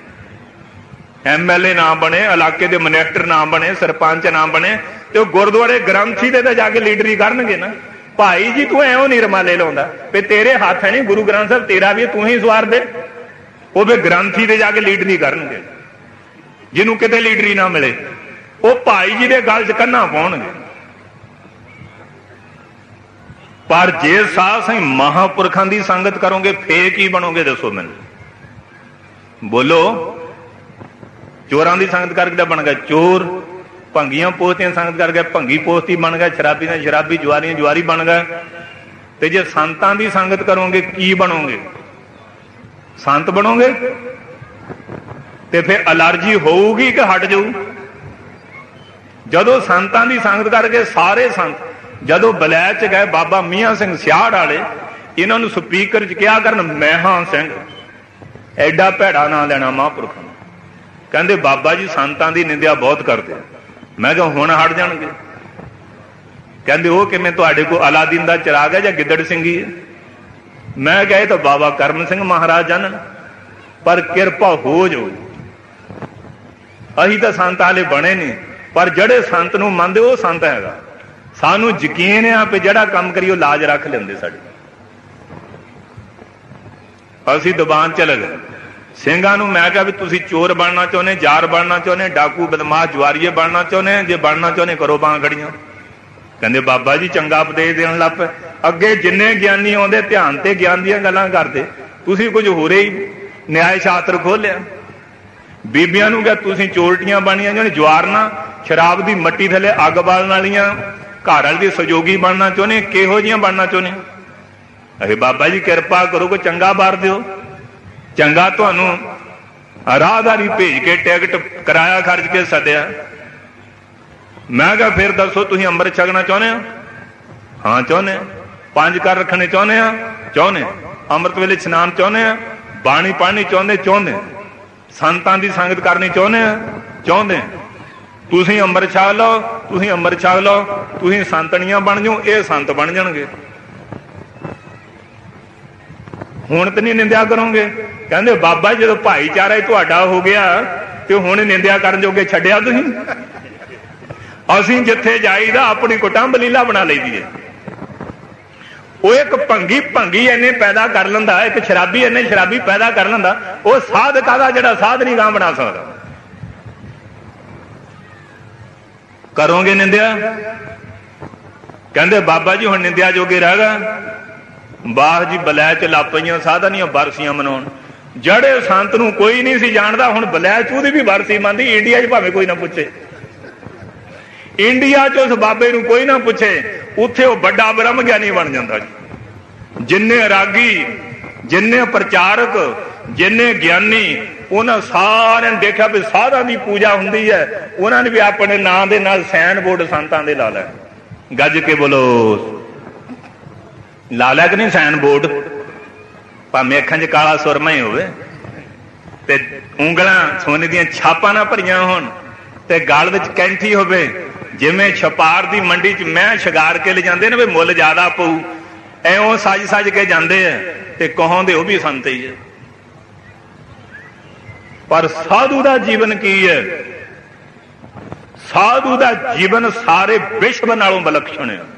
C: MLA ਨਾ ਬਣੇ, ਇਲਾਕੇ ਦੇ ਮਿਨਿਸਟਰ ਨਾ ਬਣੇ, ਸਰਪੰਚ ਨਾ ਬਣੇ ਤੇ ਉਹ ਗੁਰਦੁਆਰੇ ਗ੍ਰੰਥੀ ਦੇ ਤਾਂ ਜਾ ਕੇ ਲੀਡਰੀ ਕਰਨਗੇ ਨਾ। ਭਾਈ ਜੀ ਤੂੰ ਐਉਂ ਨਹੀਂ ਰਮਾਲੇ ਲਾਉਂਦਾ ਵੀ ਤੇਰੇ ਹੱਥ ਹੈ ਨਹੀਂ ਗੁਰੂ ਗ੍ਰੰਥ ਸਾਹਿਬ ਤੇਰਾ ਵੀ ਤੂੰ ਹੀ ਸਵਾਰ ਦੇ। ਉਹ ਵੀ ਗ੍ਰੰਥੀ ਦੇ ਜਾ ਕੇ ਲੀਡਰੀ ਕਰਨਗੇ। ਜਿਹਨੂੰ ਕਿਤੇ ਲੀਡਰੀ ਨਾ ਮਿਲੇ ਉਹ ਭਾਈ ਜੀ ਦੇ ਗਲ 'ਚ ਕੰਨਾਂ ਪਾਉਣਗੇ। ਪਰ ਜੇ ਸਾਧ ਸੰਗ ਮਹਾਂਪੁਰਖਾਂ ਦੀ ਸੰਗਤ ਕਰੋਗੇ ਫੇਰ ਕੀ ਬਣੋਗੇ ਦੱਸੋ ਮੈਨੂੰ। ਬੋਲੋ। ਚੋਰਾਂ ਦੀ ਸੰਗਤ ਕਰਕੇ ਬਣ ਗਿਆ ਚੋਰ। ਭੰਗੀਆਂ ਪੋਸਤੀਆਂ ਸੰਗਤ ਕਰਕੇ ਭੰਗੀ ਪੋਸਤੀ ਬਣ ਗਿਆ। ਸ਼ਰਾਬੀ ਨਾਲ ਸ਼ਰਾਬੀ, ਜੁਆਰੀਆਂ ਜੁਆਰੀ ਬਣ ਗਿਆ। ਤੇ ਜੇ ਸੰਤਾਂ ਦੀ ਸੰਗਤ ਕਰੋਗੇ ਕੀ ਬਣੋਗੇ? ਸੰਤ ਬਣੋਗੇ। ਤੇ ਫਿਰ ਅਲਰਜੀ ਹੋਊਗੀ ਕਿ ਹਟ ਜਾਊ? ਜਦੋਂ ਸੰਤਾਂ ਦੀ ਸੰਗਤ ਕਰਕੇ ਸਾਰੇ ਸੰਤ ਜਦੋਂ ਬਲੈਤ 'ਚ ਗਏ, ਬਾਬਾ ਮੀਆਂ ਸਿੰਘ ਸਿਆੜ ਵਾਲੇ ਇਹਨਾਂ ਨੂੰ ਸਪੀਕਰ 'ਚ ਕਿਹਾ ਕਰਨ ਮਹਿਆਂ ਸਿੰਘ। ਐਡਾ ਭੈੜਾ ਨਾਂ ਲੈਣਾ ਮਹਾਂਪੁਰਖਾਂ ਨੂੰ। ਕਹਿੰਦੇ ਬਾਬਾ ਜੀ ਸੰਤਾਂ ਦੀ ਨਿੰਦਿਆ ਬਹੁਤ ਕਰਦੇ। ਮੈਂ ਕਿਹਾ ਹੁਣ ਹਟ ਜਾਣਗੇ? ਕਹਿੰਦੇ ਉਹ ਕਿਵੇਂ? ਤੁਹਾਡੇ ਕੋਲ ਅਲਾਦੀਨ ਦਾ ਚਿਰਾਗ ਹੈ ਜਾਂ ਗਿੱਦੜ ਸਿੰਘੀ ਹੈ? ਮੈਂ ਕਿਹਾ ਇਹ ਤਾਂ ਬਾਬਾ ਕਰਮ ਸਿੰਘ ਮਹਾਰਾਜ ਜਾਣਨ, ਪਰ ਕਿਰਪਾ ਹੋ ਜਾਓ। ਅਸੀਂ ਤਾਂ ਸੰਤ ਵਾਲੇ ਬਣੇ ਨਹੀਂ, ਪਰ ਜਿਹੜੇ ਸੰਤ ਨੂੰ ਮੰਨਦੇ ਉਹ ਸੰਤ ਹੈਗਾ। ਸਾਨੂੰ ਯਕੀਨ ਆ ਵੀ ਜਿਹੜਾ ਕੰਮ ਕਰੀ ਉਹ ਲਾਜ ਰੱਖ ਲੈਂਦੇ ਸਾਡੀ। ਅਸੀਂ ਦੁਕਾਨ ਚਲੇ ਗਏ ਸਿੰਘਾਂ ਨੂੰ। ਮੈਂ ਕਿਹਾ ਵੀ ਤੁਸੀਂ ਚੋਰ ਬਣਨਾ ਚਾਹੁੰਦੇ, ਜ਼ਾਰ ਬਣਨਾ ਚਾਹੁੰਦੇ, ਡਾਕੂ ਬਦਮਾਸ਼ ਜੁਆਰੀਏ ਬਣਨਾ ਚਾਹੁੰਦੇ? ਜੇ ਬਣਨਾ ਚਾਹੁੰਦੇ ਕਰੋ ਬਾਂਹ ਖੜੀਆਂ। ਕਹਿੰਦੇ ਬਾਬਾ ਜੀ ਚੰਗਾ ਉਪਦੇਸ਼ ਦੇਣ ਲੱਗ ਪਏ। ਅੱਗੇ ਜਿੰਨੇ ਗਿਆਨੀ ਆਉਂਦੇ ਧਿਆਨ ਤੇ ਗਿਆਨ ਦੀਆਂ ਗੱਲਾਂ ਕਰਦੇ, ਤੁਸੀਂ ਕੁਝ ਹੋਰੇ ਹੀ ਨਿਆਏ ਸ਼ਾਸਤਰ ਖੋਲਿਆ। ਬੀਬੀਆਂ ਨੂੰ ਕਿਹਾ ਤੁਸੀਂ ਚੋਲਟੀਆਂ ਬਣੀਆਂ ਜਿਹਨੇ ਜਵਾਰਨਾ, ਸ਼ਰਾਬ ਦੀ ਮੱਟੀ ਥੱਲੇ ਅੱਗ ਬਾਲਣ ਵਾਲੀਆਂ, ਘਰ ਵਾਲੀ ਦੀ ਸਹਿਯੋਗੀ ਬਣਨਾ ਚਾਹੁੰਦੇ, ਕਿਹੋ ਜਿਹੀਆਂ ਬਣਨਾ ਚਾਹੁੰਦੇ? ਅਹੇ ਬਾਬਾ ਜੀ ਕਿਰਪਾ ਕਰੋ ਕੋਈ ਚੰਗਾ ਵਰ ਦਿਓ। ਚੰਗਾ ਤੁਹਾਨੂੰ ਰਾਹਦਾਰੀ ਭੇਜ ਕੇ ਟਿਕਟ ਕਿਰਾਇਆ ਖਰਚ ਕੇ ਸੱਦਿਆ। ਮੈਂ ਕਿਹਾ ਫਿਰ ਦੱਸੋ ਤੁਸੀਂ ਅੰਮ੍ਰਿਤ ਛਕਣਾ ਚਾਹੁੰਦੇ ਹੋ? ਹਾਂ ਚਾਹੁੰਦੇ ਆ। 5 ਕਰ ਰੱਖਣੇ ਚਾਹੁੰਦੇ ਆ? ਚਾਹੁੰਦੇ। ਅੰਮ੍ਰਿਤ ਵੇਲੇ ਇਸ਼ਨਾਨ ਚਾਹੁੰਦੇ ਆ? ਬਾਣੀ ਪੜ੍ਹਨੀ ਚਾਹੁੰਦੇ? ਸੰਤਾਂ ਦੀ ਸੰਗਤ ਕਰਨੀ ਚਾਹੁੰਦੇ ਆ? ਚਾਹੁੰਦੇ। ਤੁਸੀਂ ਅੰਮ੍ਰਿਤ ਛਕ ਲਓ, ਤੁਸੀਂ ਅੰਮ੍ਰਿਤ ਛਕ ਲਓ, ਤੁਸੀਂ ਸੰਤਣੀਆਂ ਬਣ ਜਾਓ, ਇਹ ਸੰਤ ਬਣ ਜਾਣਗੇ। ਹੁਣ ਤੇ ਨਹੀਂ ਨਿੰਦਿਆ ਕਰੋਗੇ? ਕਹਿੰਦੇ ਬਾਬਾ ਜਦੋਂ ਭਾਈਚਾਰਾ ਹੀ ਤੁਹਾਡਾ ਹੋ ਗਿਆ ਤੇ ਹੁਣ ਨਿੰਦਿਆ ਕਰਨ ਜੋਗੇ ਛੱਡਿਆ ਤੁਸੀਂ? ਅਸੀਂ ਜਿੱਥੇ ਜਾਈਦਾ ਆਪਣੀ ਕੁਟੰਬ ਲੀਲਾ ਬਣਾ ਲਈਦੀ ਹੈ। ਉਹ ਇੱਕ ਭੰਗੀ ਇਹਨੇ ਪੈਦਾ ਕਰ ਲੈਂਦਾ, ਇੱਕ ਸ਼ਰਾਬੀ ਇਹਨੇ ਸ਼ਰਾਬੀ ਪੈਦਾ ਕਰ ਲੈਂਦਾ। ਉਹ ਸਾਧ ਕਾਹਦਾ ਜਿਹੜਾ ਸਾਧ ਨਹੀਂ ਗਾਂ ਬਣਾ ਸਕਦਾ? ਕਰੋਗੇ ਨਿੰਦਿਆ? ਕਹਿੰਦੇ ਬਾਬਾ ਜੀ ਹੁਣ ਨਿੰਦਿਆ ਜੋਗੇ ਰਹਿ ਗਾ। ਬਾਹ ਜੀ ਬਲੈਚ ਲਾਪਈਆਂ ਸਾਧਾਂ ਦੀਆਂ ਬਰਸੀਆਂ ਮਨਾਉਣ। ਜਿਹੜੇ ਸੰਤ ਨੂੰ ਕੋਈ ਨਹੀਂ ਸੀ ਜਾਣਦਾ ਹੁਣ ਬਲੈਚ ਉਹਦੀ ਵੀ ਬਰਸੀ ਮੰਨਦੀ। ਇੰਡੀਆ 'ਚ ਭਾਵੇਂ ਕੋਈ ਨਾ ਪੁੱਛੇ, ਇੰਡੀਆ 'ਚ ਉਸ ਬਾਬੇ ਨੂੰ ਕੋਈ ਨਾ ਪੁੱਛੇ, ਉੱਥੇ ਉਹ ਵੱਡਾ ਬ੍ਰਹਮ ਗਿਆਨੀ ਬਣ ਜਾਂਦਾ ਜੀ। ਜਿੰਨੇ ਰਾਗੀ, ਜਿੰਨੇ ਪ੍ਰਚਾਰਕ, ਜਿੰਨੇ ਗਿਆਨੀ ਉਹਨਾਂ ਸਾਰਿਆਂ ਨੇ ਦੇਖਿਆ ਵੀ ਸਾਧਾਂ ਦੀ ਪੂਜਾ ਹੁੰਦੀ ਹੈ, ਉਹਨਾਂ ਨੇ ਵੀ ਆਪਣੇ ਨਾਂ ਦੇ ਨਾਲ ਸਾਈਨ ਬੋਰਡ ਸੰਤਾਂ ਦੇ ਲਾ ਲਿਆ। ਗੱਜ ਕੇ ਬੋਲੋ, ਲਾ ਲਿਆ ਕਿ ਨਹੀਂ ਸਾਈਨ ਬੋਰਡ? ਭਾਵੇਂ ਅੱਖਾਂ 'ਚ ਕਾਲਾ ਸੁਰਮਾ ਹੀ ਹੋਵੇ ਤੇ ਉਂਗਲਾਂ ਸੋਨੇ ਦੀਆਂ ਛਾਪਾਂ ਨਾਲ ਭਰੀਆਂ ਹੋਣ ਤੇ ਗਲ ਵਿੱਚ ਕੈਂਠੀ ਹੋਵੇ, ਜਿਵੇਂ ਛਪਾਰ ਦੀ ਮੰਡੀ 'ਚ ਮੈਂ ਸ਼ਿੰਗਾਰ ਕੇ ਲਿਜਾਂਦੇ ਨੇ ਵੀ ਮੁੱਲ ਜ਼ਿਆਦਾ ਪਊ, ਐਉਂ ਸੱਜ ਸੱਜ ਕੇ ਜਾਂਦੇ ਆ ਤੇ ਕਹਾਉਂਦੇ ਉਹ ਵੀ ਸੰਤ ਹੀ ਹੈ। ਪਰ ਸਾਧੂ ਦਾ ਜੀਵਨ ਕੀ ਹੈ? ਸਾਧੂ ਦਾ ਜੀਵਨ ਸਾਰੇ ਵਿਸ਼ਵ ਨਾਲੋਂ ਵਿਲੱਖਣ ਹੈ।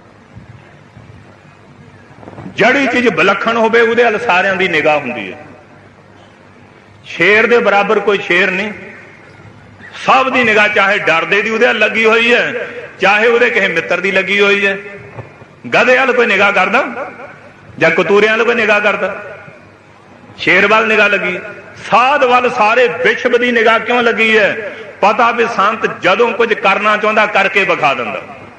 C: ਜਿਹੜੀ ਚੀਜ਼ ਵਿਲੱਖਣ ਹੋਵੇ ਉਹਦੇ ਵੱਲ ਸਾਰਿਆਂ ਦੀ ਨਿਗਾਹ ਹੁੰਦੀ ਹੈ। ਸ਼ੇਰ ਦੇ ਬਰਾਬਰ ਕੋਈ ਸ਼ੇਰ ਨਹੀਂ, ਸਭ ਦੀ ਨਿਗਾਹ ਚਾਹੇ ਡਰਦੇ ਦੀ ਉਹਦੇ ਵੱਲ ਲੱਗੀ ਹੋਈ ਹੈ, ਚਾਹੇ ਉਹਦੇ ਕਿਸੇ ਮਿੱਤਰ ਦੀ ਲੱਗੀ ਹੋਈ ਹੈ। ਗਧੇ ਵੱਲ ਕੋਈ ਨਿਗਾਹ ਕਰਦਾ ਜਾਂ ਕਤੂਰਿਆਂ ਵੱਲ ਕੋਈ ਨਿਗਾਹ ਕਰਦਾ? ਸ਼ੇਰ ਵੱਲ ਨਿਗਾਹ ਲੱਗੀ। ਸਾਧ ਵੱਲ ਸਾਰੇ ਵਿਸ਼ਵ ਦੀ ਨਿਗਾਹ ਕਿਉਂ ਲੱਗੀ ਹੈ? ਪਤਾ ਵੀ ਸੰਤ ਜਦੋਂ ਕੁਝ ਕਰਨਾ ਚਾਹੁੰਦਾ ਕਰਕੇ ਵਿਖਾ ਦਿੰਦਾ।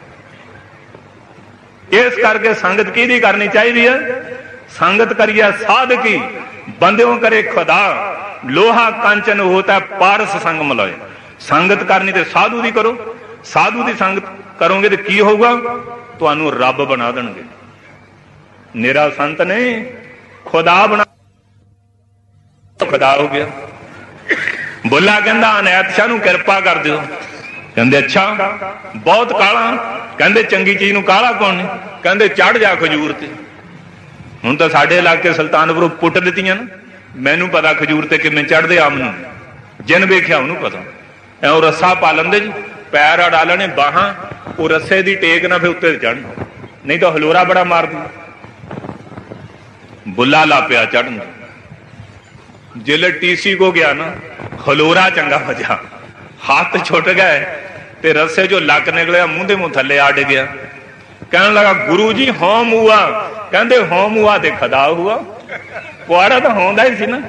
C: ਇਸ ਕਰਕੇ ਸੰਗਤ ਕਿਹਦੀ ਕਰਨੀ ਚਾਹੀਦੀ ਹੈ? ਸੰਗਤ ਕਰੀਏ ਸਾਧਕੀ, ਬੰਦਿਓ ਕਰੇ ਖੁਦਾ, ਲੋਹਾ ਕਾਂਚਨ ਹੋਤਾ ਪਾਰਸ ਸੰਗ ਮਲਾਏ। ਸੰਗਤ ਕਰਨੀ ਤੇ ਸਾਧੂ ਦੀ ਕਰੋ। ਸਾਧੂ ਦੀ ਸੰਗਤ ਕਰੋਗੇ ਤੇ ਕੀ ਹੋਊਗਾ? ਤੁਹਾਨੂੰ ਰੱਬ ਬਣਾ ਦੇਣਗੇ। ਨਿਰਾ ਸੰਤ ਨੇ ਖੁਦਾ ਬਣਾ, ਖੁਦਾ ਹੋ ਗਿਆ। ਬੁੱਲਾ ਕਹਿੰਦਾ ਅਨੈਤ ਸ਼ਾਹ ਨੂੰ ਕਿਰਪਾ ਕਰ ਦਿਓ। ਕਹਿੰਦੇ ਅੱਛਾ, ਬਹੁਤ ਕਾਲਾ। ਕਹਿੰਦੇ ਚੰਗੀ ਚੀਜ਼ ਨੂੰ ਕਾਲਾ ਕੌਣ ਨਹੀਂ? ਕਹਿੰਦੇ ਚੜ ਜਾ ਖਜੂਰ ਤੇ। ਹੁਣ ਤਾਂ ਸਾਡੇ ਇਲਾਕੇ ਸੁਲਤਾਨਪੁਰੋਂ ਪੁੱਟ ਦਿੱਤੀਆਂ ਨਾ, ਮੈਨੂੰ ਪਤਾ ਖਜੂਰ ਤੇ ਕਿਵੇਂ ਚੜਦੇ ਆਮ ਨੂੰ, ਜਿਨ ਵੇਖਿਆ ਉਹਨੂੰ ਪਤਾ। ਐਉਂ ਰੱਸਾ ਪਾ ਲੈਂਦੇ ਜੀ, ਪੈਰ ਅੜਾ ਲੈਣੇ ਬਾਹਾਂ, ਉਹ ਰੱਸੇ ਦੀ ਟੇਕ ਨਾ ਫਿਰ ਉੱਤੇ ਚੜ੍ਹਨ, ਨਹੀਂ ਤਾਂ ਹਲੋਰਾ ਬੜਾ ਮਾਰਦੀ। ਬੁੱਲਾ ਲਾ ਪਿਆ ਚੜਨ। ਜਿਲੇ ਟੀਸੀ ਕੋ ਗਿਆ ਨਾ, ਹਲੋਰਾ ਚੰਗਾ ਵਜਾ, ਹੱਥ ਛੁੱਟ ਗਏ ਤੇ ਰੱਸੇ ਚੋਂ ਲੱਕ ਨਿਕਲਿਆ, ਮੂੰਹ ਦੇ ਮੂੰਹ ਥੱਲੇ ਅੱਡ ਗਿਆ। ਕਹਿਣ ਲੱਗਾ ਗੁਰੂ ਜੀ ਹੋਮ ਹੁਆ। ਕਹਿੰਦੇ ਹੋਮ ਹੁਆ ਤੇ ਖੁਦਾ ਹੁਆ। ਪੁਆੜਾ ਤਾਂ ਹੁੰਦਾ ਹੀ ਸੀ ਨਾ।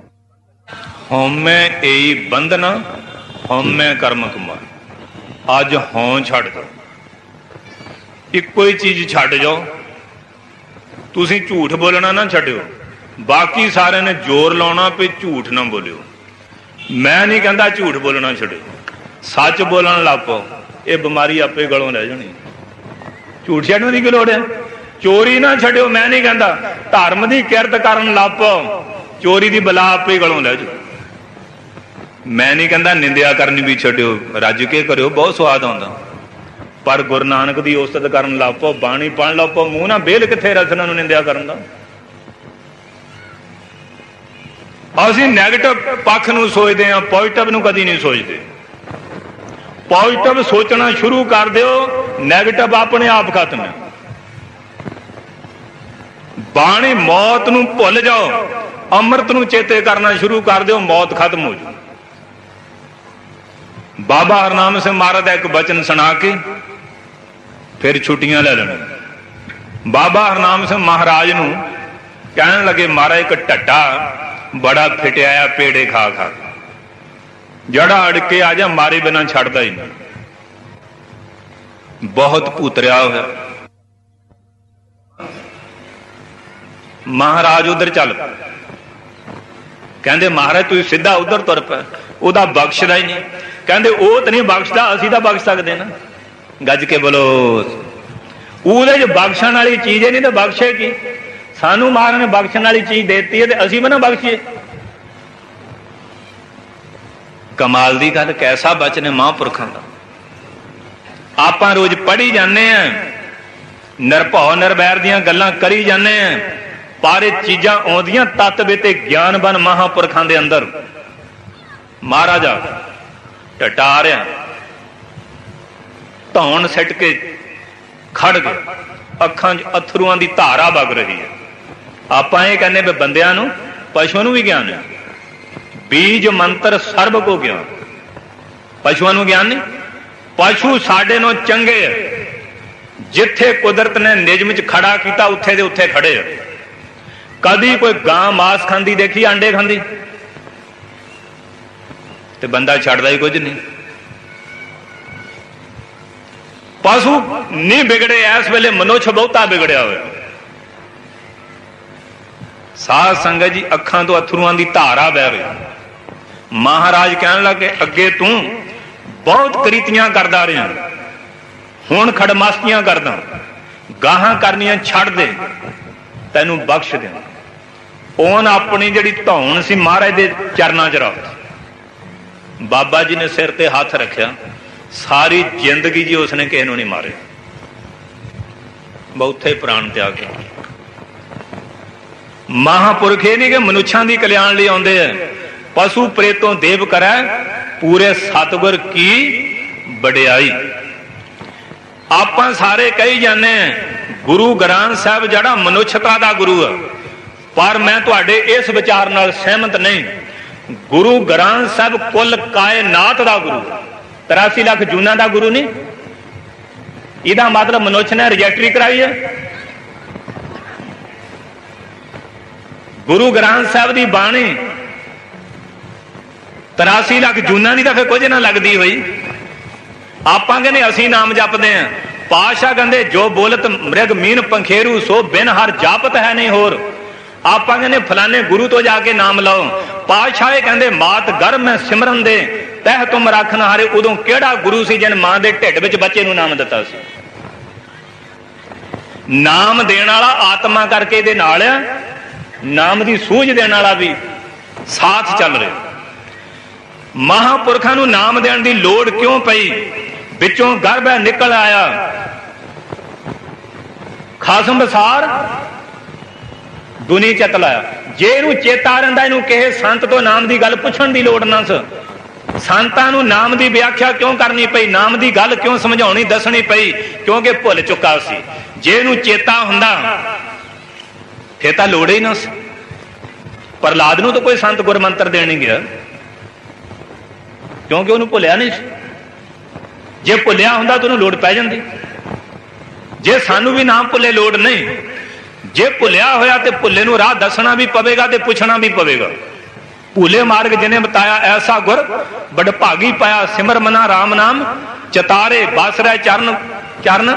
C: ਹਉਮੈ ਏਈ ਬੰਧਨਾ, ਹਉਮੈ ਕਰਮ ਕੁਮਾਰ। ਅੱਜ ਹੋਂ ਛੱਡ ਦਿਓ, ਇੱਕੋ ਹੀ ਚੀਜ਼ ਛੱਡ ਜਾਓ। ਤੁਸੀਂ ਝੂਠ ਬੋਲਣਾ ਨਾ ਛੱਡਿਓ, ਬਾਕੀ ਸਾਰਿਆਂ ਨੇ ਜ਼ੋਰ ਲਾਉਣਾ ਵੀ ਝੂਠ ਨਾ ਬੋਲਿਓ। ਮੈਂ ਨਹੀਂ ਕਹਿੰਦਾ ਝੂਠ ਬੋਲਣਾ ਛੱਡਿਓ, ਸੱਚ ਬੋਲਣ ਲੱਗ ਪਓ। ਇਹ ਬਿਮਾਰੀ ਆਪੇ ਗਲੋਂ ਰਹਿ ਜਾਣੀ। ਝੂਠ ਛੱਡਣ ਦੀ ਕੀ ਲੋੜ ਹੈ? ਚੋਰੀ ਨਾ ਛੱਡਿਓ, ਮੈਂ ਨਹੀਂ ਕਹਿੰਦਾ। ਧਰਮ ਦੀ ਕਿਰਤ ਕਰਨ ਲੱਗ ਪਓ, ਚੋਰੀ ਦੀ ਬਲਾ ਆਪੇ ਗਲੋਂ ਲੈ ਜਾਓ। ਮੈਂ ਨਹੀਂ ਕਹਿੰਦਾ ਨਿੰਦਿਆ ਕਰਨੀ ਵੀ ਛੱਡਿਓ, ਰੱਜ ਕੇ ਕਰਿਓ, ਬਹੁਤ ਸਵਾਦ ਆਉਂਦਾ। ਪਰ ਗੁਰੂ ਨਾਨਕ ਦੀ ਉਸਤਤ ਕਰਨ ਲੱਗ ਪਓ, ਬਾਣੀ ਪੜ੍ਹਨ ਲੱਗ ਪਓ। ਮੂੰਹ ਨਾ ਬੇਲ ਕਿੱਥੇ ਰਸਨਾ ਨੂੰ ਨਿੰਦਿਆ ਕਰਨ ਦਾ। ਅਸੀਂ ਨੈਗੇਟਿਵ ਪੱਖ ਨੂੰ ਸੋਚਦੇ ਹਾਂ, ਪੋਜ਼ਿਟਿਵ ਨੂੰ ਕਦੀ ਨਹੀਂ ਸੋਚਦੇ। ਪੋਜ਼ਿਟਿਵ ਸੋਚਣਾ ਸ਼ੁਰੂ ਕਰ ਦਿਓ, ਨੈਗੇਟਿਵ ਆਪਣੇ ਆਪ ਖਤਮ ਹੈ। ਬਾਣੀ ਮੌਤ ਨੂੰ ਭੁੱਲ ਜਾਓ, ਅੰਮ੍ਰਿਤ ਨੂੰ ਚੇਤੇ ਕਰਨਾ ਸ਼ੁਰੂ ਕਰ ਦਿਓ, ਮੌਤ ਖਤਮ ਹੋ ਜਾਊ। ਬਾਬਾ ਹਰਨਾਮ ਸਿੰਘ ਮਹਾਰਾਜ ਦਾ ਇੱਕ ਬਚਨ ਸੁਣਾ ਕੇ ਫਿਰ ਛੁੱਟੀਆਂ ਲੈ ਲੈਣ। ਬਾਬਾ ਹਰਨਾਮ ਸਿੰਘ ਮਹਾਰਾਜ ਨੂੰ ਕਹਿਣ ਲੱਗੇ, ਮਹਾਰਾਜ ਇੱਕ ਢੱਟਾ ਬੜਾ ਫਿਟਿਆ ਪੇੜੇ ਖਾ ਖਾ, ਜੜਾ ਅੜ ਕੇ ਆ ਜਾ, ਮਾਰੇ ਬਿਨਾਂ ਛੱਡਦਾ ਹੀ ਨਹੀਂ, ਬਹੁਤ ਭੂਤਰਿਆ ਹੋਇਆ। ਮਹਾਰਾਜ ਉਧਰ ਚੱਲ ਪਏ। ਕਹਿੰਦੇ ਮਹਾਰਾਜ ਤੁਸੀਂ ਸਿੱਧਾ ਉਧਰ ਤੁਰ ਪਏ, ਉਹਦਾ ਬਖਸ਼ਦਾ ਹੀ ਨਹੀਂ। ਕਹਿੰਦੇ ਉਹ ਤਾਂ ਨਹੀਂ ਬਖਸ਼ਦਾ, ਅਸੀਂ ਤਾਂ ਬਖਸ਼ ਸਕਦੇ ਨਾ। ਗੱਜ ਕੇ ਬੋਲੋ, ਉਹਦੇ ਚ ਬਖਸ਼ਣ ਵਾਲੀ ਚੀਜ਼ ਹੀ ਨਹੀਂ ਤਾਂ ਬਖਸ਼ੇ ਕੀ? ਸਾਨੂੰ ਮਹਾਰਾਜ ਨੇ ਬਖਸ਼ਣ ਵਾਲੀ ਚੀਜ਼ ਦੇਤੀ ਹੈ ਤੇ ਅਸੀਂ ਵੀ ਨਾ ਬਖਸ਼ੀਏ। ਕਮਾਲ ਦੀ ਗੱਲ, ਕੈਸਾ ਬਚਨ ਹੈ ਮਹਾਂਪੁਰਖਾਂ ਦਾ। ਆਪਾਂ ਰੋਜ਼ ਪੜ੍ਹੀ ਜਾਂਦੇ ਆ, ਨਿਰਭਉ ਨਿਰਵੈਰ ਦੀਆਂ ਗੱਲਾਂ ਕਰੀ ਜਾਂਦੇ ਆ, ਪਰ ਇਹ ਚੀਜ਼ਾਂ ਆਉਂਦੀਆਂ ਤੱਤ ਤੇ ਗਿਆਨਵਾਨ ਮਹਾਂਪੁਰਖਾਂ ਦੇ ਅੰਦਰ। ਮਹਾਰਾਜਾ ਟਟਾ ਰਿਆ, ਧੌਣ ਸਿੱਟ ਕੇ ਖੜ ਗਏ, ਅੱਖਾਂ 'ਚ ਅਥਰੂਆਂ ਦੀ ਧਾਰਾ ਵਗ ਰਹੀ ਹੈ। ਆਪਾਂ ਇਹ ਕਹਿੰਦੇ ਵੀ ਬੰਦਿਆਂ ਨੂੰ, ਪਸ਼ੂਆਂ ਨੂੰ ਵੀ ਗਿਆਨ ਹੈ। ਬੀਜ ਮੰਤਰ ਸਰਬ ਕੋ ਗਿਆਨ, ਪਸ਼ੂਆਂ ਨੂੰ ਗਿਆਨ ਨਹੀਂ। ਪਸ਼ੂ ਸਾਡੇ ਨੂੰ ਚੰਗੇ ਆ, ਜਿੱਥੇ ਕੁਦਰਤ ਨੇ ਨਿਯਮ 'ਚ ਖੜਾ ਕੀਤਾ ਉੱਥੇ ਦੇ ਉੱਥੇ ਖੜੇ ਆ। ਕਦੀ ਕੋਈ ਗਾਂ ਮਾਸ ਖਾਂਦੀ ਦੇਖੀ, ਆਂਡੇ ਖਾਂਦੀ? ਤੇ ਬੰਦਾ ਛੱਡਦਾ ਹੀ ਕੁਝ ਨਹੀਂ। ਪਸ਼ੂ ਨਹੀਂ ਵਿਗੜੇ, ਇਸ ਵੇਲੇ ਮਨੁੱਖ ਬਹੁਤਾ ਵਿਗੜਿਆ ਹੋਇਆ। ਸਾਧ ਸੰਗਤ ਜੀ, ਅੱਖਾਂ ਤੋਂ ਅਥਰੂਆਂ ਦੀ ਧਾਰਾ ਵਹਿ ਰਹੀ। महाराज कहन लगे अगे तू बहुत करीतियां करदा रहा, हुण खड़मास्तियां करदा, गाहां करनियां छड़ दे, तैनू बख्श दे। उन अपनी जिहड़ी धौन सी महाराज दे चरनां च रख। बाबा जी ने सिर ते हाथ रखिया, सारी जिंदगी जी उसने किसी नूं नहीं मारे, बहुते प्राण त्याग। महापुरख ये नहीं कि मनुष्यों की कल्याण लिए आते हैं, पशु प्रेतों देव करे पूरे सतगुर की वडियाई। आप सारे कही जाने गुरु ग्रंथ साहब जड़ा मनुष्यता का गुरु है, पर मैं तुहाडे इस विचार नाल सहमत नहीं। गुरु ग्रंथ साहब कुल कायनात का गुरु, 83 लाख जूना का गुरु नहीं। इहदा मतलब मनुष्य ने रजिस्ट्री कराई है। गुरु ग्रंथ साहब की बाणी 83 लाख जूना की तो फिर कुछ ना लगती हुई। आप कहने असी नाम जपते हैं, पातशाह कहते जो बोलत मृग मीन पंखेरू सो बिन हर जापत है नहीं होर। आप कहने फलाने गुरु तो जाके नाम लाओ। पातशाह कहते मात गर्भ में सिमरन दे तह तुम रखन हारे। उदों केड़ा गुरु सी जिन मां दे ढिड विच बच्चे नूं नाम दिता सी। नाम देण वाला आत्मा करके दे नाल, नाम की सूझ देने वाला भी साथ चल रहा। महापुरखों को नाम देने की लोड़ क्यों पई? विचों गर्भ निकल आया खासम बसार दुनी चत लाया। जे इनू चेता रहिंदा इनू किसी संत तो नाम की गल पुछण की लोड़ ना स। संतां नू नाम की व्याख्या क्यों करनी पई, नाम की गल क्यों समझाउणी दसनी पई? क्योंकि भुल चुका सी। जे इनू चेता हुंदा फिर तो लोड़ ही ना। प्रहलाद नूं तो कोई संत गुरमंत्र देने गया, क्योंकि उन्होंने भुलिया नहीं। जे भुलिया हुंदा तो उन्होंने लोड़ पै जांदी। जे सानू भी नाम भुले लोड़ नहीं। जे भुलिया होया तो भुले नूं राह दसना भी पवेगा ते पुछना भी पवेगा। भूले मार्ग जिन्हें बताया ऐसा गुर बड़ भागी पाया। सिमर मना राम नाम चतारे बासरा चरण चरण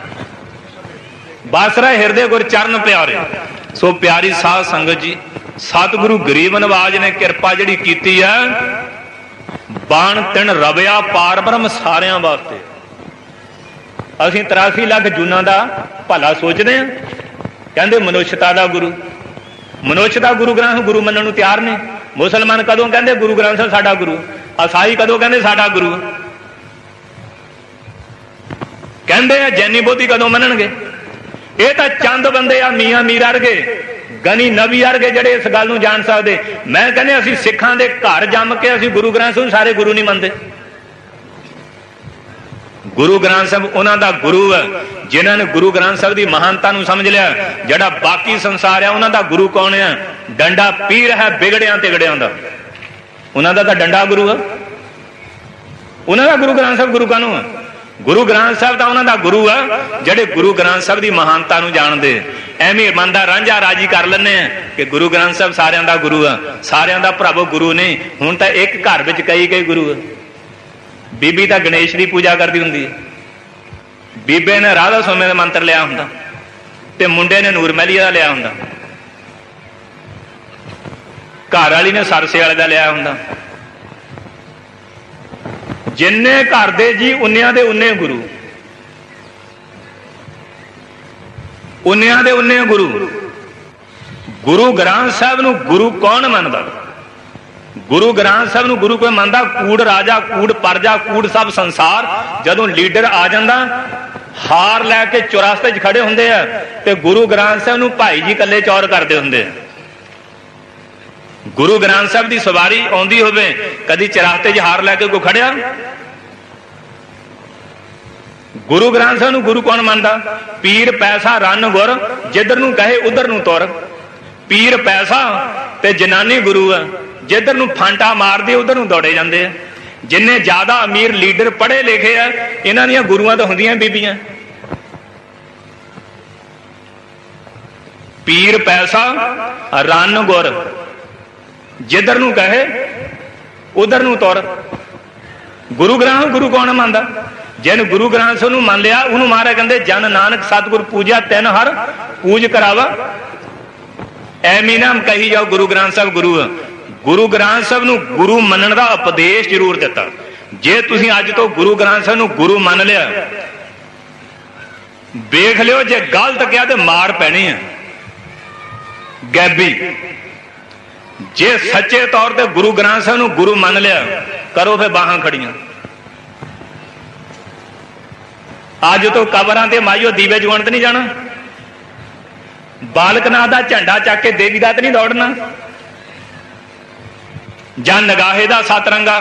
C: बासरा हृदय गुर चरण प्यारे। सो प्यारी साध संगत जी, सतगुरु गरीब नवाज ने कृपा जिहड़ी कीती है, बाण तिन रविया पार ब्रह्म सारियां वास्ते। असीं 83 लाख जूना का भला सोचते हैं। कहते मनुष्यता का गुरु, मनुष्यता गुरु ग्रंथ गुरु मनण नूं तैयार नहीं। मुसलमान कदों कहते गुरु ग्रंथ साहब साडा गुरु, ईसाई कदों कहते साडा गुरु। कहते हैं जैनी बोधी कदों मनणगे? ये तो चंद बंदे आ मियां मीर वर्गे, गनी नबी वर्गे जड़े इस गल नूं जान सकते। मैं कहने असीं सिखां दे घर जम के असीं गुरु ग्रंथ साहब सारे गुरु नहीं मनते। गुरु ग्रंथ साहब उन्हां दा गुरु है जिन्हां ने गुरु ग्रंथ साहब की महानता नूं समझ लिया। जिहड़ा बाकी संसार है उन्हां दा गुरु कौन है? डंडा पीर है बिगड़ियां तिगड़ियां दा। उन्हां दा तां डंडा गुरु है। उन्हां दा गुरु ग्रंथ साहब गुरु कानूं है? गुरु ग्रंथ साहब का उन्होंने गुरु है जेडे गुरु ग्रंथ साहब की महानता जानते। एवं मन का रांझा राजी कर लें कि गुरु ग्रंथ साहब सारिਆਂ का गुरु है। सारिਆਂ का भरावो गुरु नहीं। हुण तो एक घर में कई गुरु है। बीबी तो गणेश की पूजा करती होंगी, बीबे ने राधा स्वामी का मंत्र लिया होंदा ते मुंडे ने नूर महली का लिया होंदा, घर वाली ने सरसे वाले का लिया होंदा। जिन्ने घर दे जी उन्नियां दे उन्ने गुरु, उन्नियां दे उन्ने गुरु। गुरु ग्रंथ साहब नूं गुरु कौन मनदा? गुरु ग्रंथ साहब नूं गुरु कोई मनदा? कूड़ राजा, कूड़ परजा, कूड़ सब संसार। जदों लीडर आ जांदा हार लैके चौरास्ते च खड़े हुंदे आ ते गुरु ग्रंथ साहब नूं भाई जी कल्ले चौर करदे हुंदे आ। गुरु ग्रंथ साहब की सवारी आउंदी होवे, कदी चौरास्ते च हार लैके कोई खड़िया? गुरु ग्रंथ साहब नूं गुरु कौन मनदा? पीर पैसा रन गुर जिधर नूं कहे उधर नूं तुर। पीर पैसा ते जनानी गुरु है, जिधर नूं फांटा मार दे उधर नूं दौड़े जांदे आ। जिन्ने ज्यादा अमीर लीडर पढ़े लिखे आ इन्हां दीयां गुरुआं तो हुंदियां बीबियां। पीर पैसा रन गुर जिधर नूं कहे उधर नूं तुर। गुरु ग्रंथ गुरु कौन मनदा? जिन गुरु ग्रंथ साहब नूं मन लिया उन्होंने महाराज कहते जन नानक सतगुर पूजा तिन हर पूज करावा। एमी ना कही जाओ गुरु ग्रंथ साहब गुरु है। ਗੁਰੂ ਗ੍ਰੰਥ ਸਾਹਿਬ ਨੂੰ ਗੁਰੂ ਮੰਨਣ ਦਾ ਉਪਦੇਸ਼ ਜ਼ਰੂਰ ਦਿੱਤਾ। ਜੇ ਤੁਸੀਂ ਅੱਜ ਤੋਂ ਗੁਰੂ ਗ੍ਰੰਥ ਸਾਹਿਬ ਨੂੰ ਗੁਰੂ ਮੰਨ ਲਿਆ, ਵੇਖ ਲਿਓ ਜੇ ਗਲਤ ਕਿਹਾ ਤੇ ਮਾਰ ਪੈਣੀ ਹੈ ਗੈਬੀ। ਜੇ ਸੱਚੇ ਤੌਰ ਤੇ ਗੁਰੂ ਗ੍ਰੰਥ ਸਾਹਿਬ ਨੂੰ ਗੁਰੂ ਮੰਨ ਲਿਆ, ਕਰੋ ਫਿਰ ਬਾਹਾਂ ਖੜੀਆਂ। ਅੱਜ ਤੋਂ ਕਬਰਾਂ ਤੇ ਮਾਈਓ ਦੀਵੇ ਜਗਾਉਣ ਤੇ ਨਹੀਂ ਜਾਣਾ, ਬਾਲਕਨਾਥ ਦਾ ਝੰਡਾ ਚੱਕ ਕੇ ਦੇਵੀ ਦਾ ਤੇ ਨਹੀਂ ਦੌੜਨਾ, ਜਾਂ ਨਗਾਹੇ ਦਾ ਸਤਰੰਗਾ।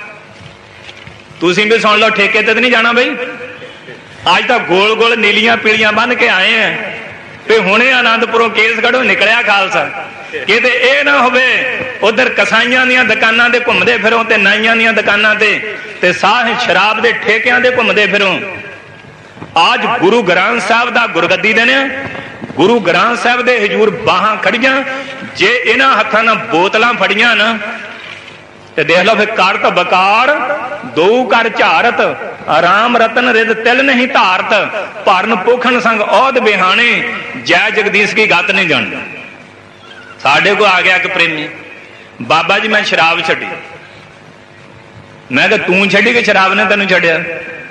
C: ਤੁਸੀਂ ਵੀ ਸੁਣ ਲਓ, ਠੇਕੇ ਤੇ ਨਹੀਂ ਜਾਣਾ ਬਈ। ਅੱਜ ਤਾਂ ਗੋਲ ਗੋਲ ਨੀਲੀਆਂ ਪੀਲੀਆਂ ਬੰਨ ਕੇ ਆਏ ਆ ਤੇ ਹੁਣੇ ਆਨੰਦਪੁਰੋਂ ਕੇਸਗੜ੍ਹੋਂ ਨਿਕਲਿਆ ਖਾਲਸਾ। ਕਿਤੇ ਇਹ ਨਾ ਹੋਵੇ ਉਧਰ ਕਸਾਈਆਂ ਦੀਆਂ ਦੁਕਾਨਾਂ ਤੇ ਘੁੰਮਦੇ ਫਿਰੋ ਤੇ ਨਾਈਆਂ ਦੀਆਂ ਦੁਕਾਨਾਂ ਤੇ ਸਾਹ ਸ਼ਰਾਬ ਦੇ ਠੇਕਿਆਂ ਤੇ ਘੁੰਮਦੇ ਫਿਰੋ। ਅੱਜ ਗੁਰੂ ਗ੍ਰੰਥ ਸਾਹਿਬ ਦਾ ਗੁਰਗੱਦੀ ਦੇਣੇ, ਗੁਰੂ ਗ੍ਰੰਥ ਸਾਹਿਬ ਦੇ ਹਜ਼ੂਰ ਬਾਹਾਂ ਖੜੀਆਂ। ਜੇ ਇਹਨਾਂ ਹੱਥਾਂ ਨਾਲ ਬੋਤਲਾਂ ਫੜੀਆਂ ਨਾ ਤੇ ਦੇਖ ਲਓ ਫਿਰ ਕਰਤ ਬਕਾਰ ਦੋ ਕਰ ਝਾਰਤ, ਆਰਾਮ ਰਤਨ ਰਿਦ ਤਿਲ ਨਹੀਂ ਧਾਰਤ, ਭਰਨ ਪੋਖਣ ਸੰਗ ਔਦ ਬਿਹਾਣੇ, ਜੈ ਜਗਦੀਸ਼ ਕੀ ਗੱਤ ਨਹੀਂ ਜਾਣਦਾ। ਸਾਡੇ ਕੋਲ ਆ ਗਿਆ ਇੱਕ ਪ੍ਰੇਮੀ, ਬਾਬਾ ਜੀ ਮੈਂ ਸ਼ਰਾਬ ਛੱਡੀ। ਮੈਂ ਕਿਹਾ ਤੂੰ ਛੱਡੀ ਕਿ ਸ਼ਰਾਬ ਨੇ ਤੈਨੂੰ ਛੱਡਿਆ?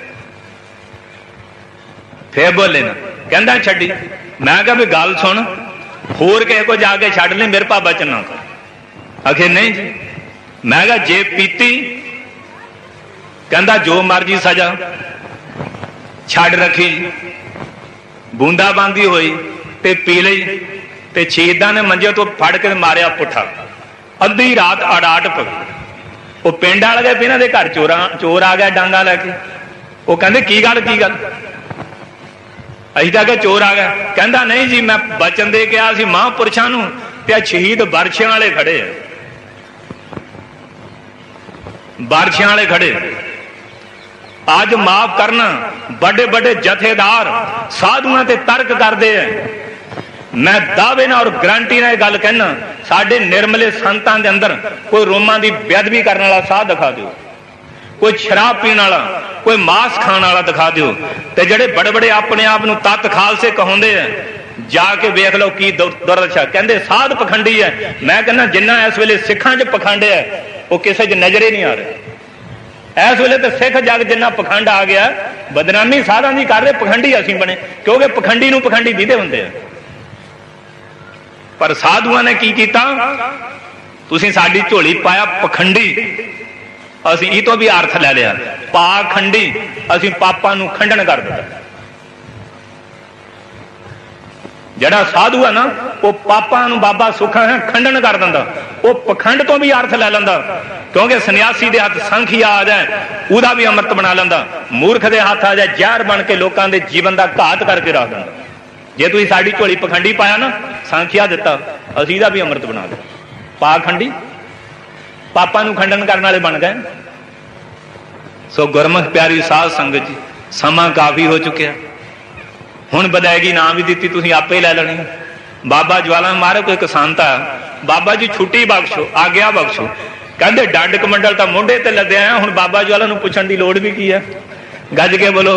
C: ਫੇਰ ਬੋਲੇ ਨਾ, ਕਹਿੰਦਾ ਛੱਡੀ। ਮੈਂ ਕਿਹਾ ਵੀ ਗੱਲ ਸੁਣ, ਹੋਰ ਕਿਸੇ ਕੋ ਜਾ ਕੇ ਛੱਡ ਲਈ, ਮੇਰੇ ਭਾ ਬਚਨ ਨਾ ਕਰ। ਆਖੇ ਨਹੀਂ ਜੀ। ਮੈਂ ਕਿਹਾ ਜੇ ਪੀਤੀ? ਕਹਿੰਦਾ ਜੋ ਮਰਜੀ ਸਜ਼ਾ, ਛੱਡ ਰੱਖੀ, ਬੂੰਦਾਬਾਂਦੀ ਹੋਈ ਤੇ ਪੀ ਲਈ ਤੇ ਸ਼ਹੀਦਾਂ ਨੇ ਮੰਜੇ ਤੋਂ ਫੜ ਕੇ ਮਾਰਿਆ ਪੁੱਠਾ। ਅੱਧੀ ਰਾਤ ਅੜਾਟ ਪਈ। ਉਹ ਪਿੰਡ ਵਾਲੇ ਗਏ, ਇਹਨਾਂ ਦੇ ਘਰ ਚੋਰ ਆ ਗਿਆ ਡਾਂਗਾ ਲੈ ਕੇ। ਉਹ ਕਹਿੰਦੇ ਕੀ ਗੱਲ ਕੀ ਗੱਲ? ਅਸੀਂ ਤਾਂ ਕਿ ਚੋਰ ਆ ਗਿਆ। ਕਹਿੰਦਾ ਨਹੀਂ ਜੀ, ਮੈਂ ਬਚਨ ਦੇ ਕਿਹਾ ਸੀ ਮਹਾਂਪੁਰਸ਼ਾਂ ਨੂੰ ਤੇ ਆ ਸ਼ਹੀਦ ਬਰਛਿਆਂ ਵਾਲੇ ਖੜੇ ਆ, ਬਾਰਸ਼ਿਆਂ ਵਾਲੇ ਖੜੇ। ਅੱਜ ਮਾਫ ਕਰਨਾ, ਵੱਡੇ ਵੱਡੇ ਜਥੇਦਾਰ ਸਾਧੂਆਂ ਤੇ ਤਰਕ ਕਰਦੇ ਆ। ਮੈਂ ਦਾਅਵੇ ਨਾਲ ਔਰ ਗਰੰਟੀ ਨਾਲ ਇਹ ਗੱਲ ਕਹਿਣਾ, ਸਾਡੇ ਨਿਰਮਲੇ ਸੰਤਾਂ ਦੇ ਅੰਦਰ ਕੋਈ ਰੋਮਾਂ ਦੀ ਬੇਅਦਬੀ ਕਰਨ ਵਾਲਾ ਸਾਧ ਦਿਖਾ ਦਿਓ, ਕੋਈ ਸ਼ਰਾਬ ਪੀਣ ਵਾਲਾ, ਕੋਈ ਮਾਸ ਖਾਣ ਵਾਲਾ ਦਿਖਾ ਦਿਓ। ਤੇ ਜਿਹੜੇ ਬੜੇ ਬੜੇ ਆਪਣੇ ਆਪ ਨੂੰ ਤਤ ਖਾਲਸੇ ਕਹਾਉਂਦੇ ਆ, ਜਾ ਕੇ ਵੇਖ ਲਓ ਕੀ ਦੁਰਦਸ਼ਾ। ਕਹਿੰਦੇ ਸਾਧ ਪਖੰਡੀ ਹੈ। ਮੈਂ ਕਹਿੰਦਾ ਜਿੰਨਾ ਇਸ ਵੇਲੇ ਸਿੱਖਾਂ 'ਚ ਪਖੰਡ ਹੈ ਉਹ ਕਿਸੇ 'ਚ ਨਜ਼ਰੇ ਨਹੀਂ ਆ ਰਿਹਾ। ਇਸ ਵੇਲੇ ਤਾਂ ਸਿੱਖ ਜਗ ਜਿੰਨਾ ਪਖੰਡ ਆ ਗਿਆ, ਬਦਨਾਮੀ ਸਾਧਾਂ ਦੀ ਕਰ ਰਹੇ, ਪਖੰਡੀ ਅਸੀਂ ਬਣੇ। ਕਿਉਂਕਿ ਪਖੰਡੀ ਨੂੰ ਪਖੰਡੀ ਦੀਦੇ ਹੁੰਦੇ ਆ। ਪਰ ਸਾਧੂਆਂ ਨੇ ਕੀ ਕੀਤਾ? ਤੁਸੀਂ ਸਾਡੀ ਝੋਲੀ ਪਾਇਆ ਪਖੰਡੀ, ਅਸੀਂ ਇਹ ਤੋਂ ਵੀ ਅਰਥ ਲੈ ਲਿਆ ਪਾਖੰਡੀ। ਅਸੀਂ ਪਾਪਾਂ ਨੂੰ ਖੰਡਨ ਕਰ ਦਿੱਤਾ। ਜਿਹੜਾ ਸਾਧੂ ਹੈ ਨਾ, ਉਹ ਪਾਪਾਂ ਨੂੰ ਬਾਬਾ ਸੁੱਖਾ ਹੈ ਖੰਡਨ ਕਰ ਦਿੰਦਾ। ਉਹ ਪਖੰਡ ਤੋਂ ਵੀ ਅਰਥ ਲੈ ਲੈਂਦਾ, ਕਿਉਂਕਿ ਸੰਨਿਆਸੀ ਦੇ ਹੱਥ ਸੰਖੀਆ ਆ ਜਾਏ ਉਹਦਾ ਵੀ ਅੰਮ੍ਰਿਤ ਬਣਾ ਲੈਂਦਾ। ਮੂਰਖ ਦੇ ਹੱਥ ਆ ਜਾਏ ਜ਼ਹਿਰ ਬਣ ਕੇ ਲੋਕਾਂ ਦੇ ਜੀਵਨ ਦਾ ਘਾਤ ਕਰਕੇ ਰੱਖ ਦਿੰਦਾ। ਜੇ ਤੁਸੀਂ ਸਾਡੀ ਝੋਲੀ ਪਖੰਡੀ ਪਾਇਆ ਨਾ, ਸੰਖਿਆ ਦਿੱਤਾ, ਅਸੀਂ ਇਹਦਾ ਵੀ ਅੰਮ੍ਰਿਤ ਬਣਾ ਲਿਆ। ਪਾਖੰਡੀ, ਪਾਪਾਂ ਨੂੰ ਖੰਡਨ ਕਰਨ ਵਾਲੇ ਬਣ ਗਏ। ਸੋ ਗੁਰਮੁਖ ਪਿਆਰੀ ਸਾਧ ਸੰਗਤ ਜੀ, ਸਮਾਂ ਕਾਫੀ ਹੋ ਚੁੱਕਿਆ। ਹੁਣ ਬਦਾਇਗੀ ਨਾ ਵੀ ਦਿੱਤੀ, ਤੁਸੀਂ ਆਪੇ ਲੈ ਲੈਣੀ। ਬਾਬਾ ਜਵਾਲਾ ਮਹਾਰਾਜ ਕੋਈ ਕਿਸਾਨਤਾ, ਬਾਬਾ ਜੀ ਛੁੱਟੀ ਬਖਸ਼ੋ, ਆਗਿਆ ਬਖਸ਼ੋ। ਕਹਿੰਦੇ ਡੰਡ ਕਮੰਡਲ ਤਾਂ ਮੋਢੇ ਤੇ ਲੱਦਿਆ, ਹੁਣ ਬਾਬਾ ਜਵਾਲਾ ਨੂੰ ਪੁੱਛਣ ਦੀ ਲੋੜ ਵੀ ਕੀ ਹੈ? ਗੱਜ ਕੇ ਬੋਲੋ।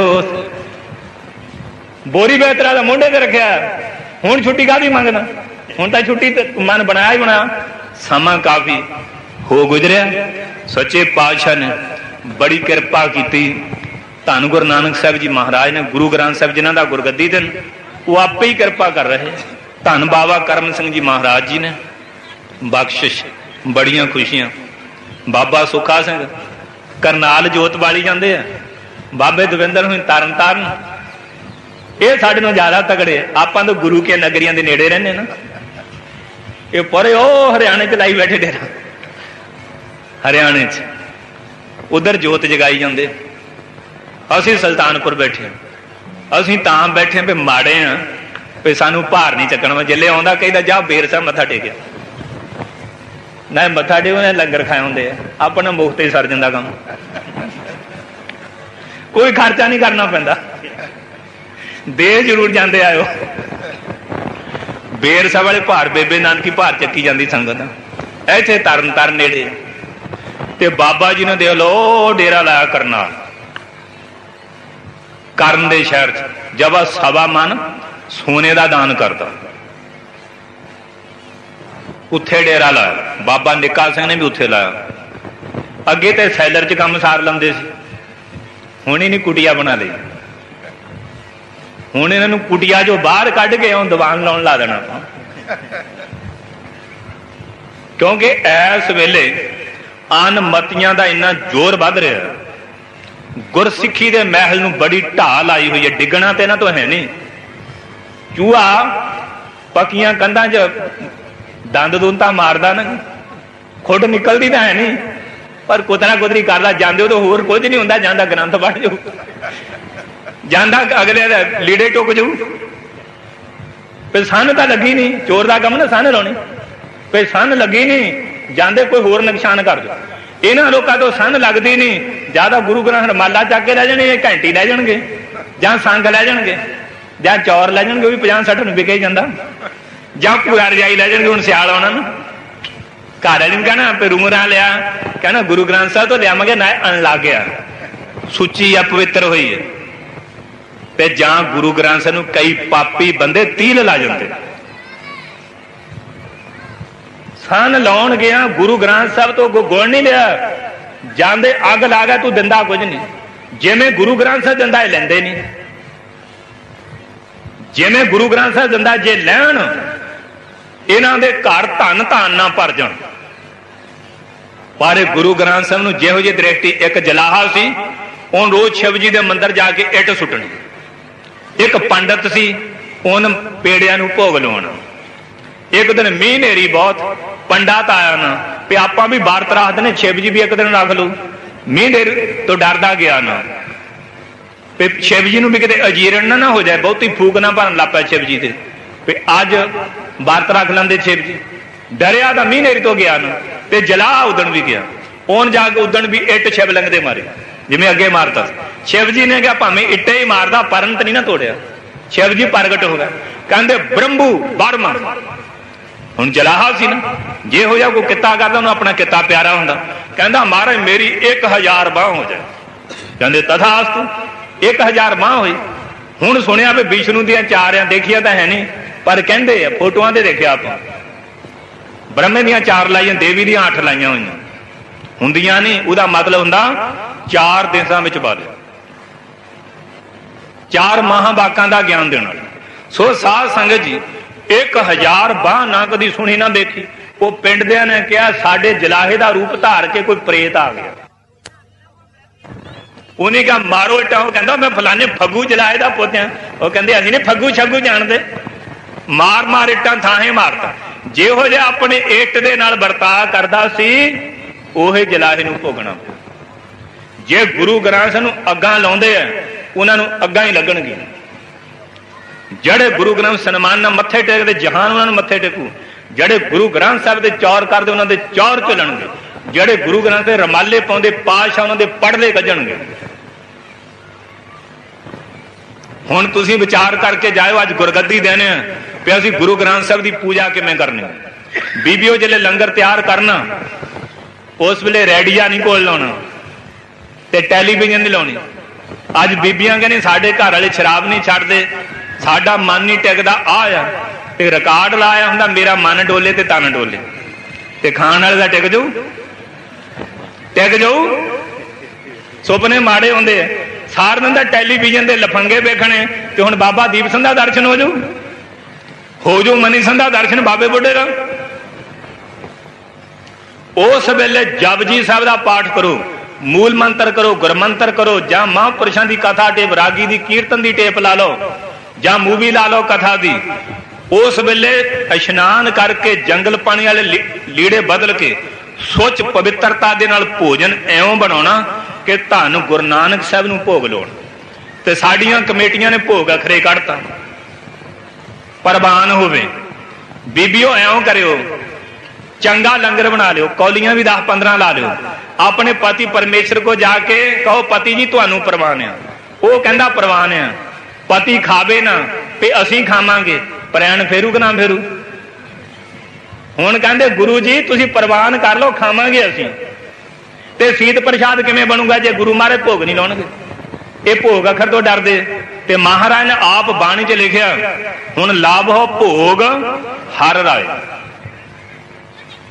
C: ਬੋਰੀ ਬੇਤਰਾ ਦਾ ਮੋਢੇ ਤੇ ਰੱਖਿਆ, ਹੁਣ ਛੁੱਟੀ ਕਾਹਦੀ ਮੰਗਣਾ? ਹੁਣ ਤਾਂ ਛੁੱਟੀ ਤੇ ਮਨ ਬਣਾਇਆ ਹੀ ਬਣਾਇਆ। ਸਮਾਂ ਕਾਫੀ ਹੋ ਗੁਜ਼ਰਿਆ। ਸੱਚੇ ਪਾਤਸ਼ਾਹ ਨੇ ਬੜੀ ਕਿਰਪਾ ਕੀਤੀ। ਧੰਨ ਗੁਰੂ ਨਾਨਕ ਸਾਹਿਬ ਜੀ ਮਹਾਰਾਜ ਨੇ, ਗੁਰੂ ਗ੍ਰੰਥ ਸਾਹਿਬ ਜਿਨ੍ਹਾਂ ਦਾ ਗੁਰਗੱਦੀ ਦਿਨ, ਉਹ ਆਪੇ ਹੀ ਕਿਰਪਾ ਕਰ ਰਹੇ। ਧੰਨ ਬਾਬਾ ਕਰਮ ਸਿੰਘ ਜੀ ਮਹਾਰਾਜ ਜੀ ਨੇ ਬਖਸ਼ਿਸ਼, ਬੜੀਆਂ ਖੁਸ਼ੀਆਂ। ਬਾਬਾ ਸੁੱਖਾ ਸਿੰਘ ਕਰਨਾਲ ਜੋਤ ਬਾਲੀ ਜਾਂਦੇ ਆ, ਬਾਬੇ ਦਵਿੰਦਰ ਹੋਈ ਤਰਨ ਤਾਰਨ। ਇਹ ਸਾਡੇ ਨੂੰ ਜ਼ਿਆਦਾ ਤਗੜੇ। ਆਪਾਂ ਤਾਂ ਗੁਰੂ ਕੇ ਨਗਰੀਆਂ ਦੇ ਨੇੜੇ ਰਹਿੰਦੇ ਨਾ। ਇਹ ਪਰੇ ਉਹ ਹਰਿਆਣੇ 'ਚ ਲਾਈ ਬੈਠੇ ਡੇਰਾ, ਹਰਿਆਣੇ 'ਚ ਉਧਰ ਜੋਤ ਜਗਾਈ ਜਾਂਦੇ। ਅਸੀਂ ਸੁਲਤਾਨਪੁਰ ਬੈਠੇ। ਅਸੀਂ ਤਾਂ ਬੈਠੇ ਵੀ ਮਾੜੇ ਆ ਵੀ ਸਾਨੂੰ ਭਾਰ ਨਹੀਂ ਚੱਕਣਾ। ਜਿੱਲੇ ਆਉਂਦਾ ਕਹਿੰਦਾ ਜਾ ਬੇਰ ਸਾਹਿਬ ਮੱਥਾ ਟੇਕਿਆ, ਨਾ ਮੱਥਾ ਟੇਕੋ ਨਾ ਲੰਗਰ ਖਾਏ ਹੁੰਦੇ ਆ। ਆਪਣਾ ਮੁਫਤ ਹੀ ਸਰ ਜਾਂਦਾ ਕੰਮ, ਕੋਈ ਖਰਚਾ ਨਹੀਂ ਕਰਨਾ ਪੈਂਦਾ। ਦੇ ਜ਼ਰੂਰ ਜਾਂਦੇ ਆਇਓ। ਬੇਰ ਸਾਹਿਬ ਵਾਲੇ ਭਾਰ ਬੇਬੇ ਨਾਨਕੀ ਭਾਰ ਚੱਕੀ ਜਾਂਦੀ ਸੰਗਤ। ਇੱਥੇ ਤਰਨ ਤਾਰਨ ਨੇੜੇ ਤੇ ਬਾਬਾ ਜੀ ਨੇ ਦੇਖ ਲਓ ਡੇਰਾ ਲਾਇਆ ਕਰਨਾਲ, ਕਰਨ ਦੇ ਸ਼ਹਿਰ 'ਚ। ਜਵਾ ਸਵਾ ਮਨ ਸੋਨੇ ਦਾ ਦਾਨ ਕਰਦਾ। ਉੱਥੇ ਡੇਰਾ ਲਾਇਆ। ਬਾਬਾ ਨਿੱਕਾ ਸਿੰਘ ਨੇ ਵੀ ਉੱਥੇ ਲਾਇਆ। ਅੱਗੇ ਤੇ ਸੈਲਰ 'ਚ ਕੰਮ ਸਾਰ ਲੈਂਦੇ ਸੀ, ਹੁਣ ਹੀ ਨਹੀਂ ਕੁਟੀਆ ਬਣਾ ਲਈ। ਹੁਣ ਇਹਨਾਂ ਨੂੰ ਕੁਟੀਆ ਜੋ ਬਾਹਰ ਕੱਢ ਕੇ ਉਹ ਦੀਵਾਨ ਲਾਉਣ ਲਾ ਦੇਣਾ ਆਪਾਂ, ਕਿਉਂਕਿ ਇਸ ਵੇਲੇ ਅਨਮਤੀਆਂ ਦਾ ਇੰਨਾ ਜ਼ੋਰ ਵੱਧ ਰਿਹਾ। ਗੁਰਸਿੱਖੀ ਦੇ ਮਹਿਲ ਨੂੰ ਬੜੀ ਢਾਹ ਲਾਈ ਹੋਈ ਹੈ, ਡਿੱਗਣਾ ਤੇ ਇਹਨਾਂ ਤੋਂ ਹੈ ਨਹੀਂ। ਚੂਹਾ ਪੱਕੀਆਂ ਕੰਧਾਂ 'ਚ ਦੰਦ ਦੁੰਦ ਤਾਂ ਮਾਰਦਾ ਨਾ, ਖੁੱਡ ਨਿਕਲਦੀ ਤਾਂ ਹੈ ਨਹੀਂ, ਪਰ ਕੁਤਰਾ ਕੁਤਰੀ ਕਰਦਾ। ਜਾਂਦੇ ਉਦੋਂ ਹੋਰ ਕੁਝ ਨਹੀਂ ਹੁੰਦਾ, ਜਾਂਦਾ ਗ੍ਰੰਥ ਪੜ੍ਹ ਜਾਊ, ਜਾਂਦਾ ਅਗਲੇ ਦਾ ਲੀੜੇ ਟੁੱਕ ਜਾਊ। ਫਿਰ ਸੰਨ ਤਾਂ ਲੱਗੀ ਨਹੀਂ, ਚੋਰ ਦਾ ਕੰਮ ਨਾ ਸੰਨ ਲਾਉਣੀ, ਫਿਰ ਸੰਨ ਲੱਗੀ ਨਹੀਂ, ਜਾਂਦੇ ਕੋਈ ਹੋਰ ਨੁਕਸਾਨ ਕਰ ਦਿਓ। ਇਹਨਾਂ ਲੋਕਾਂ ਤੋਂ ਸੰਨ ਲੱਗਦੀ ਨਹੀਂ, ਜਿਆਦਾ ਗੁਰੂ ਗ੍ਰੰਥ ਰਮਾਲਾ ਚੱਕ ਕੇ ਲੈ ਜਾਣੇ, ਘੰਟੀ ਲੈ ਜਾਣਗੇ, ਜਾਂ ਸੰਗ ਲੈ ਜਾਣਗੇ, ਜਾਂ ਚੌਰ ਲੈ ਜਾਣਗੇ, ਉਹ ਵੀ 50-60 ਨੂੰ ਵਿਕੇ ਜਾਂਦਾ, ਜਾਂ ਭੂਆ ਰਜਾਈ ਲੈ ਜਾਣਗੇ। ਹੁਣ ਸਿਆਲ ਆਉਣਾ ਨਾ, ਘਰ ਵਾਲੀ ਨੂੰ ਕਹਿਣਾ ਵੀ ਰੂਮਰਾਂ ਲਿਆ, ਕਹਿਣਾ ਗੁਰੂ ਗ੍ਰੰਥ ਸਾਹਿਬ ਤੋਂ ਲਿਆਵਾਂਗੇ ਨਾ, ਅਣ ਲੱਗ ਗਿਆ, ਸੁੱਚੀ ਆ ਪਵਿੱਤਰ ਹੋਈ ਹੈ। ਤੇ ਜਾਂ ਗੁਰੂ ਗ੍ਰੰਥ ਸਾਹਿਬ ਨੂੰ ਕਈ ਪਾਪੀ ਬੰਦੇ ਤੀਲ ਲਾ ਜਾਂਦੇ। ਸੰਨ ਲਾਉਣ ਗਿਆ, ਗੁਰੂ ਗ੍ਰੰਥ ਸਾਹਿਬ ਤੋਂ ਗੁਣ ਨਹੀਂ ਲਿਆ, ਜਾਂਦੇ ਅੱਗ ਲਾ ਗਿਆ, ਤੂੰ ਦਿੰਦਾ ਕੁਝ ਨਹੀਂ। ਜਿਵੇਂ ਗੁਰੂ ਗ੍ਰੰਥ ਸਾਹਿਬ ਦਿੰਦਾ, ਇਹ ਲੈਂਦੇ ਨਹੀਂ। ਜਿਵੇਂ ਗੁਰੂ ਗ੍ਰੰਥ ਸਾਹਿਬ ਦਿੰਦਾ, ਜੇ ਲੈਣ ਇਹਨਾਂ ਦੇ ਘਰ ਧਨ ਧਨ ਨਾ ਭਰ ਜਾਣ। ਪਰ ਗੁਰੂ ਗ੍ਰੰਥ ਸਾਹਿਬ ਨੂੰ ਜਿਹੋ ਜਿਹੀ ਦ੍ਰਿਸ਼ਟੀ, ਇੱਕ ਜਲਾਹਾ ਸੀ, ਉਹਨ ਰੋਜ਼ ਸ਼ਿਵ ਜੀ ਦੇ ਮੰਦਿਰ ਜਾ ਕੇ ਇੱਟ ਸੁੱਟਣੀ। ਇੱਕ ਪੰਡਤ ਸੀ, ਉਹਨ ਪੇੜਿਆਂ ਨੂੰ ਭੋਗ ਲਾਉਣਾ। ਇੱਕ ਦਿਨ ਮੀਂਹ ਹਨੇਰੀ ਬਹੁਤ, ਪੰਡਤ ਆਇਆ ਨਾ ਵੀ ਆਪਾਂ ਵੀ ਵਰਤ ਰੱਖਦੇ ਨੇ, ਸ਼ਿਵ ਜੀ ਵੀ ਇੱਕ ਦਿਨ ਰੱਖ ਲਓ। ਮੀਂਹ ਹਨੇਰੀ ਤੋਂ ਡਰਦਾ ਗਿਆ ਨਾ, ਵੀ ਸ਼ਿਵ ਜੀ ਨੂੰ ਵੀ ਕਿਤੇ ਅਜੀਰਨ ਨਾ ਹੋ ਜਾਏ, ਬਹੁਤੀ ਫੂਕ ਨਾ ਭਰਨ ਲੱਗ ਪਿਆ ਸ਼ਿਵ ਜੀ ਤੇ, ਵੀ ਅੱਜ ਵਰਤ ਰੱਖ ਲੈਂਦੇ ਸ਼ਿਵ ਜੀ। ਡਰਿਆ ਤਾਂ ਮੀਂਹ ਹਨੇਰੀ ਤੋਂ ਗਿਆ ਨਾ, ਤੇ ਜਲਾਹ ਉਦਣ ਵੀ ਗਿਆ। ਉਹਨ ਜਾ ਕੇ ਉਦਣ ਵੀ ਇੱਟ ਸ਼ਿਵਲਿੰਗ ਦੇ ਮਾਰੇ, ਜਿਵੇਂ ਅੱਗੇ ਮਾਰਤਾ। ਸ਼ਿਵ ਜੀ ਨੇ ਕਿਹਾ ਭਾਵੇਂ ਇੱਟੇ ਹੀ ਮਾਰਦਾ, ਪਰੰਤ ਨਹੀਂ ਨਾ ਤੋੜਿਆ। ਸ਼ਿਵ ਜੀ ਪ੍ਰਗਟ ਹੋ ਗਿਆ, ਕਹਿੰਦੇ ਬ੍ਰਹਮੂ ਬਰਮਾ। ਹੁਣ ਜਲਾਹਾ ਸੀ ਨਾ, ਜੇ ਹੋ ਜਾ ਕੋਈ ਕਿੱਤਾ ਕਰਦਾ, ਉਹਨੂੰ ਆਪਣਾ ਕਿੱਤਾ ਪਿਆਰਾ ਹੁੰਦਾ। ਕਹਿੰਦਾ ਮਹਾਰਾਜ ਮੇਰੀ 1000 ਬਾਂਹ ਹੋ ਜਾਏ। ਕਹਿੰਦੇ ਤਥਾਸਤੂ। 1000 ਬਾਂਹ ਹੋਈ। ਹੁਣ ਸੁਣਿਆ ਵੀ ਵਿਸ਼ਨੂੰ ਦੀਆਂ 4 ਆ, ਦੇਖਿਆ ਤਾਂ ਹੈ ਨਹੀਂ, ਪਰ ਕਹਿੰਦੇ ਆ ਫੋਟੋਆਂ ਤੇ ਦੇਖਿਆ ਆਪਾਂ। ਬ੍ਰਹਮੇ ਦੀਆਂ 4 ਲਾਈਆਂ, ਦੇਵੀ ਦੀਆਂ 8 ਲਾਈਆਂ ਹੋਈਆਂ ਹੁੰਦੀਆਂ ਨਹੀਂ। ਉਹਦਾ ਮਤਲਬ ਹੁੰਦਾ 4 ਦੇਸ਼ਾਂ ਵਿੱਚ ਬਾਲਿਆ, 4 ਮਹਾਂਵਾਕਾਂ ਦਾ ਗਿਆਨ ਦੇਣਾ। ਸੋ ਸਾਧ ਸੰਗਤ ਜੀ, 1000 ਬਾਂਹ ਨਾ ਕਦੀ ਸੁਣੀ ਨਾ ਦੇਖੀ। ਉਹ ਪਿੰਡ ਦਿਆਂ ਨੇ ਕਿਹਾ ਸਾਡੇ ਜਲਾਹੇ ਦਾ ਰੂਪ ਧਾਰ ਕੇ ਕੋਈ ਪ੍ਰੇਤ ਆ ਗਿਆ। ਉਹਨੇ ਕਿਹਾ ਮਾਰੋ ਇੱਟਾਂ। ਉਹ ਕਹਿੰਦਾ ਮੈਂ ਫਲਾਣੇ ਫੱਗੂ ਜਲਾਹੇ ਦਾ ਪੁੱਤ ਆ। ਉਹ ਕਹਿੰਦੇ ਅਸੀਂ ਨੇ ਫੱਗੂ ਛੱਗੂ ਜਾਣਦੇ। ਮਾਰ ਮਾਰ ਇੱਟਾਂ ਥਾਹੇ ਮਾਰਤਾ। ਜਿਹੋ ਜਿਹਾ ਆਪਣੇ ਇੱਟ ਦੇ ਨਾਲ ਵਰਤਾਅ ਕਰਦਾ ਸੀ, ਉਹੇ ਜਲਾਹੇ ਨੂੰ ਭੋਗਣਾ। ਜੇ ਗੁਰੂ ਗ੍ਰੰਥ ਸਾਹਿਬ ਨੂੰ ਅੱਗਾਂ ਲਾਉਂਦੇ ਆ, ਉਹਨਾਂ ਨੂੰ ਅੱਗਾਂ ਹੀ ਲੱਗਣਗੀਆਂ। ਜਿਹੜੇ ਗੁਰੂ ਗ੍ਰੰਥ ਸਨਮਾਨ ਨਾਲ ਮੱਥੇ ਟੇਕਦੇ, ਜਹਾਨ ਉਹਨਾਂ ਨੂੰ ਮੱਥੇ ਟੇਕੂ। ਜਿਹੜੇ ਗੁਰੂ ਗ੍ਰੰਥ ਸਾਹਿਬ ਦੇ ਚੌਰ ਕਰਦੇ, ਉਹਨਾਂ ਦੇ ਚੌਰ ਚੱਲਣਗੇ। ਜਿਹੜੇ ਗੁਰੂ ਗ੍ਰੰਥ ਦੇ ਰਮਾਲੇ ਪਾਉਂਦੇ, ਪਾਤਸ਼ਾਹ ਉਹਨਾਂ ਦੇ ਪੜ੍ਹਦੇ ਕੱਢਣਗੇ। ਹੁਣ ਤੁਸੀਂ ਵਿਚਾਰ ਕਰਕੇ ਜਾਇਓ, ਅੱਜ ਗੁਰਗੱਦੀ ਦੇਣੇ ਆ ਵੀ ਅਸੀਂ ਗੁਰੂ ਗ੍ਰੰਥ ਸਾਹਿਬ ਦੀ ਪੂਜਾ ਕਿਵੇਂ ਕਰਨੀ। ਬੀਬੀਓ ਜਿਹੜੇ ਲੰਗਰ ਤਿਆਰ ਕਰਨਾ, ਉਸ ਵੇਲੇ ਰੇਡੀਆ ਨਹੀਂ ਕੋਲ ਲਾਉਣਾ ਤੇ ਟੈਲੀਵਿਜ਼ਨ ਨਹੀਂ ਲਾਉਣੀ। ਅੱਜ ਬੀਬੀਆਂ ਕਹਿੰਦੇ ਸਾਡੇ ਘਰ ਵਾਲੇ ਸ਼ਰਾਬ ਨਹੀਂ ਛੱਡਦੇ, ਸਾਡਾ ਮਨ ਨਹੀਂ ਟਿਕਦਾ। ਆ ਤੇ ਰਿਕਾਰਡ ਲਾਇਆ ਹੁੰਦਾ, ਮੇਰਾ ਮਨ ਡੋਲੇ ਤੇ ਤਨ ਡੋਲੇ, ਤੇ ਖਾਣ ਵਾਲੇ ਦਾ ਟਿਕ ਜਾਊ, ਟਿਕ ਜਾਊ। ਸੁਪਨੇ ਮਾੜੇ ਹੁੰਦੇ ਆ। ਸਾਰ ਦਿਨ ਦਾ ਟੈਲੀਵਿਜ਼ਨ ਦੇ ਲਫੰਗੇ ਵੇਖਣੇ, ਤੇ ਹੁਣ ਬਾਬਾ ਦੀਪ ਸਿੰਘ ਦਾ ਦਰਸ਼ਨ ਹੋ ਜਾਊ ਮਨੀ ਸਿੰਘ ਦਾ ਦਰਸ਼ਨ ਬਾਬੇ ਬੁੱਢੇ ਦਾ। ਉਸ ਵੇਲੇ ਜਪਜੀ ਸਾਹਿਬ ਦਾ ਪਾਠ ਕਰੋ, ਮੂਲ ਮੰਤਰ ਕਰੋ, ਗੁਰਮੰਤਰ ਕਰੋ, ਜਾਂ ਮਹਾਂਪੁਰਸ਼ਾਂ ਦੀ ਕਥਾ ਟੇਪ, ਰਾਗੀ ਦੀ ਕੀਰਤਨ ਦੀ ਟੇਪ ਲਾ ਲਓ, ਜਾਂ ਮੂਵੀ ਲਾ ਲਓ ਕਥਾ ਦੀ। ਉਸ ਵੇਲੇ ਇਸ਼ਨਾਨ ਕਰਕੇ ਜੰਗਲ ਪਾਣੀ ਵਾਲੇ ਲੀੜੇ ਬਦਲ ਕੇ ਸੁੱਚ ਪਵਿੱਤਰਤਾ ਦੇ ਨਾਲ ਭੋਜਨ ਐਉਂ ਬਣਾਉਣਾ ਕਿ ਧੰਨ ਗੁਰੂ ਨਾਨਕ ਸਾਹਿਬ ਨੂੰ ਭੋਗ ਲਾਉਣ। ਤੇ ਸਾਡੀਆਂ ਕਮੇਟੀਆਂ ਨੇ ਭੋਗ ਅਖਰੇ ਕੱਢਤਾ। ਪ੍ਰਵਾਨ ਹੋਵੇ ਬੀਬੀਓ, ਐਉਂ ਕਰਿਓ, ਚੰਗਾ ਲੰਗਰ ਬਣਾ ਲਿਓ, ਕੌਲੀਆਂ ਵੀ 10-15 ਲਾ ਲਿਓ। ਆਪਣੇ ਪਤੀ ਪਰਮੇਸ਼ਰ ਕੋ ਜਾ ਕੇ ਕਹੋ ਪਤੀ ਜੀ ਤੁਹਾਨੂੰ ਪ੍ਰਵਾਨ ਆ। ਉਹ ਕਹਿੰਦਾ ਪ੍ਰਵਾਨ ਆ। ਪਤੀ ਖਾਵੇ ਨਾ ਤੇ ਅਸੀਂ ਖਾਵਾਂਗੇ, ਪ੍ਰੈਣ ਫੇਰੂ ਕਿ ਨਾ ਫੇਰੂ। ਹੁਣ ਕਹਿੰਦੇ ਗੁਰੂ ਜੀ ਤੁਸੀਂ ਪ੍ਰਵਾਨ ਕਰ ਲਓ, ਖਾਵਾਂਗੇ ਅਸੀਂ। ਤੇ ਸੀਤ ਪ੍ਰਸ਼ਾਦ ਕਿਵੇਂ ਬਣੂਗਾ ਜੇ ਗੁਰੂ ਮਾਰੇ ਭੋਗ ਨਹੀਂ ਲਾਉਣਗੇ? ਇਹ ਭੋਗ ਅਖਰ ਤੋਂ ਡਰਦੇ। ਤੇ ਮਹਾਰਾਜ ਨੇ ਆਪ ਬਾਣੀ 'ਚ ਲਿਖਿਆ, ਹੁਣ ਲਾਭ ਹੋ ਭੋਗ ਹਰ ਰਾਏ।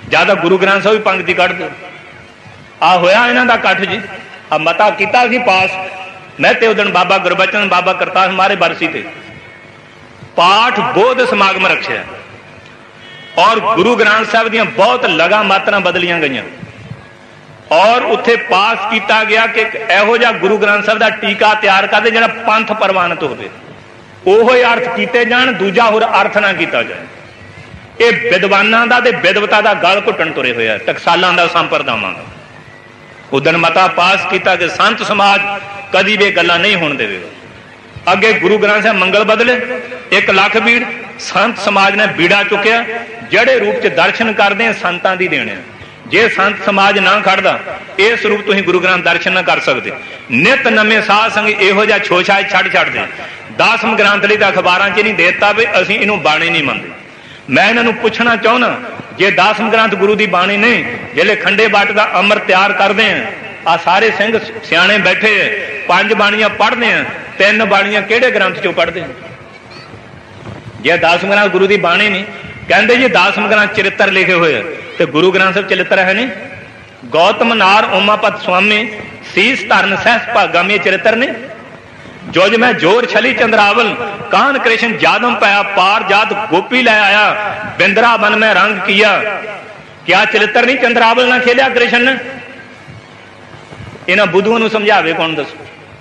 B: ਜਾਂ ਤਾਂ ਗੁਰੂ ਗ੍ਰੰਥ ਸਾਹਿਬ ਵੀ ਪੰਕਤੀ ਕੱਢ ਦਿਓ। ਆ ਹੋਇਆ ਇਹਨਾਂ ਦਾ ਇਕੱਠ ਜੀ, ਆ ਮਤਾ ਕੀਤਾ ਸੀ ਪਾਸ। ਮੈਂ ਤੇ ਉਦਣ ਬਾਬਾ ਗੁਰਬਚਨ, ਬਾਬਾ ਕਰਤਾਰ ਮਾਰੇ ਬਰਸੀ ਤੇ ਪਾਠ ਬੋਧ ਸਮਾਗਮ ਰੱਖਿਆ ਔਰ ਗੁਰੂ ਗ੍ਰੰਥ ਸਾਹਿਬ ਦੀਆਂ ਬਹੁਤ ਲਗਾ ਮਾਤਰਾ ਬਦਲੀਆਂ ਗਈਆਂ ਔਰ ਉੱਥੇ ਪਾਸ ਕੀਤਾ ਗਿਆ ਕਿ ਇਹੋ ਜਿਹਾ ਗੁਰੂ ਗ੍ਰੰਥ ਸਾਹਿਬ ਦਾ ਟੀਕਾ ਤਿਆਰ ਕਰਦੇ ਜਿਹੜਾ ਪੰਥ ਪ੍ਰਵਾਨਿਤ ਹੋਵੇ, ਉਹੋ ਹੀ ਅਰਥ ਕੀਤੇ ਜਾਣ, ਦੂਜਾ ਹੋਰ ਅਰਥ ਨਾ ਕੀਤਾ ਜਾਏ। ਇਹ ਵਿਦਵਾਨਾਂ ਦਾ ਤੇ ਵਿਦਵਤਾ ਦਾ ਗਲ ਘੁੱਟਣ ਤੁਰੇ ਹੋਇਆ, ਟਕਸਾਲਾਂ ਦਾ, ਸੰਪਰਦਾਵਾਂ ਦਾ। ਉਦਣ ਮਤਾ ਪਾਸ ਕੀਤਾ ਕਿ ਸੰਤ ਸਮਾਜ ਕਦੀ ਵੀ ਗੱਲਾਂ ਨਹੀਂ ਹੋਣ ਦੇਵੇਗਾ। ਅੱਗੇ ਗੁਰੂ ਗ੍ਰੰਥ ਸਾਹਿਬ ਮੰਗਲ ਬਦਲੇ 1 ਲੱਖ ਬੀੜ, ਸੰਤ ਸਮਾਜ ਨੇ ਬੀੜਾ ਚੁੱਕਿਆ। ਜਿਹੜੇ ਰੂਪ ਚ ਦਰਸ਼ਨ ਕਰਦੇ ਆ ਸੰਤਾਂ ਦੀ ਦੇਣ ਆ। ਜੇ ਸੰਤ ਸਮਾਜ ਨਾ ਖੜਦਾ ਇਸ ਰੂਪ ਤੁਸੀਂ ਗੁਰੂ ਗ੍ਰੰਥ ਦਰਸ਼ਨ ਨਾ ਕਰ ਸਕਦੇ। ਨਿਤ ਨਵੇਂ ਸਾਧ ਸੰਗ ਇਹੋ ਜਿਹਾ ਛੋਛਾ ਛੱਡਦੇ। 10ਵੇਂ ਗ੍ਰੰਥ ਲਈ ਤਾਂ ਅਖਬਾਰਾਂ 'ਚ ਨਹੀਂ ਦੇ ਦਿੱਤਾ ਵੀ ਅਸੀਂ ਇਹਨੂੰ ਬਾਣੀ ਨਹੀਂ ਮੰਨਦੇ। ਮੈਂ ਇਹਨਾਂ ਨੂੰ ਪੁੱਛਣਾ ਚਾਹੁੰਦਾ, ਜੇ 10ਵੇਂ ਗ੍ਰੰਥ ਗੁਰੂ ਦੀ ਬਾਣੀ ਨਹੀਂ, ਜਿਹੜੇ ਖੰਡੇ ਬਾਟ ਦਾ ਅੰਮ੍ਰਿਤ ਤਿਆਰ ਕਰਦੇ ਆ ਸਾਰੇ ਸਿੰਘ ਸਿਆਣੇ ਬੈਠੇ 5 ਬਾਣੀਆਂ ਪੜ੍ਹਦੇ ਆ, 3 ਬਾਣੀਆਂ ਕਿਹੜੇ ਗ੍ਰੰਥ ਚੋਂ ਪੜ੍ਹਦੇ ਆ? ਜੇ 10ਵੇਂ ਗ੍ਰੰਥ ਗੁਰੂ ਦੀ ਬਾਣੀ ਨਹੀਂ, ਕਹਿੰਦੇ ਜੀ 10ਵੇਂ ਗ੍ਰੰਥ ਚਰਿੱਤਰ ਲਿਖੇ ਹੋਏ ਆ, ਤੇ ਗੁਰੂ ਗ੍ਰੰਥ ਸਾਹਿਬ ਚਰਿੱਤਰ ਹੈ ਨਹੀਂ। ਗੌਤਮ ਨਾਰ ਉਮਾਪਤ ਸੁਆਮੀ ਸੀਸ ਧਰਨ ਸਹਿਸ ਭਾਗਾ ਮੇ ਚਰਿੱਤਰ ਨੇ। ਜੋ ਮੈਂ ਜੋਰ ਛਲੀ ਚੰਦਰਾਵਲ ਕਾਨ ਕ੍ਰਿਸ਼ਨ ਜਾਦਮ ਪਾਇਆ ਪਾਰ ਜਾਤ ਗੋਪੀ ਲੈ ਆਇਆ ਬਿੰਦਰਾ ਬਨ ਮੈਂ ਰੰਗ ਕੀਆ। ਕਿਆ ਚਰਿੱਤਰ ਨਹੀਂ ਚੰਦਰਾਵਲ ਨਾ ਖੇਲਿਆ ਕ੍ਰਿਸ਼ਨ ਨੇ? ਇਹਨਾਂ ਬੁੱਧੂਆਂ ਨੂੰ ਸਮਝਾਵੇ ਕੌਣ ਦੱਸੋ?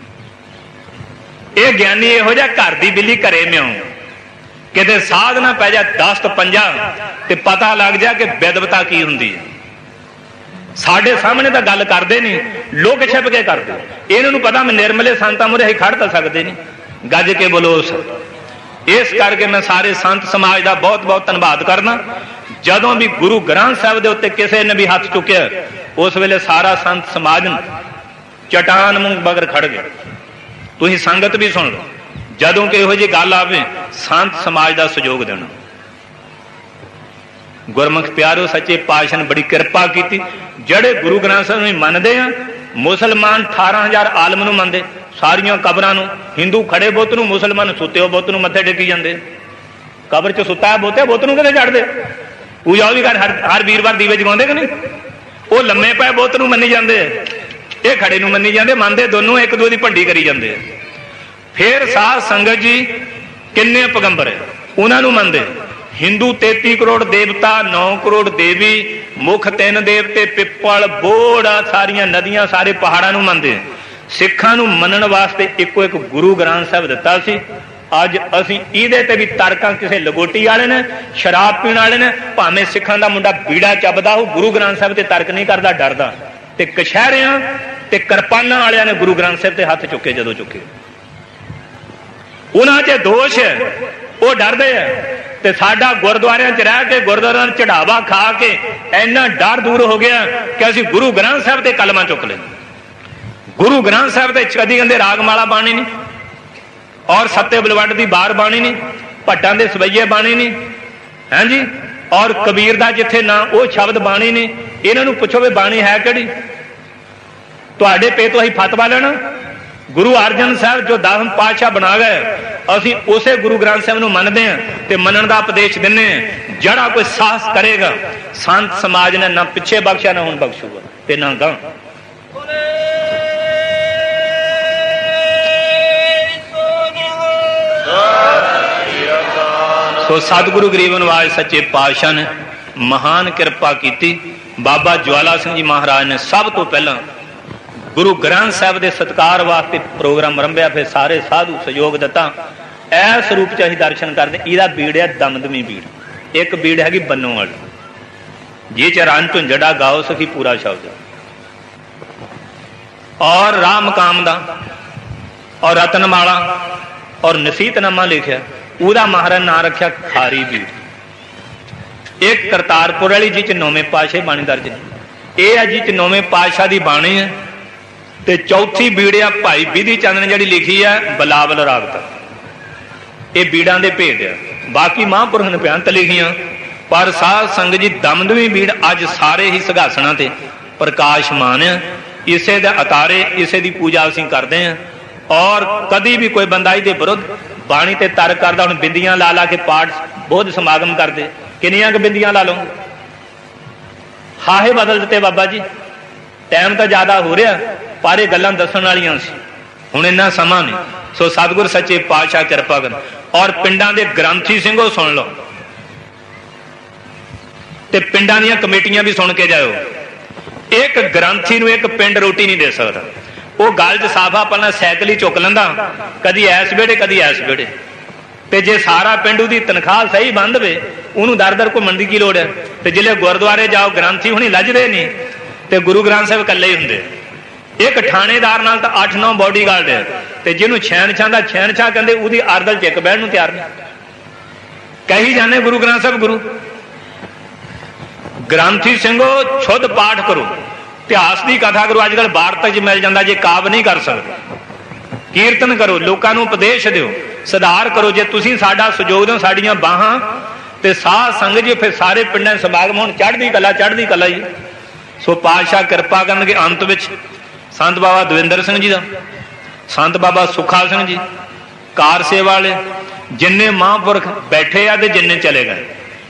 B: ਇਹ ਗਿਆਨੀ ਇਹੋ ਜਿਹਾ ਘਰ ਦੀ ਬਿੱਲੀ ਘਰੇ ਮਿਆਉ, ਕਿਤੇ ਸਾਧ ਨਾ ਪੈ ਜਾ 10 ਤੋਂ 50 ਤੇ ਪਤਾ ਲੱਗ ਜਾ ਕਿ ਵਿਦਵਤਾ ਕੀ ਹੁੰਦੀ ਹੈ। ਸਾਡੇ ਸਾਹਮਣੇ ਤਾਂ ਗੱਲ ਕਰਦੇ ਨਹੀਂ, ਲੋਕ ਛਿਪ ਕੇ ਕਰਦੇ। ਇਹਨਾਂ ਨੂੰ ਪਤਾ ਮੈਂ ਨਿਰਮਲੇ ਸੰਤਾਂ ਮੂਹਰੇ ਖੜ ਤਾਂ ਸਕਦੇ ਨਹੀਂ, ਗੱਜ ਕੇ ਬੋਲੋ। ਇਸ ਕਰਕੇ ਮੈਂ ਸਾਰੇ ਸੰਤ ਸਮਾਜ ਦਾ ਬਹੁਤ ਬਹੁਤ ਧੰਨਵਾਦ ਕਰਦਾ। ਜਦੋਂ ਵੀ ਗੁਰੂ ਗ੍ਰੰਥ ਸਾਹਿਬ ਦੇ ਉੱਤੇ ਕਿਸੇ ਨੇ ਵੀ ਹੱਥ ਚੁੱਕਿਆ, ਉਸ ਵੇਲੇ ਸਾਰਾ ਸੰਤ ਸਮਾਜ ਚਟਾਨ ਮੂੰਹ ਬਗਰ ਖੜ ਗਿਆ। ਤੁਸੀਂ ਸੰਗਤ ਵੀ ਸੁਣ ਲਓ, ਜਦੋਂ ਕਿ ਇਹੋ ਜਿਹੀ ਗੱਲ ਆਵੇ ਸੰਤ ਸਮਾਜ ਦਾ ਸਹਿਯੋਗ ਦੇਣਾ। ਗੁਰਮੁਖ ਪਿਆਰੋ, ਸੱਚੇ ਪਾਤਸ਼ਾਹ ਨੇ ਬੜੀ ਕਿਰਪਾ ਕੀਤੀ। ਜਿਹੜੇ ਗੁਰੂ ਗ੍ਰੰਥ ਸਾਹਿਬ ਨੂੰ ਮੰਨਦੇ ਆ, ਮੁਸਲਮਾਨ 18,000 ਆਲਮ ਨੂੰ ਮੰਨਦੇ, ਸਾਰੀਆਂ ਕਬਰਾਂ ਨੂੰ। ਹਿੰਦੂ ਖੜੇ ਬੁੱਤ ਨੂੰ, ਮੁਸਲਮਾਨ ਸੁੱਤੇ ਹੋ ਬੁੱਤ ਨੂੰ ਮੱਥੇ ਟੇਕੀ ਜਾਂਦੇ। ਕਬਰ 'ਚ ਸੁੱਤਾ ਬੁੱਤ ਨੂੰ ਕਿਤੇ ਛੱਡਦੇ? ਪੂਜਾ ਉਹ ਵੀ ਕਰ ਹਰ ਵੀਰਵਾਰ ਦੀਵੇ ਜਗਾਉਂਦੇ ਕਿ ਨਹੀਂ? ਉਹ ਲੰਮੇ ਪਏ ਬੁੱਤ ਨੂੰ ਮੰਨੀ ਜਾਂਦੇ, ਇਹ ਖੜੇ ਨੂੰ ਮੰਨੀ ਜਾਂਦੇ। ਮੰਨਦੇ ਦੋਨੋਂ, ਇੱਕ ਦੂਜੇ ਦੀ ਭੰਡੀ ਕਰੀ ਜਾਂਦੇ ਆ। ਫਿਰ ਸਾਧ ਸੰਗਤ ਜੀ ਕਿੰਨੇ ਪੈਗੰਬਰ ਹੈ, ਉਹਨਾਂ ਨੂੰ ਮੰਨਦੇ। ਹਿੰਦੂ 33 ਕਰੋੜ ਦੇਵਤਾ, 9 ਕਰੋੜ ਦੇਵੀ, ਮੁੱਖ 3 ਦੇਵਤੇ, ਪਿੱਪਲ, ਬੋੜ, ਸਾਰੀਆਂ ਨਦੀਆਂ, ਸਾਰੇ ਪਹਾੜਾਂ ਨੂੰ ਮੰਨਦੇ। ਸਿੱਖਾਂ ਨੂੰ ਮੰਨਣ ਵਾਸਤੇ ਇੱਕੋ ਇੱਕ ਗੁਰੂ ਗ੍ਰੰਥ ਸਾਹਿਬ ਦਿੱਤਾ ਸੀ। ਅੱਜ ਅਸੀਂ ਇਹਦੇ ਤੇ ਵੀ ਤਰਕਾਂ, ਕਿਸੇ ਲਗੋਟੀ ਵਾਲੇ ਨੇ, ਸ਼ਰਾਬ ਪੀਣ ਵਾਲੇ ਨੇ, ਭਾਵੇਂ ਸਿੱਖਾਂ ਦਾ ਮੁੰਡਾ ਬੀੜਾ ਚੱਬਦਾ ਉਹ ਗੁਰੂ ਗ੍ਰੰਥ ਸਾਹਿਬ ਤੇ ਤਰਕ ਨਹੀਂ ਕਰਦਾ, ਡਰਦਾ। ਤੇ ਕਛਹਿਰਿਆਂ ਤੇ ਕਿਰਪਾਨਾਂ ਵਾਲਿਆਂ ਨੇ ਗੁਰੂ ਗ੍ਰੰਥ ਸਾਹਿਬ ਤੇ ਹੱਥ ਚੁੱਕੇ, ਜਦੋਂ ਚੁੱਕੇ ਉਹਨਾਂ 'ਚ ਦੋਸ਼ ਹੈ, ਉਹ ਡਰਦੇ ਆ। ਤੇ ਸਾਡਾ ਗੁਰਦੁਆਰਿਆਂ 'ਚ ਰਹਿ ਕੇ, ਗੁਰਦੁਆਰਿਆਂ ਨੂੰ ਚੜਾਵਾ ਖਾ ਕੇ ਇੰਨਾ ਡਰ ਦੂਰ ਹੋ ਗਿਆ ਕਿ ਅਸੀਂ ਗੁਰੂ ਗ੍ਰੰਥ ਸਾਹਿਬ ਤੇ ਕਲਮਾਂ ਚੁੱਕ ਲਏ। ਗੁਰੂ ਗ੍ਰੰਥ ਸਾਹਿਬ ਤੇ ਕਦੀ ਕਹਿੰਦੇ ਰਾਗਮਾਲਾ ਬਾਣੀ ਨਹੀਂ, ਔਰ ਸੱਤੇ ਬਲਵੰਡ ਦੀ ਬਾਰ ਬਾਣੀ ਨਹੀਂ, ਭੱਟਾਂ ਦੇ ਸਵਈਏ ਬਾਣੀ ਨਹੀਂ, ਹਾਂਜੀ, ਔਰ ਕਬੀਰ ਦਾ ਜਿੱਥੇ ਨਾ ਉਹ ਸ਼ਬਦ ਬਾਣੀ ਨਹੀਂ। ਇਹਨਾਂ ਨੂੰ ਪੁੱਛੋ ਵੀ ਬਾਣੀ ਹੈ ਕਿਹੜੀ? ਤੁਹਾਡੇ ਪੇ ਤੋਂ ਅਸੀਂ ਫਤਵਾ ਲੈਣਾ। ਗੁਰੂ ਅਰਜਨ ਸਾਹਿਬ ਜੋ 10ਵੇਂ ਪਾਤਸ਼ਾਹ ਬਣਾ ਗਏ, ਅਸੀਂ ਉਸੇ ਗੁਰੂ ਗ੍ਰੰਥ ਸਾਹਿਬ ਨੂੰ ਮੰਨਦੇ ਹਾਂ ਤੇ ਮੰਨਣ ਦਾ ਉਪਦੇਸ਼ ਦਿੰਦੇ ਹਾਂ। ਜਿਹੜਾ ਕੋਈ ਸਾਹਸ ਕਰੇਗਾ, ਸੰਤ ਸਮਾਜ ਨੇ ਨਾ ਪਿੱਛੇ ਬਖਸ਼ਿਆ, ਨਾ ਹੁਣ ਬਖਸ਼ੂਗਾ ਤੇ ਨਾ ਗਾਂ। ਸੋ ਸਤਿਗੁਰੂ ਗਰੀਬ ਨਿਵਾਜ ਸੱਚੇ ਪਾਤਸ਼ਾਹ ਨੇ ਮਹਾਨ ਕਿਰਪਾ ਕੀਤੀ। ਬਾਬਾ ਜਵਾਲਾ ਸਿੰਘ ਜੀ ਮਹਾਰਾਜ ਨੇ ਸਭ ਤੋਂ ਪਹਿਲਾਂ ਗੁਰੂ ਗ੍ਰੰਥ ਸਾਹਿਬ ਦੇ ਸਤਿਕਾਰ ਵਾਸਤੇ ਪ੍ਰੋਗਰਾਮ ਰੰਭਿਆ, ਫਿਰ ਸਾਰੇ ਸਾਧੂ ਸਹਿਯੋਗ ਦਿੱਤਾ। ਇਸ ਰੂਪ 'ਚ ਅਸੀਂ ਦਰਸ਼ਨ ਕਰਦੇ। ਇਹਦਾ ਬੀੜ ਹੈ ਦਮਦਮੀ ਬੀੜ। ਇੱਕ ਬੀੜ ਹੈਗੀ ਬੰਨੋ ਵਾਲੀ, ਜਿਹ 'ਚ ਰਨ ਝੁੰਝੜਾ ਗਾਓ ਸਖੀ ਪੂਰਾ ਸ਼ਬਦ, ਔਰ ਰਾਹ ਮਕਾਮ ਦਾ, ਔਰ ਰਤਨਮਾਲਾ, ਔਰ ਨਸੀਹਤਨਾਮਾ ਲਿਖਿਆ। ਉਹਦਾ ਮਹਾਰਾਜ ਨਾਂ ਰੱਖਿਆ ਖਾਰੀ ਬੀੜ। ਇੱਕ ਕਰਤਾਰਪੁਰ ਵਾਲੀ, ਜਿਹ 'ਚ 9ਵੇਂ ਪਾਤਸ਼ਾਹ ਬਾਣੀ ਦਰਜ ਨੇ। ਇਹ ਹੈ ਜਿਹ 'ਚ 9ਵੇਂ ਪਾਤਸ਼ਾਹ ਦੀ ਬਾਣੀ ਹੈ। ਤੇ ਚੌਥੀ ਬੀੜ ਆ ਭਾਈ ਵਿਧੀ ਚੰਦ ਨੇ ਜਿਹੜੀ ਲਿਖੀ ਆ ਬਲਾਵਲ ਰਾਗ ਤੱਕ। ਇਹ ਬੀੜਾਂ ਦੇ ਭੇਦ ਆ। ਬਾਕੀ ਮਹਾਂਪੁਰਖ ਨੇ ਬੇਅੰਤ ਲਿਖੀਆਂ, ਪਰ ਸਾਧ ਸੰਗਤ ਜੀ ਦਮਦਮੀ ਬੀੜ ਅੱਜ ਸਾਰੇ ਹੀ ਸਿੰਘਾਸਣਾਂ ਤੇ ਪ੍ਰਕਾਸ਼ਮਾਨ ਆ। ਇਸੇ ਦੇ ਅਤਾਰੇ, ਇਸੇ ਦੀ ਪੂਜਾ ਅਸੀਂ ਕਰਦੇ ਹਾਂ। ਔਰ ਕਦੀ ਵੀ ਕੋਈ ਬੰਦਾ ਇਹਦੇ ਵਿਰੁੱਧ ਬਾਣੀ ਤੇ ਤਰਕ ਕਰਦਾ, ਹੁਣ ਬਿੰਦੀਆਂ ਲਾ ਲਾ ਕੇ ਪਾਠ ਬੋਧ ਸਮਾਗਮ ਕਰਦੇ, ਕਿੰਨੀਆਂ ਕੁ ਬਿੰਦੀਆਂ ਲਾ ਲਓ? ਫਾਹੇ ਬਦਲ ਦਿੱਤੇ ਬਾਬਾ ਜੀ। ਟਾਈਮ ਤਾਂ ਜ਼ਿਆਦਾ ਹੋ ਰਿਹਾ, ਪਰ ਇਹ ਗੱਲਾਂ ਦੱਸਣ ਵਾਲੀਆਂ ਸੀ। ਹੁਣ ਇੰਨਾ ਸਮਾਂ ਨਹੀਂ। ਸੋ ਸਤਿਗੁਰ ਸੱਚੇ ਪਾਤਸ਼ਾਹ ਕਿਰਪਾ ਕਰਨ। ਔਰ ਪਿੰਡਾਂ ਦੇ ਗ੍ਰੰਥੀ ਸਿੰਘੋ ਸੁਣ ਲਓ, ਤੇ ਪਿੰਡਾਂ ਦੀਆਂ ਕਮੇਟੀਆਂ ਵੀ ਸੁਣ ਕੇ ਜਾਇਓ। ਇੱਕ ਗ੍ਰੰਥੀ ਨੂੰ ਇੱਕ ਪਿੰਡ ਰੋਟੀ ਨਹੀਂ ਦੇ ਸਕਦਾ। ਉਹ ਗੱਲ 'ਚ ਸਾਫਾ ਪਹਿਲਾਂ ਸਾਈਕਲ ਹੀ ਚੁੱਕ ਲੈਂਦਾ, ਕਦੀ ਐਸ ਵੇੜੇ ਕਦੀ ਐਸ ਵੇੜੇ। ਤੇ ਜੇ ਸਾਰਾ ਪਿੰਡ ਉਹਦੀ ਤਨਖਾਹ ਸਹੀ ਬੰਦ ਵੇ, ਉਹਨੂੰ ਦਰ ਦਰ ਘੁੰਮਣ ਦੀ ਕੀ ਲੋੜ ਹੈ। ਤੇ ਜਿਹੜੇ ਗੁਰਦੁਆਰੇ ਜਾਓ ਗ੍ਰੰਥੀ ਹੁਣੀ ਲੱਜਦੇ ਨਹੀਂ, ਤੇ ਗੁਰੂ ਗ੍ਰੰਥ ਸਾਹਿਬ ਇਕੱਲੇ ਹੀ ਹੁੰਦੇ। ਇੱਕ ਥਾਣੇਦਾਰ ਨਾਲ ਤਾਂ 8-9 ਬਾਡੀਗਾਰਡ ਹੈ, ਤੇ ਜਿਹਨੂੰ ਸ਼ਹਿਨਸ਼ਾਹ ਦਾ ਸ਼ਹਿਨਸ਼ਾਹ ਕਹਿੰਦੇ, ਉਹਦੀ ਅਰਦਲ 'ਚ ਇੱਕ ਬਹਿਣ ਨੂੰ ਤਿਆਰ ਨਹੀਂ। ਕਹੀ ਜਾਂਦੇ ਗੁਰੂ ਗ੍ਰੰਥ ਸਾਹਿਬ ਗੁਰੂ। ਗ੍ਰੰਥੀ ਸਿੰਘੋ ਸ਼ੁੱਧ ਪਾਠ ਕਰੋ, ਇਤਿਹਾਸ ਦੀ ਕਥਾ ਕਰੋ। ਅੱਜ ਕੱਲ੍ਹ ਵਾਰਤਕ 'ਚ ਮਿਲ ਜਾਂਦਾ, ਜੇ ਕਾਵਿ ਨਹੀਂ ਕਰ ਸਕਦੇ। ਕੀਰਤਨ ਕਰੋ, ਲੋਕਾਂ ਨੂੰ ਉਪਦੇਸ਼ ਦਿਓ, ਸੁਧਾਰ ਕਰੋ। ਜੇ ਤੁਸੀਂ ਸਾਡਾ ਸਹਿਯੋਗ ਦਿਓ, ਸਾਡੀਆਂ ਬਾਹਾਂ ਤੇ ਸਾਧ ਸੰਗਤ ਜੀ, ਫਿਰ ਸਾਰੇ ਪਿੰਡਾਂ 'ਚ ਸਮਾਗਮ ਹੋਣ, ਚੜ੍ਹਦੀ ਕਲਾ ਚੜ੍ਹਦੀ ਕਲਾ ਜੀ। ਸੋ ਪਾਤਸ਼ਾਹ ਕਿਰਪਾ ਕਰਨਗੇ। ਅੰਤ ਵਿੱਚ ਸੰਤ ਬਾਬਾ ਦਵਿੰਦਰ ਸਿੰਘ ਜੀ ਦਾ, ਸੰਤ ਬਾਬਾ ਸੁਖਾ ਸਿੰਘ ਜੀ, ਕਾਰ ਸੇਵਾ ਵਾਲੇ, ਜਿੰਨੇ ਮਹਾਂਪੁਰਖ ਬੈਠੇ ਆ ਤੇ ਜਿੰਨੇ ਚਲੇ ਗਏ,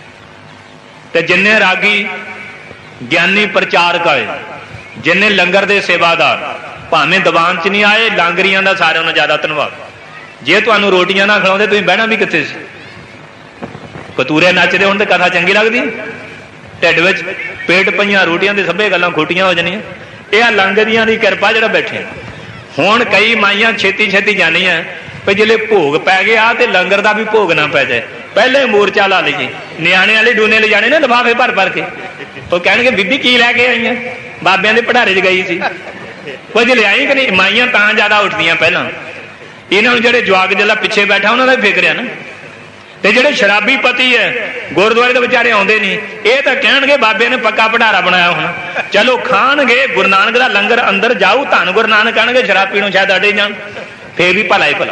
B: ਤੇ ਜਿੰਨੇ ਰਾਗੀ ਗਿਆਨੀ ਪ੍ਰਚਾਰਕ ਆਏ, ਜਿੰਨੇ ਲੰਗਰ ਦੇ ਸੇਵਾਦਾਰ, ਭਾਵੇਂ ਦੀਵਾਨ 'ਚ ਨਹੀਂ ਆਏ, ਲਾਂਗਰੀਆਂ ਦਾ ਸਾਰਿਆਂ ਨੂੰ ਜ਼ਿਆਦਾ ਧੰਨਵਾਦ। ਜੇ ਤੁਹਾਨੂੰ ਰੋਟੀਆਂ ਨਾ ਖਿਲਾਉਂਦੇ, ਤੁਸੀਂ ਬਹਿਣਾ ਵੀ ਕਿੱਥੇ ਸੀ। ਕਤੂਰੇ ਨੱਚਦੇ ਹੁਣ ਤੇ ਕਥਾ ਚੰਗੀ ਲੱਗਦੀ। ਢਿੱਡ ਵਿੱਚ ਪੇਟ ਪਈਆਂ ਰੋਟੀਆਂ ਦੇ ਸਭੇ ਗੱਲਾਂ ਖੋਟੀਆਂ ਹੋ ਜਾਣੀਆਂ। ਇਹ ਆ ਲੰਗਰੀਆਂ ਦੀ ਕਿਰਪਾ ਜਿਹੜਾ ਬੈਠੇ। ਹੁਣ ਕਈ ਮਾਈਆਂ ਛੇਤੀ ਛੇਤੀ ਜਾਣੀਆਂ ਵੀ ਜਿਹੜੇ ਭੋਗ ਪੈ ਗਏ ਆ, ਤੇ ਲੰਗਰ ਦਾ ਵੀ ਭੋਗ ਨਾ ਪੈ ਜਾਏ, ਪਹਿਲੇ ਮੋਰਚਾ ਲਾ ਲਈਏ। ਨਿਆਣੇ ਵਾਲੇ ਡੂਨੇ ਲੈ ਜਾਣੇ ਨਾ ਲਿਫਾਫੇ ਭਰ ਭਰ ਕੇ। ਉਹ ਕਹਿਣਗੇ ਬੀਬੀ ਕੀ ਲੈ ਕੇ ਆਈਆਂ, ਬਾਬਿਆਂ ਦੇ ਭੰਡਾਰੇ 'ਚ ਗਈ ਸੀ। ਕੁਝ ਲਿਆਈ ਕਿ ਨਹੀਂ। ਮਾਈਆਂ ਤਾਂ ਜ਼ਿਆਦਾ ਉੱਠਦੀਆਂ ਪਹਿਲਾਂ। ਇਹਨਾਂ ਨੂੰ ਜਿਹੜੇ ਜਵਾਕ ਜਿਹੜਾ ਪਿੱਛੇ ਬੈਠਾ ਉਹਨਾਂ ਦਾ ਵੀ ਫਿਕਰ ਆ ਨਾ। ਤੇ ਜਿਹੜੇ ਸ਼ਰਾਬੀ ਪਤੀ ਹੈ ਗੁਰਦੁਆਰੇ ਦੇ ਵਿਚਾਰੇ ਆਉਂਦੇ ਨਹੀਂ, ਇਹ ਤਾਂ ਕਹਿਣਗੇ ਬਾਬੇ ਨੇ ਪੱਕਾ ਭੰਡਾਰਾ ਬਣਾਇਆ ਹੋਣਾ, ਚਲੋ ਖਾਣਗੇ। ਗੁਰੂ ਨਾਨਕ ਦਾ ਲੰਗਰ ਅੰਦਰ ਜਾਊ, ਧੰਨ ਗੁਰੂ ਨਾਨਕ ਕਹਿਣਗੇ, ਸ਼ਰਾਬੀ ਨੂੰ ਸ਼ਾਇਦ ਅੜੇ ਜਾਣ, ਫੇਰ ਵੀ ਭਲਾ ਹੀ ਭਲਾ।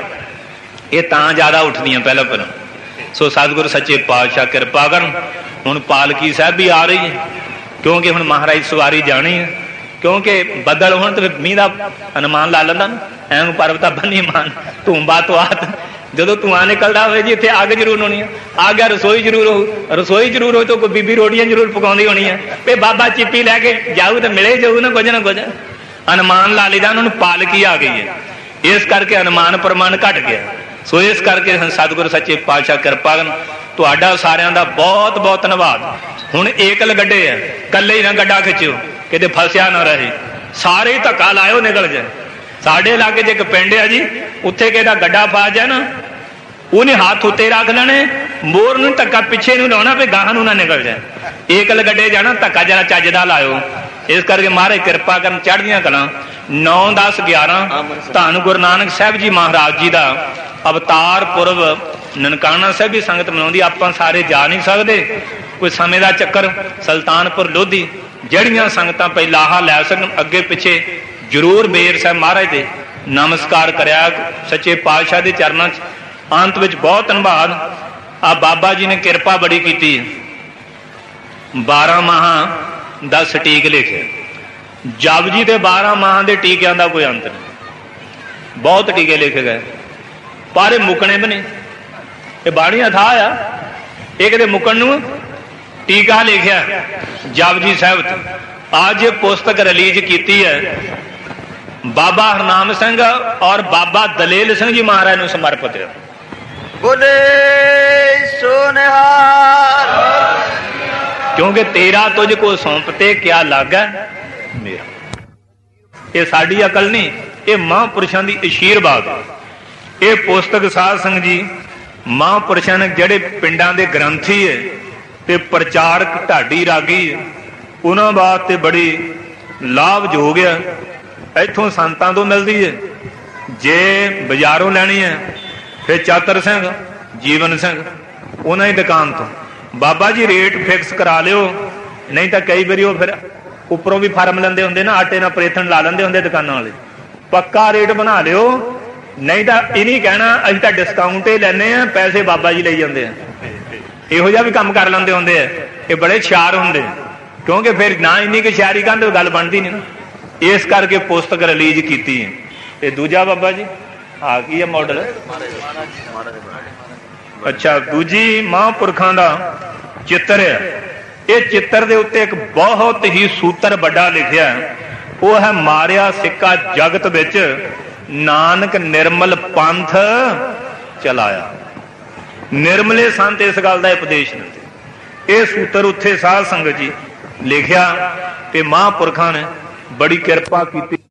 B: ਇਹ ਤਾਂ ਜ਼ਿਆਦਾ ਉੱਠਦੀਆਂ ਪਹਿਲਾਂ ਪਹਿਲਾਂ। ਸੋ ਸਤਿਗੁਰ ਸੱਚੇ ਪਾਤਸ਼ਾਹ ਕਿਰਪਾ ਕਰਨ। ਹੁਣ ਪਾਲਕੀ ਸਾਹਿਬ ਵੀ ਆ ਰਹੀ ਹੈ, ਕਿਉਂਕਿ ਹੁਣ ਮਹਾਰਾਜ ਸਵਾਰੀ ਜਾਣੀ ਹੈ। ਕਿਉਂਕਿ ਬੱਦਲ ਹੋਣ ਤੇ ਮੀਂਹ ਦਾ ਅਨੁਮਾਨ ਲਾ ਲੈਂਦਾ ਨਾ, ਐਂ ਪਰਵਤਾ ਬੰਨੀ ਮਾਨ ਧੂੰਬਾ ਤੋਂ ਆਤ। ਜਦੋਂ ਧੂੰਆਂ ਨਿਕਲਦਾ ਹੋਵੇ ਜੀ, ਇੱਥੇ ਅੱਗ ਜ਼ਰੂਰ ਹੋਣੀ ਹੈ। ਅੱਗ ਰਸੋਈ ਜ਼ਰੂਰ ਹੋ, ਰਸੋਈ ਜ਼ਰੂਰ ਹੋ ਤਾਂ ਕੋਈ ਬੀਬੀ ਰੋਟੀਆਂ ਜ਼ਰੂਰ ਪਕਾਉਂਦੀ ਹੋਣੀ ਹੈ। ਵੀ ਬਾਬਾ ਚਿੱਪੀ ਲੈ ਕੇ ਜਾਊ ਤੇ ਮਿਲੇ ਜਾਊ ਨਾ ਕੁਝ ਨਾ ਕੁਝ। ਅਨੁਮਾਨ ਲਾ ਲਈਦਾ, ਉਹਨਾਂ ਨੂੰ ਪਾਲਕੀ ਆ ਗਈ ਹੈ, ਇਸ ਕਰਕੇ ਅਨੁਮਾਨ ਪ੍ਰਮਾਣ ਘਟ ਗਿਆ। ਸੋ ਇਸ ਕਰਕੇ ਸਤਿਗੁਰ ਸੱਚੇ ਪਾਤਸ਼ਾਹ ਕਿਰਪਾ ਕਰਨ। ਤੁਹਾਡਾ ਸਾਰਿਆਂ ਦਾ ਬਹੁਤ ਬਹੁਤ ਧੰਨਵਾਦ। ਹੁਣ ਏਕਲ ਗੱਡੇ ਆ, ਇਕੱਲੇ ਹੀ ਨਾ ਗੱਡਾ ਖਿੱਚਿਓ, ਕਿਤੇ ਫਸਿਆ ਨਾ ਰਹੇ। ਸਾਰੇ ਹੀ ਧੱਕਾ ਲਾਇਓ, ਨਿਕਲ ਜਾਏ। ਸਾਡੇ ਇਲਾਕੇ 'ਚ ਇੱਕ ਪਿੰਡ ਆ ਜੀ, ਉੱਥੇ ਕਿਹਦਾ ਗੱਡਾ ਫਸ ਜਾਏ ਨਾ, ਉਹਨੇ ਹੱਥ ਉੱਤੇ ਰੱਖ ਲੈਣੇ, ਮੋਰ ਨੂੰ ਧੱਕਾ ਪਿੱਛੇ ਨੂੰ ਲਾਉਣਾ, ਵੀ ਗਾਹਾਂ ਨੂੰ ਨਾ ਨਿਕਲ ਜਾਏ। ਏਕਲ ਗੱਡੇ ਜਾਣਾ, ਧੱਕਾ ਜਰਾ ਚੱਜ ਦਾ ਲਾਇਓ। ਇਸ ਕਰਕੇ ਮਹਾਰਾਜ ਕਿਰਪਾ ਕਰਨ। ਚੜ੍ਹਦੀਆਂ ਕਲਾਂ 9, 10, 11 ਧੰਨ ਗੁਰੂ ਨਾਨਕ ਸਾਹਿਬ ਜੀ ਮਹਾਰਾਜ ਜੀ ਦਾ ਅਵਤਾਰ ਪੁਰਬ ਨਨਕਾਣਾ ਸਾਹਿਬ ਵੀ ਸੰਗਤ ਮਨਾਉਂਦੀ। ਆਪਾਂ ਸਾਰੇ ਜਾ ਨਹੀਂ ਸਕਦੇ, ਕੋਈ ਸਮੇਂ ਦਾ ਚੱਕਰ। ਸੁਲਤਾਨਪੁਰ ਲੋਧੀ ਜਿਹੜੀਆਂ ਸੰਗਤਾਂ ਪਹਿਲਾਹਾ ਲੈ ਸਕਣ, ਅੱਗੇ ਪਿੱਛੇ ਜ਼ਰੂਰ ਬੇਰ ਸਾਹਿਬ ਮਹਾਰਾਜ ਦੇ ਨਮਸਕਾਰ ਕਰਿਆ, ਸੱਚੇ ਪਾਤਸ਼ਾਹ ਦੇ ਚਰਨਾਂ 'ਚ। ਅੰਤ ਵਿੱਚ ਬਹੁਤ ਧੰਨਵਾਦ। ਆ ਬਾਬਾ ਜੀ ਨੇ ਕਿਰਪਾ ਬੜੀ ਕੀਤੀ। 12 ਮਾਹਾਂ ਦਾ ਸਟੀਕ ਲਿਖਿਆ। ਜਪਜੀ ਦੇ 12 ਮਾਹਾਂ ਦੇ ਟੀਕਿਆਂ ਦਾ ਕੋਈ ਅੰਤ ਨਹੀਂ। ਬਹੁਤ ਟੀਕੇ ਲਿਖੇ ਗਏ, ਪਰ ਇਹ ਮੁੱਕਣੇ ਵੀ ਨਹੀਂ। ਇਹ ਬਾਣੀ ਅਥਾਹ ਆ, ਇਹ ਕਿਤੇ ਮੁੱਕਣ ਨੂੰ। ਟੀਕਾ ਲਿਖਿਆ ਜਪਜੀ ਸਾਹਿਬ ਤੇ। ਅੱਜ ਇਹ ਪੁਸਤਕ ਰਿਲੀਜ਼ ਕੀਤੀ ਹੈ, ਬਾਬਾ ਹਰਨਾਮ ਸਿੰਘ ਔਰ ਬਾਬਾ ਦਲੇਲ ਸਿੰਘ ਜੀ ਮਹਾਰਾਜ ਨੂੰ ਸਮਰਪਿਤ ਹੈ।
D: ਬੋਲੇ ਸੋ ਨਿਹਾਲ।
B: ਕਿਉਂਕਿ ਤੇਰਾ ਤੁਝ ਕੋ ਸੌਂਪਤੇ ਕਿਆ ਲਾਗਾ ਮੇਰਾ। ਇਹ ਸਾਡੀ ਅਕਲ ਨਹੀਂ, ਇਹ ਮਹਾਂਪੁਰਸ਼ਾਂ ਦੀ ਅਸ਼ੀਰਵਾਦ। ਇਹ ਪੁਸਤਕ ਸਾਧ ਸੰਗਤ ਜੀ ਮਹਾਂਪੁਰਸ਼ਾਂ ਨੇ ਜਿਹੜੇ ਪਿੰਡਾਂ ਦੇ ਗ੍ਰੰਥੀ ਹੈ ਤੇ ਪ੍ਰਚਾਰਕ ਢਾਡੀ ਰਾਗੀ ਹੈ, ਉਹਨਾਂ ਵਾਸਤੇ ਬੜੀ ਲਾਭਯੋਗ ਹੈ। ਇੱਥੋਂ ਸੰਤਾਂ ਤੋਂ ਮਿਲਦੀ ਹੈ। ਜੇ ਬਾਜ਼ਾਰੋਂ ਲੈਣੀ ਹੈ ਫਿਰ ਚਾਤਰ ਸਿੰਘ, ਜੀਵਨ ਸਿੰਘ, ਉਹਨਾਂ ਦੀ ਦੁਕਾਨ ਤੋਂ। ਬਾਬਾ ਜੀ ਰੇਟ ਫਿਕਸ ਕਰਾ ਲਿਓ, ਨਹੀਂ ਤਾਂ ਕਈ ਵਾਰੀ ਉਹ ਫਿਰ ਉੱਪਰੋਂ ਵੀ ਫਾਰਮ ਲੈਂਦੇ ਹੁੰਦੇ ਨਾ, ਆਟੇ ਨਾਲ ਪ੍ਰੇਥਣ ਲਾ ਲੈਂਦੇ ਹੁੰਦੇ ਦੁਕਾਨਾਂ ਵਾਲੇ। ਪੱਕਾ ਰੇਟ ਬਣਾ ਲਿਓ, ਨਹੀਂ ਤਾਂ ਇਹ ਨਹੀਂ ਕਹਿਣਾ ਅਸੀਂ ਤਾਂ ਡਿਸਕਾਊਂਟ ਹੀ ਲੈਂਦੇ ਆ, ਪੈਸੇ ਬਾਬਾ ਜੀ ਲਈ ਜਾਂਦੇ ਆ। ਇਹੋ ਜਿਹਾ ਵੀ ਕੰਮ ਕਰ ਲੈਂਦੇ ਹੁੰਦੇ ਆ। ਇਹ ਬੜੇ ਹੁਸ਼ਿਆਰ ਹੁੰਦੇ, ਕਿਉਂਕਿ ਫਿਰ ਨਾ ਇੰਨੀ ਕਿ ਹੁਸ਼ਿਆਰੀ ਕਰਨ ਗੱਲ ਬਣਦੀ ਨਹੀਂ ਨਾ। ਇਸ ਕਰਕੇ ਪੁਸਤਕ ਰਿਲੀਜ਼ ਕੀਤੀ ਹੈ। ਇਹ ਦੂਜਾ ਬਾਬਾ ਜੀ ਆ ਕੀ ਹੈ ਮਾਡਲ? ਅੱਛਾ, ਦੂਜੀ ਮਹਾਂਪੁਰਖਾਂ ਦਾ ਚਿੱਤਰ ਹੈ।
C: ਇਹ ਚਿੱਤਰ ਦੇ ਉੱਤੇ ਇੱਕ ਬਹੁਤ ਹੀ ਸੂਤਰ ਵੱਡਾ ਲਿਖਿਆ, ਉਹ ਹੈ ਮਾਰਿਆ ਸਿੱਕਾ ਜਗਤ ਵਿੱਚ, ਨਾਨਕ ਨਿਰਮਲ ਪੰਥ ਚਲਾਇਆ। ਨਿਰਮਲੇ ਸੰਤ ਇਸ ਗੱਲ ਦਾ ਉਪਦੇਸ਼ ਦਿੰਦੇ। ਇਹ ਸੂਤਰ ਉੱਥੇ ਸਾਧ ਸੰਗਤ ਜੀ ਲਿਖਿਆ ਤੇ ਮਹਾਂਪੁਰਖਾਂ ਨੇ ਬੜੀ ਕਿਰਪਾ ਕੀਤੀ।